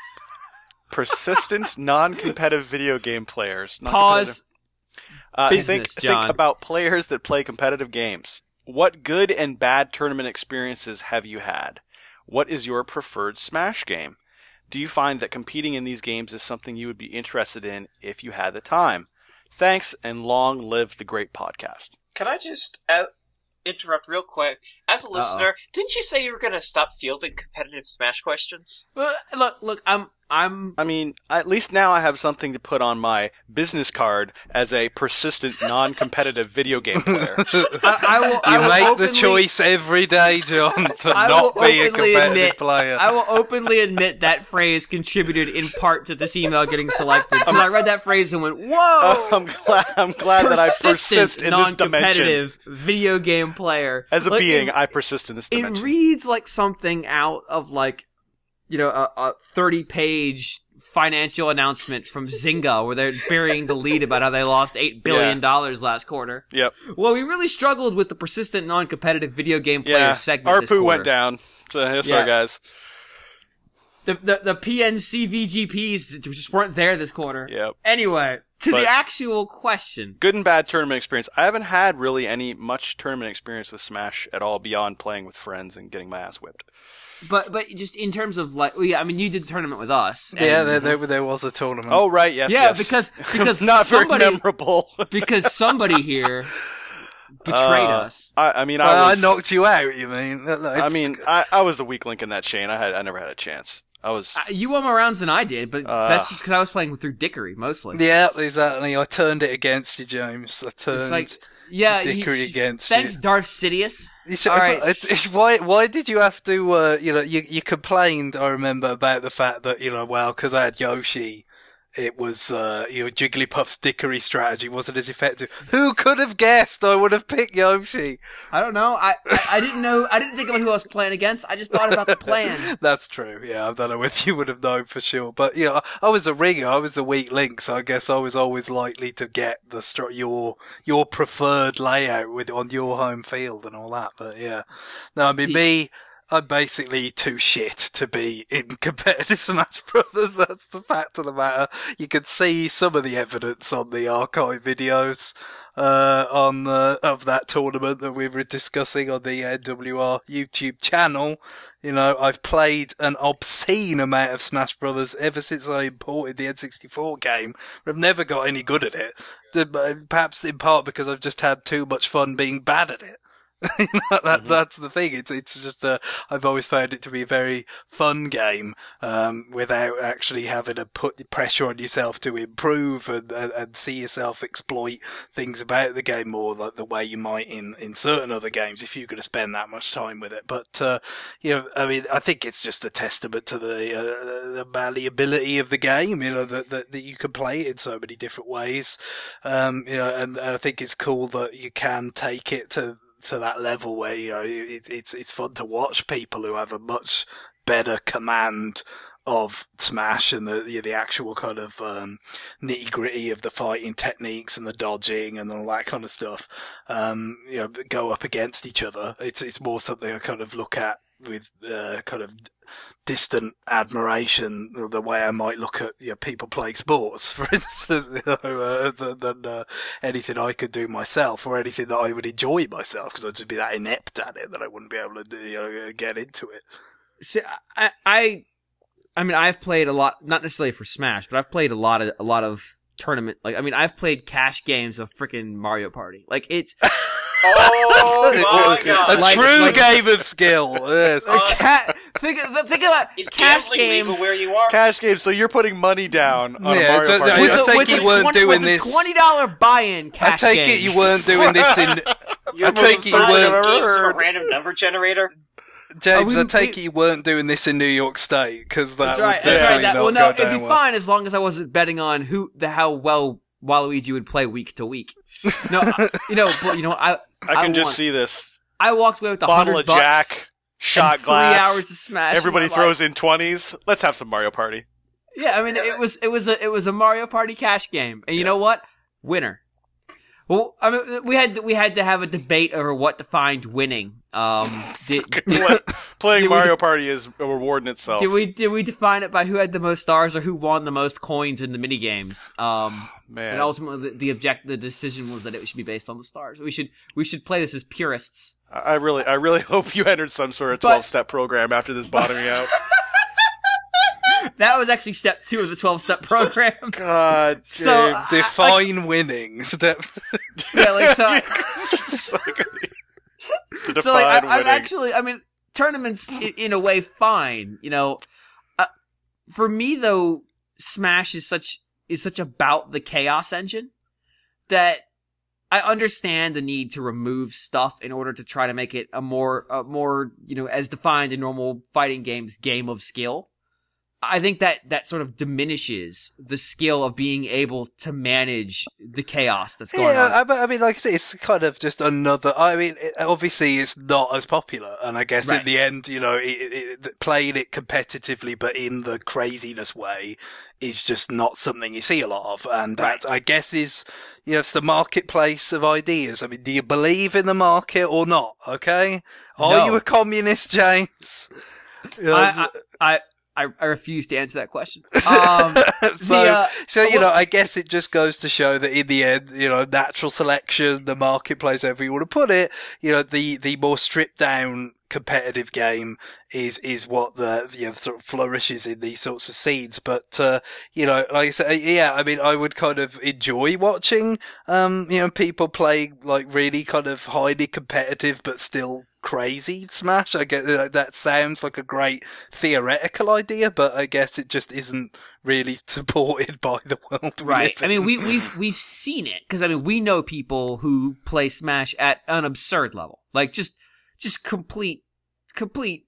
persistent non-competitive video game players... Pause. Uh, Business, think, John. think about players that play competitive games. What good and bad tournament experiences have you had? What is your preferred Smash game? do you find that competing in these games is something you would be interested in if you had the time? Thanks, and long live the great podcast. Can I just uh, interrupt real quick? As a Uh-oh. listener, didn't you say you were going to stop fielding competitive Smash questions? Look, look, look, I'm, I'm. I mean, at least now I have something to put on my business card as a persistent, non-competitive video game player. I, I will. I You will make openly, the choice every day, John, to I not will be a openly competitive admit, player. I will openly admit that phrase contributed in part to this email getting selected. Because I read that phrase and went, "Whoa!" I'm glad. I'm glad that I Persistent, persist in this dimension. non-competitive video game player. As a Like, being, it, I persist in this it dimension. reads like something out of like, you know, a, a thirty-page financial announcement from Zynga where they're burying the lead about how they lost eight billion dollars last quarter. Yep. Well, we really struggled with the persistent non-competitive video game player Yeah. segment this A R P U quarter. went down. So, yes, Yeah. sorry, guys. The, the the P N C V G Ps just weren't there this quarter. Yep. Anyway, to But- the actual question. Good and bad tournament experience. I haven't had really any much tournament experience with Smash at all beyond playing with friends and getting my ass whipped. But but just in terms of like, well, yeah, I mean, you did the tournament with us. and- Yeah, there, there, there was a tournament. Oh, right, yes, yeah, yes. because because Not somebody very memorable. because somebody here betrayed Uh, us. I, I mean, Uh, I I, was... knocked you out, you mean? I mean, I, I was the weak link in that chain. I had, I never had a chance. I was... Uh, You won more rounds than I did, but Uh. that's just because I was playing through Dickory mostly. yeah, exactly. I turned it against you, James. I turned. It's like, yeah, you- Dickory against thanks, you. Darth Sidious. You should- All right. It's, it's why why did you have to? Uh, you know, you you complained. I remember about the fact that you know, well, because I had Yoshi, it was uh, you know, Jigglypuff's Dickory strategy wasn't as effective. Who could have guessed I would have picked Yoshi? I don't know. I, I I didn't know. I didn't think about who I was playing against. I just thought about the plan. That's true. Yeah, I don't know if you would have known for sure, but you know, I was a ringer. I was the weak link, so I guess I was always likely to get the str- your your preferred layout with on your home field and all that. But yeah, no, I mean The- me. I'm basically too shit to be in competitive Smash Brothers. That's the fact of the matter. You can see some of the evidence on the archive videos uh, on the, of that tournament that we were discussing on the N W R YouTube channel. You know, I've played an obscene amount of Smash Brothers ever since I imported the N sixty-four game. I've never got any good at it. Perhaps in part because I've just had too much fun being bad at it. You know, that, Mm-hmm. that's the thing. It's it's just a. I've always found it to be a very fun game, um, without actually having to put pressure on yourself to improve and, and and see yourself exploit things about the game more like the way you might in in certain other games if you're going to spend that much time with it. But uh, you know, I mean, I think it's just a testament to the uh, the malleability of the game. You know, that, that that you can play it in so many different ways. Um, you know, and, and I think it's cool that you can take it to. to that level where you know it, it's it's fun to watch people who have a much better command of Smash and the the, the actual kind of um, nitty gritty of the fighting techniques and the dodging and all that kind of stuff. Um, you know, go up against each other. It's it's more something I kind of look at with uh, kind of distant admiration, the way I might look at you know, people playing sports, for instance, you know, uh, than, than uh, anything I could do myself or anything that I would enjoy myself, because I'd just be that inept at it that I wouldn't be able to do, you know, get into it. See, I, I, I mean, I've played a lot, not necessarily for Smash, but I've played a lot of a lot of tournament. Like, I mean, I've played cash games of freaking Mario Party. Like it's. Oh my A god! Like- true like- game of skill. Yes. Uh, Ca- think think about Is cash gambling games legal where you are? Cash game, so you're putting money down on Yeah, a Mario so- Party. I- with I the, take with it the you weren't twenty, doing with this- the twenty dollar buy-in I cash take games. it you weren't doing this in You're I take it you five weren't games of a heard. random number generator. James. we- I take we- it you weren't doing this in New York State because that That's would right. That's right. definitely That, not well, no, go it'd down be well. fine as long as I wasn't betting on who the how well Waluigi would play week to week. No, I, you know, but you know, I I can just want- see this. I walked away with a Bottle hundred of bucks Jack, shot and glass. three hours of Smash. Everybody and I'm throws like, in twenties. Let's have some Mario Party. Yeah, I mean, it was it was a it was a Mario Party cash game, and you know what? Winner. Well, I mean, we had to, we had to have a debate over what defined winning. Um, did, did, Play- Playing did we- Mario Party is a reward in itself. did we did we define it by who had the most stars or who won the most coins in the mini games? Um, Man. and ultimately, the, the object the decision was that it should be based on the stars. We should we should play this as purists. I I really, I really hope you entered some sort of But- twelve-step program after this bottoming out. that was actually step two of the twelve-step program. God, James. So, I- Define winning. Step- Yeah, like, so, I- To so like, define I, I'm winning. actually, I mean, tournaments in, in a way fine, you know. Uh, for me though, Smash is such is such about the chaos engine that I understand the need to remove stuff in order to try to make it a more, a more, you know, as defined in normal fighting games, game of skill. I think that that sort of diminishes the skill of being able to manage the chaos that's going yeah, on. I, but I mean, like I say, it's kind of just another. I mean, it, obviously, it's not as popular, and I guess Right. in the end, you know, it, it, it, playing it competitively, but in the craziness way, is just not something you see a lot of, and that I guess is, you know, it's the marketplace of ideas. I mean, do you believe in the market or not? Okay, are No. you a communist, James? You know, I, I, I, I I refuse to answer that question. Um, so, the, uh, so you well- know, I guess it just goes to show that in the end, you know, natural selection, the marketplace, however you want to put it, you know, the the more stripped down competitive game is is what the you know sort of flourishes in these sorts of scenes. But uh, you know, like I said, yeah, I mean, I would kind of enjoy watching, um, you know, people play like really kind of highly competitive but still crazy Smash. I get that, that sounds like a great theoretical idea, but I guess it just isn't really supported by the world. we Right. live I mean, in. we we've we've seen it because I mean we know people who play Smash at an absurd level, like just just complete complete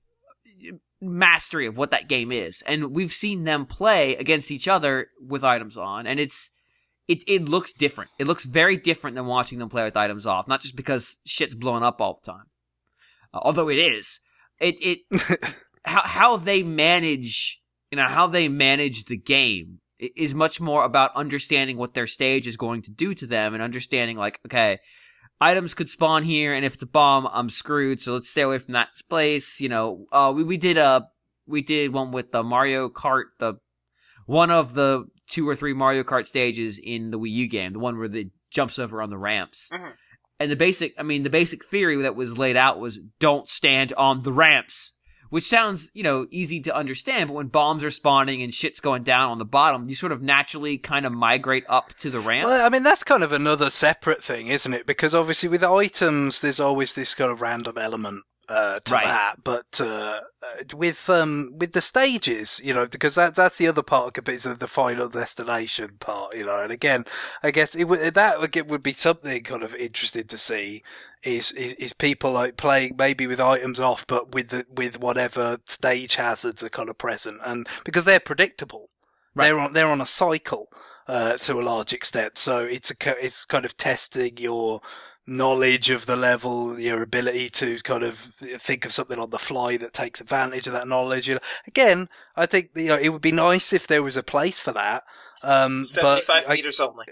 mastery of what that game is, and we've seen them play against each other with items on, and it's it it looks different. It looks very different than watching them play with items off. Not just because shit's blowing up all the time, uh, although it is. It it how how they manage. You know, how they manage the game is much more about understanding what their stage is going to do to them and understanding, like, okay, items could spawn here, and if it's a bomb, I'm screwed, so let's stay away from that place. You know, uh, we, we did a, we did one with the Mario Kart, the, one of the two or three Mario Kart stages in the Wii U game, the one where it jumps over on the ramps. Mhm. And the basic, I mean, the basic theory that was laid out was don't stand on the ramps. Which sounds, you know, easy to understand, but when bombs are spawning and shit's going down on the bottom, you sort of naturally kind of migrate up to the ramp. Well, I mean, that's kind of another separate thing, isn't it? Because obviously with items, there's always this kind of random element uh, to Right. that. But uh, uh, with um, with the stages, you know, because that, that's the other part of it, is the final destination part, you know. And again, I guess it would, that would, it would be something kind of interesting to see. Is, is is people like playing maybe with items off, but with the, with whatever stage hazards are kind of present, and because they're predictable, Right. they're on they're on a cycle uh, to a large extent. So it's a co- it's kind of testing your knowledge of the level, your ability to kind of think of something on the fly that takes advantage of that knowledge. You know, again, I think you know it would be nice if there was a place for that. Um, Seventy-five but I- meters only.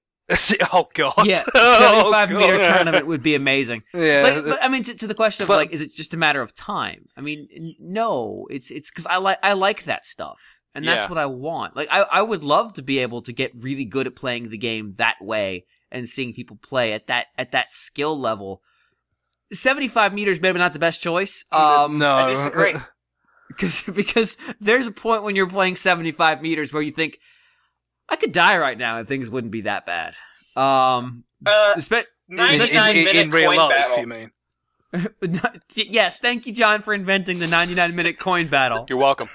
oh god, Yeah, Oh, seventy-five meter God. tournament would be amazing. Yeah, But, but I mean, to, to the question of But- like, is it just a matter of time? I mean, n- no, it's it's because I like I like that stuff, and that's Yeah. what I want. Like, I I would love to be able to get really good at playing the game that way and seeing people play at that at that skill level. seventy-five meters, maybe not the best choice. Um, no, I disagree. Because because there's a point when you're playing seventy-five meters where you think, I could die right now and things wouldn't be that bad. Um, Uh, espe- in, ninety-nine in- minute in real coin life, battle. you mean? yes, thank you, John, for inventing the ninety-nine minute coin battle. You're welcome.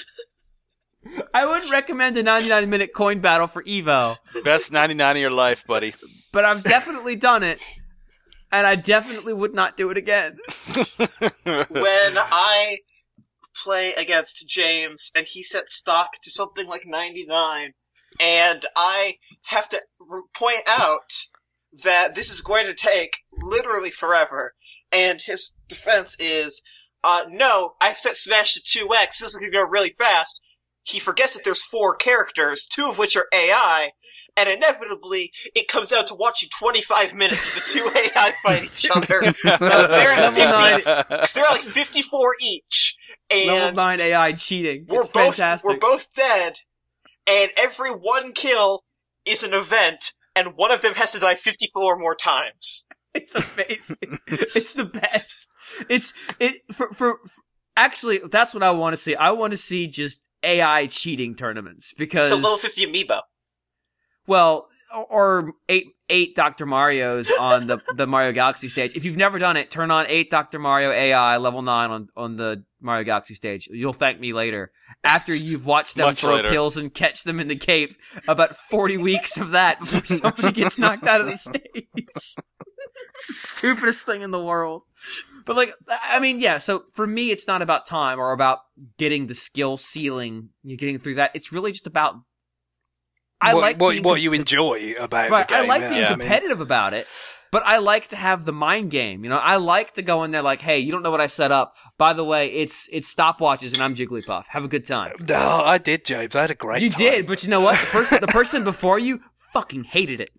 I wouldn't recommend a ninety-nine minute coin battle for Evo, Best ninety-nine of your life, buddy. but I've definitely done it, and I definitely would not do it again. When I play against James and he sets stock to something like ninety-nine, and I have to r- point out that this is going to take literally forever, and his defense is, uh, no, I've set Smash to two X, this is going to go really fast. He forgets that there's four characters, two of which are A I, and inevitably it comes out to watching twenty-five minutes of the two A I fight each other. Because they're, at Level nine. fifty, 'cause they're like fifty-four each. Level And nine A I cheating. we're It's both fantastic. we're both dead, and every one kill is an event, and one of them has to die fifty-four more times. It's amazing. It's the best. It's it for, for for actually that's what I want to see. I want to see just A I cheating tournaments because So level fifty amiibo. well, or eight eight Doctor Marios on the the Mario Galaxy stage. If you've never done it, turn on eight Doctor Mario A I level nine on on the Mario Galaxy stage. You'll thank me later. After you've watched them Much throw later. pills and catch them in the cape, about forty weeks of that before somebody gets knocked out of the stage. It's the stupidest thing in the world. But like, I mean, yeah, so for me, it's not about time or about getting the skill ceiling, you getting through that. It's really just about, I what, like what, being what com- you enjoy about right, the game. I like yeah. being I mean, competitive about it, but I like to have the mind game. You know, I like to go in there like, hey, you don't know what I set up. By the way, it's it's stopwatches and I'm Jigglypuff. Have a good time. No, I did, James. I had a great You time. did, but you know what? The person the person before you fucking hated it.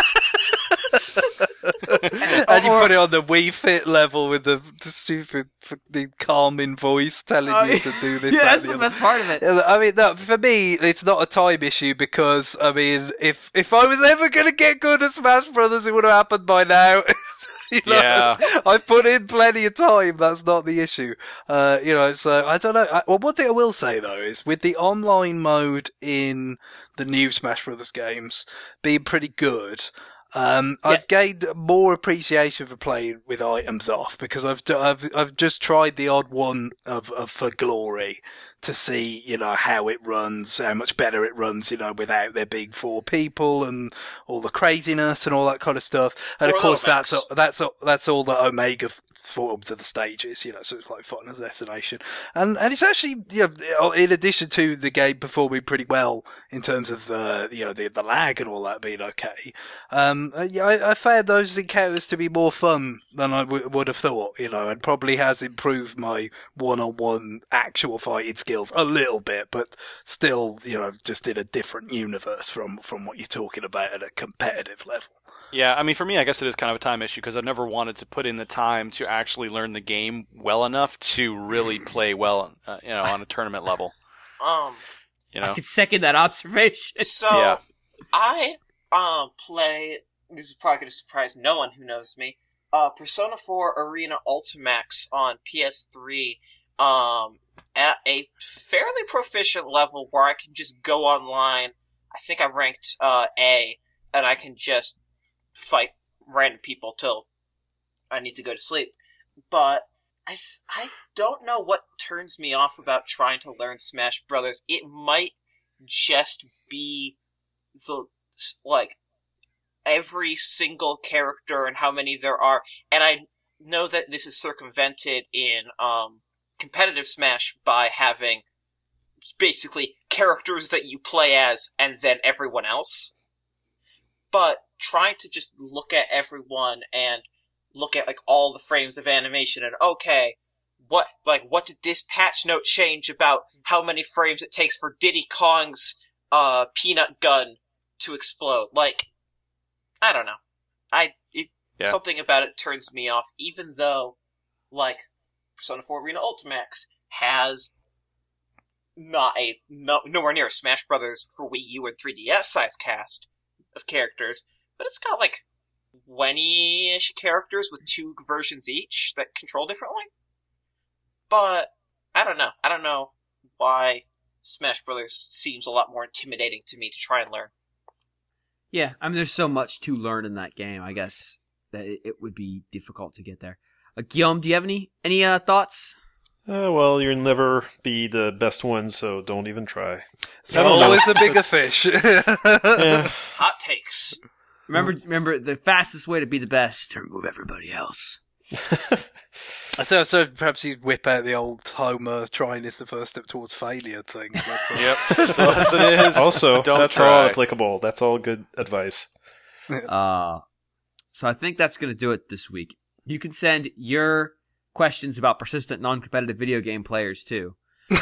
And you Or- put it on the Wii Fit level with the stupid, the calming voice telling Oh, you to do this. yeah, that, that's and the other. best part of it. I mean, no, for me, it's not a time issue because, I mean, if if I was ever going to get good at Smash Brothers, it would have happened by now. You know, Yeah. I put in plenty of time. That's not the issue. Uh, you know, so I don't know. I, well, one thing I will say though is with the online mode in the new Smash Brothers games being pretty good. Um, Yeah. I've gained more appreciation for playing with items off because I've d- I've I've just tried the odd one of, of for glory to see, you know, how it runs, how much better it runs, you know, without there being four people and all the craziness and all that kind of stuff. And Four of course, little that's mechs. that's that's all the Omega f- forms of the stages, you know. So it's like Final Destination, and and it's actually, you know, in addition to the game performing pretty well in terms of the, you know, the the lag and all that being okay. Um, uh, yeah, I, I found those encounters to be more fun than I w- would have thought, you know, and probably has improved my one-on-one actual fighting skills a little bit, but still, you know, just in a different universe from, from what you're talking about at a competitive level. Yeah, I mean, for me, I guess it is kind of a time issue because I've never wanted to put in the time to actually learn the game well enough to really play well, uh, you know, on a tournament level. Um, You I know, can second that observation. so Yeah. I um play. This is probably going to surprise no one who knows me. Uh, Persona four Arena Ultimax on P S three. Um, at a fairly proficient level where I can just go online. I think I'm ranked uh A, and I can just fight random people till I need to go to sleep. But I I don't know what turns me off about trying to learn Smash Brothers. It might just be the like every single character and how many there are, and I know that this is circumvented in um competitive Smash by having basically characters that you play as and then everyone else. But trying to just look at everyone and look at like all the frames of animation and okay, what like what did this patch note change about how many frames it takes for Diddy Kong's uh peanut gun to explode? Like, I don't know. I it, Yeah. something about it turns me off, even though like Persona four Arena Ultimax has not a no, nowhere near a Smash Brothers for Wii U and three D S size cast of characters, but it's got like twenty-ish characters with two versions each that control differently. But I don't know. I don't know why Smash Brothers seems a lot more intimidating to me to try and learn. Yeah, I mean, there's so much to learn in that game. I guess that it, it would be difficult to get there. Uh, Guillaume, do you have any any uh, thoughts? Uh, well, you'll never be the best one, so don't even try. So I don't know. always the bigger fish. Yeah. Hot takes. Remember, remember, the fastest way to be the best is to remove everybody else. So, so perhaps you whip out the old Homer trying is the first step towards failure thing. That's all. Yep. The lesson is Also, don't that's try. all applicable. That's all good advice. Uh, so I think that's going to do it this week. You can send your questions about persistent non-competitive video game players to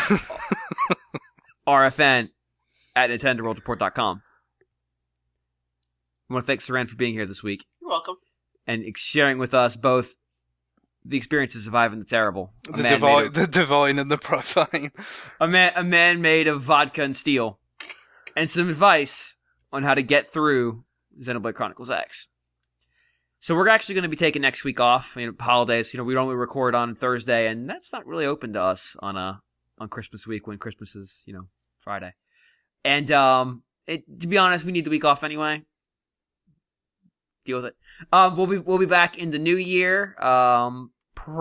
R F N at Nintendo World Report dot com. I want to thank Saran for being here this week You're welcome. and sharing with us both the experiences of Ivan the Terrible. A The man, divine, made of, the divine and the profane. a, man, a man made of vodka and steel. And some advice on how to get through Xenoblade Chronicles X. So we're actually going to be taking next week off. I mean, holidays, you know, we normally record on Thursday, and that's not really open to us on a on Christmas week when Christmas is, you know, Friday. And um, it, to be honest, we need the week off anyway. Deal with it. Um, we'll be we'll be back in the new year. Um,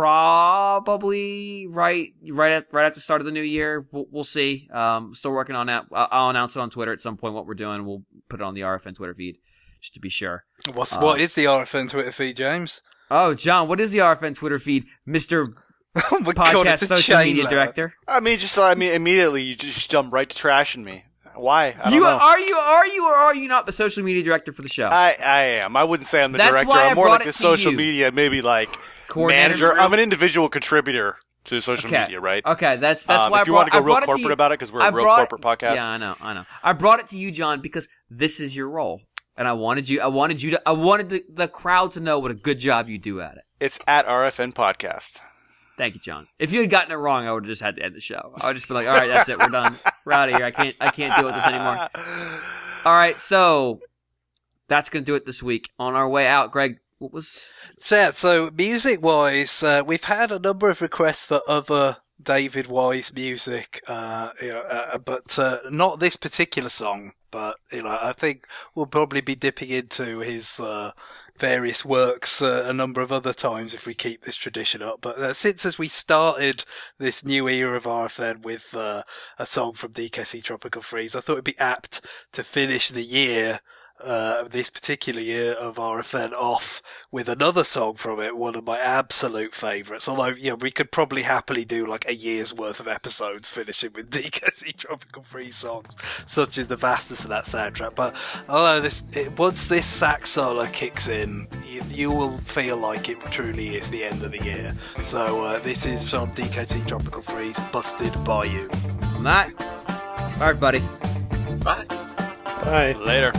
probably right right at, right after the start of the new year. We'll, we'll see. Um, still working on that. I'll, I'll announce it on Twitter at some point what we're doing. We'll put it on the R F N Twitter feed just to be sure. What's Uh, what is the R F N Twitter feed, James? Oh, John, what is the R F N Twitter feed, Mister Oh my God, Podcast it's a Social chain Media letter. Director? I mean, just I mean, immediately you just jump right to trashing me. Why? I don't You know. are you are you or are you not the social media director for the show? I, I am. I wouldn't say I'm the That's director. why I I'm more brought like it a to social you. media, maybe like Coordinator? manager. I'm an individual contributor to social Okay. media, right? Okay, that's that's Um, why if I you brought, want to go I real brought it to corporate you. about it, because we're I a real brought- corporate podcast. Yeah, I know, I know. I brought it to you, John, because this is your role, and I wanted you. I wanted you to. I wanted the, the crowd to know what a good job you do at it. It's at R F N Podcast. Thank you, John. If you had gotten it wrong, I would have just had to end the show. I would just be like, all right, that's it, we're done. We're out of here. I can't. I can't deal with this anymore. All right, so that's gonna do it this week. On our way out, Greg, what was? So, yeah, so music-wise, uh, we've had a number of requests for other David Wise music, uh, you know, uh, but uh, not this particular song. But you know, I think we'll probably be dipping into his uh, various works uh, a number of other times if we keep this tradition up. But uh, since as we started this new era of R F N with uh, a song from D K C Tropical Freeze, I thought it'd be apt to finish the year. Uh, this particular year of R F N off with another song from it, one of my absolute favourites. Although, you know, we could probably happily do like a year's worth of episodes finishing with D K C Tropical Freeze songs, such as the vastness of that soundtrack. But although this, it, once this sax solo kicks in, you, you will feel like it truly is the end of the year. So uh, this is from D K C Tropical Freeze, Busted by You. On that, all right, buddy. Bye. Bye. Later.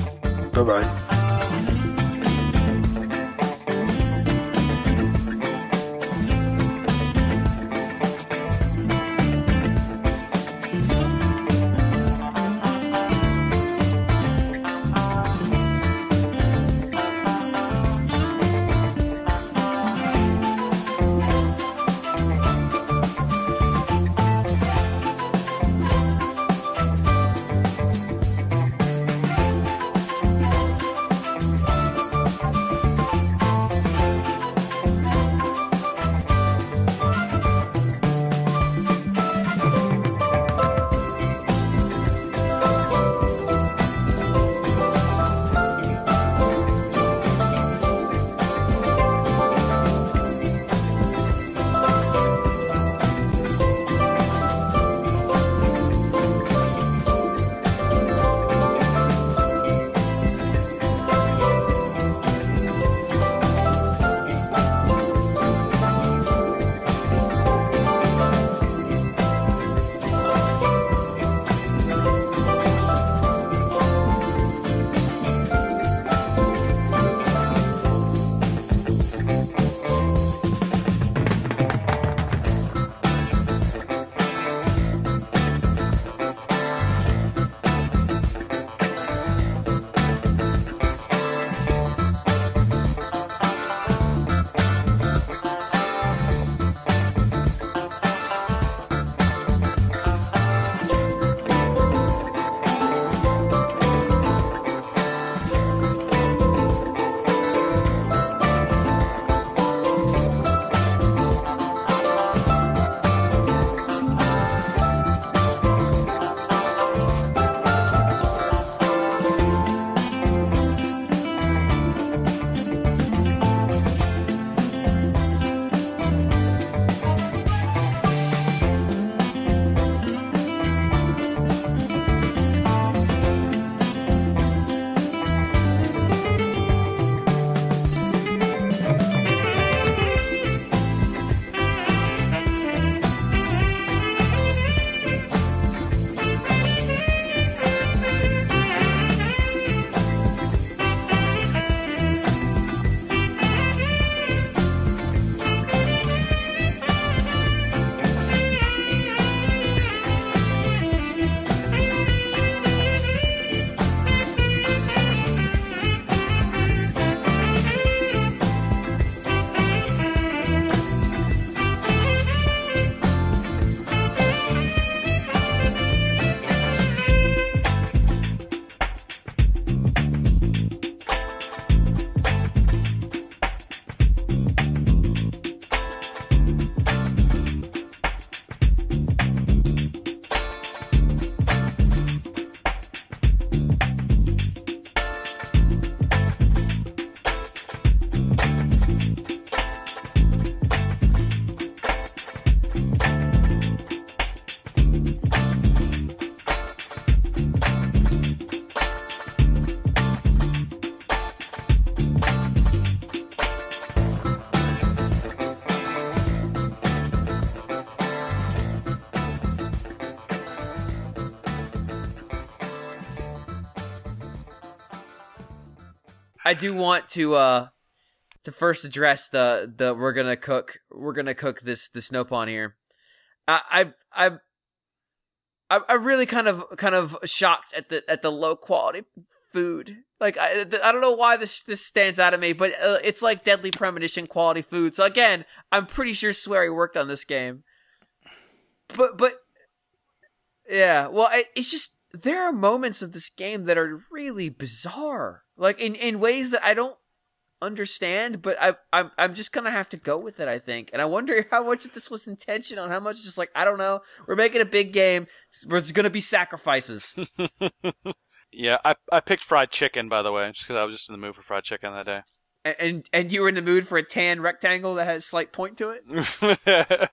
Bye-bye. I do want to uh to first address the the we're gonna cook we're gonna cook this this Snowpawn here. I I I I I'm really kind of kind of shocked at the at the low quality food. Like I I don't know why this this stands out to me, but uh, it's like Deadly Premonition quality food. So again, I'm pretty sure Swery worked on this game. But but yeah, well, I, it's just there are moments of this game that are really bizarre, like in, in ways that I don't understand. But I I'm I'm just gonna have to go with it, I think. And I wonder how much of this was intentional, how much just like I don't know. We're making a big game. There's gonna be sacrifices. Yeah, I I picked fried chicken, by the way, just because I was just in the mood for fried chicken that day. And, and and you were in the mood for a tan rectangle that has slight point to it.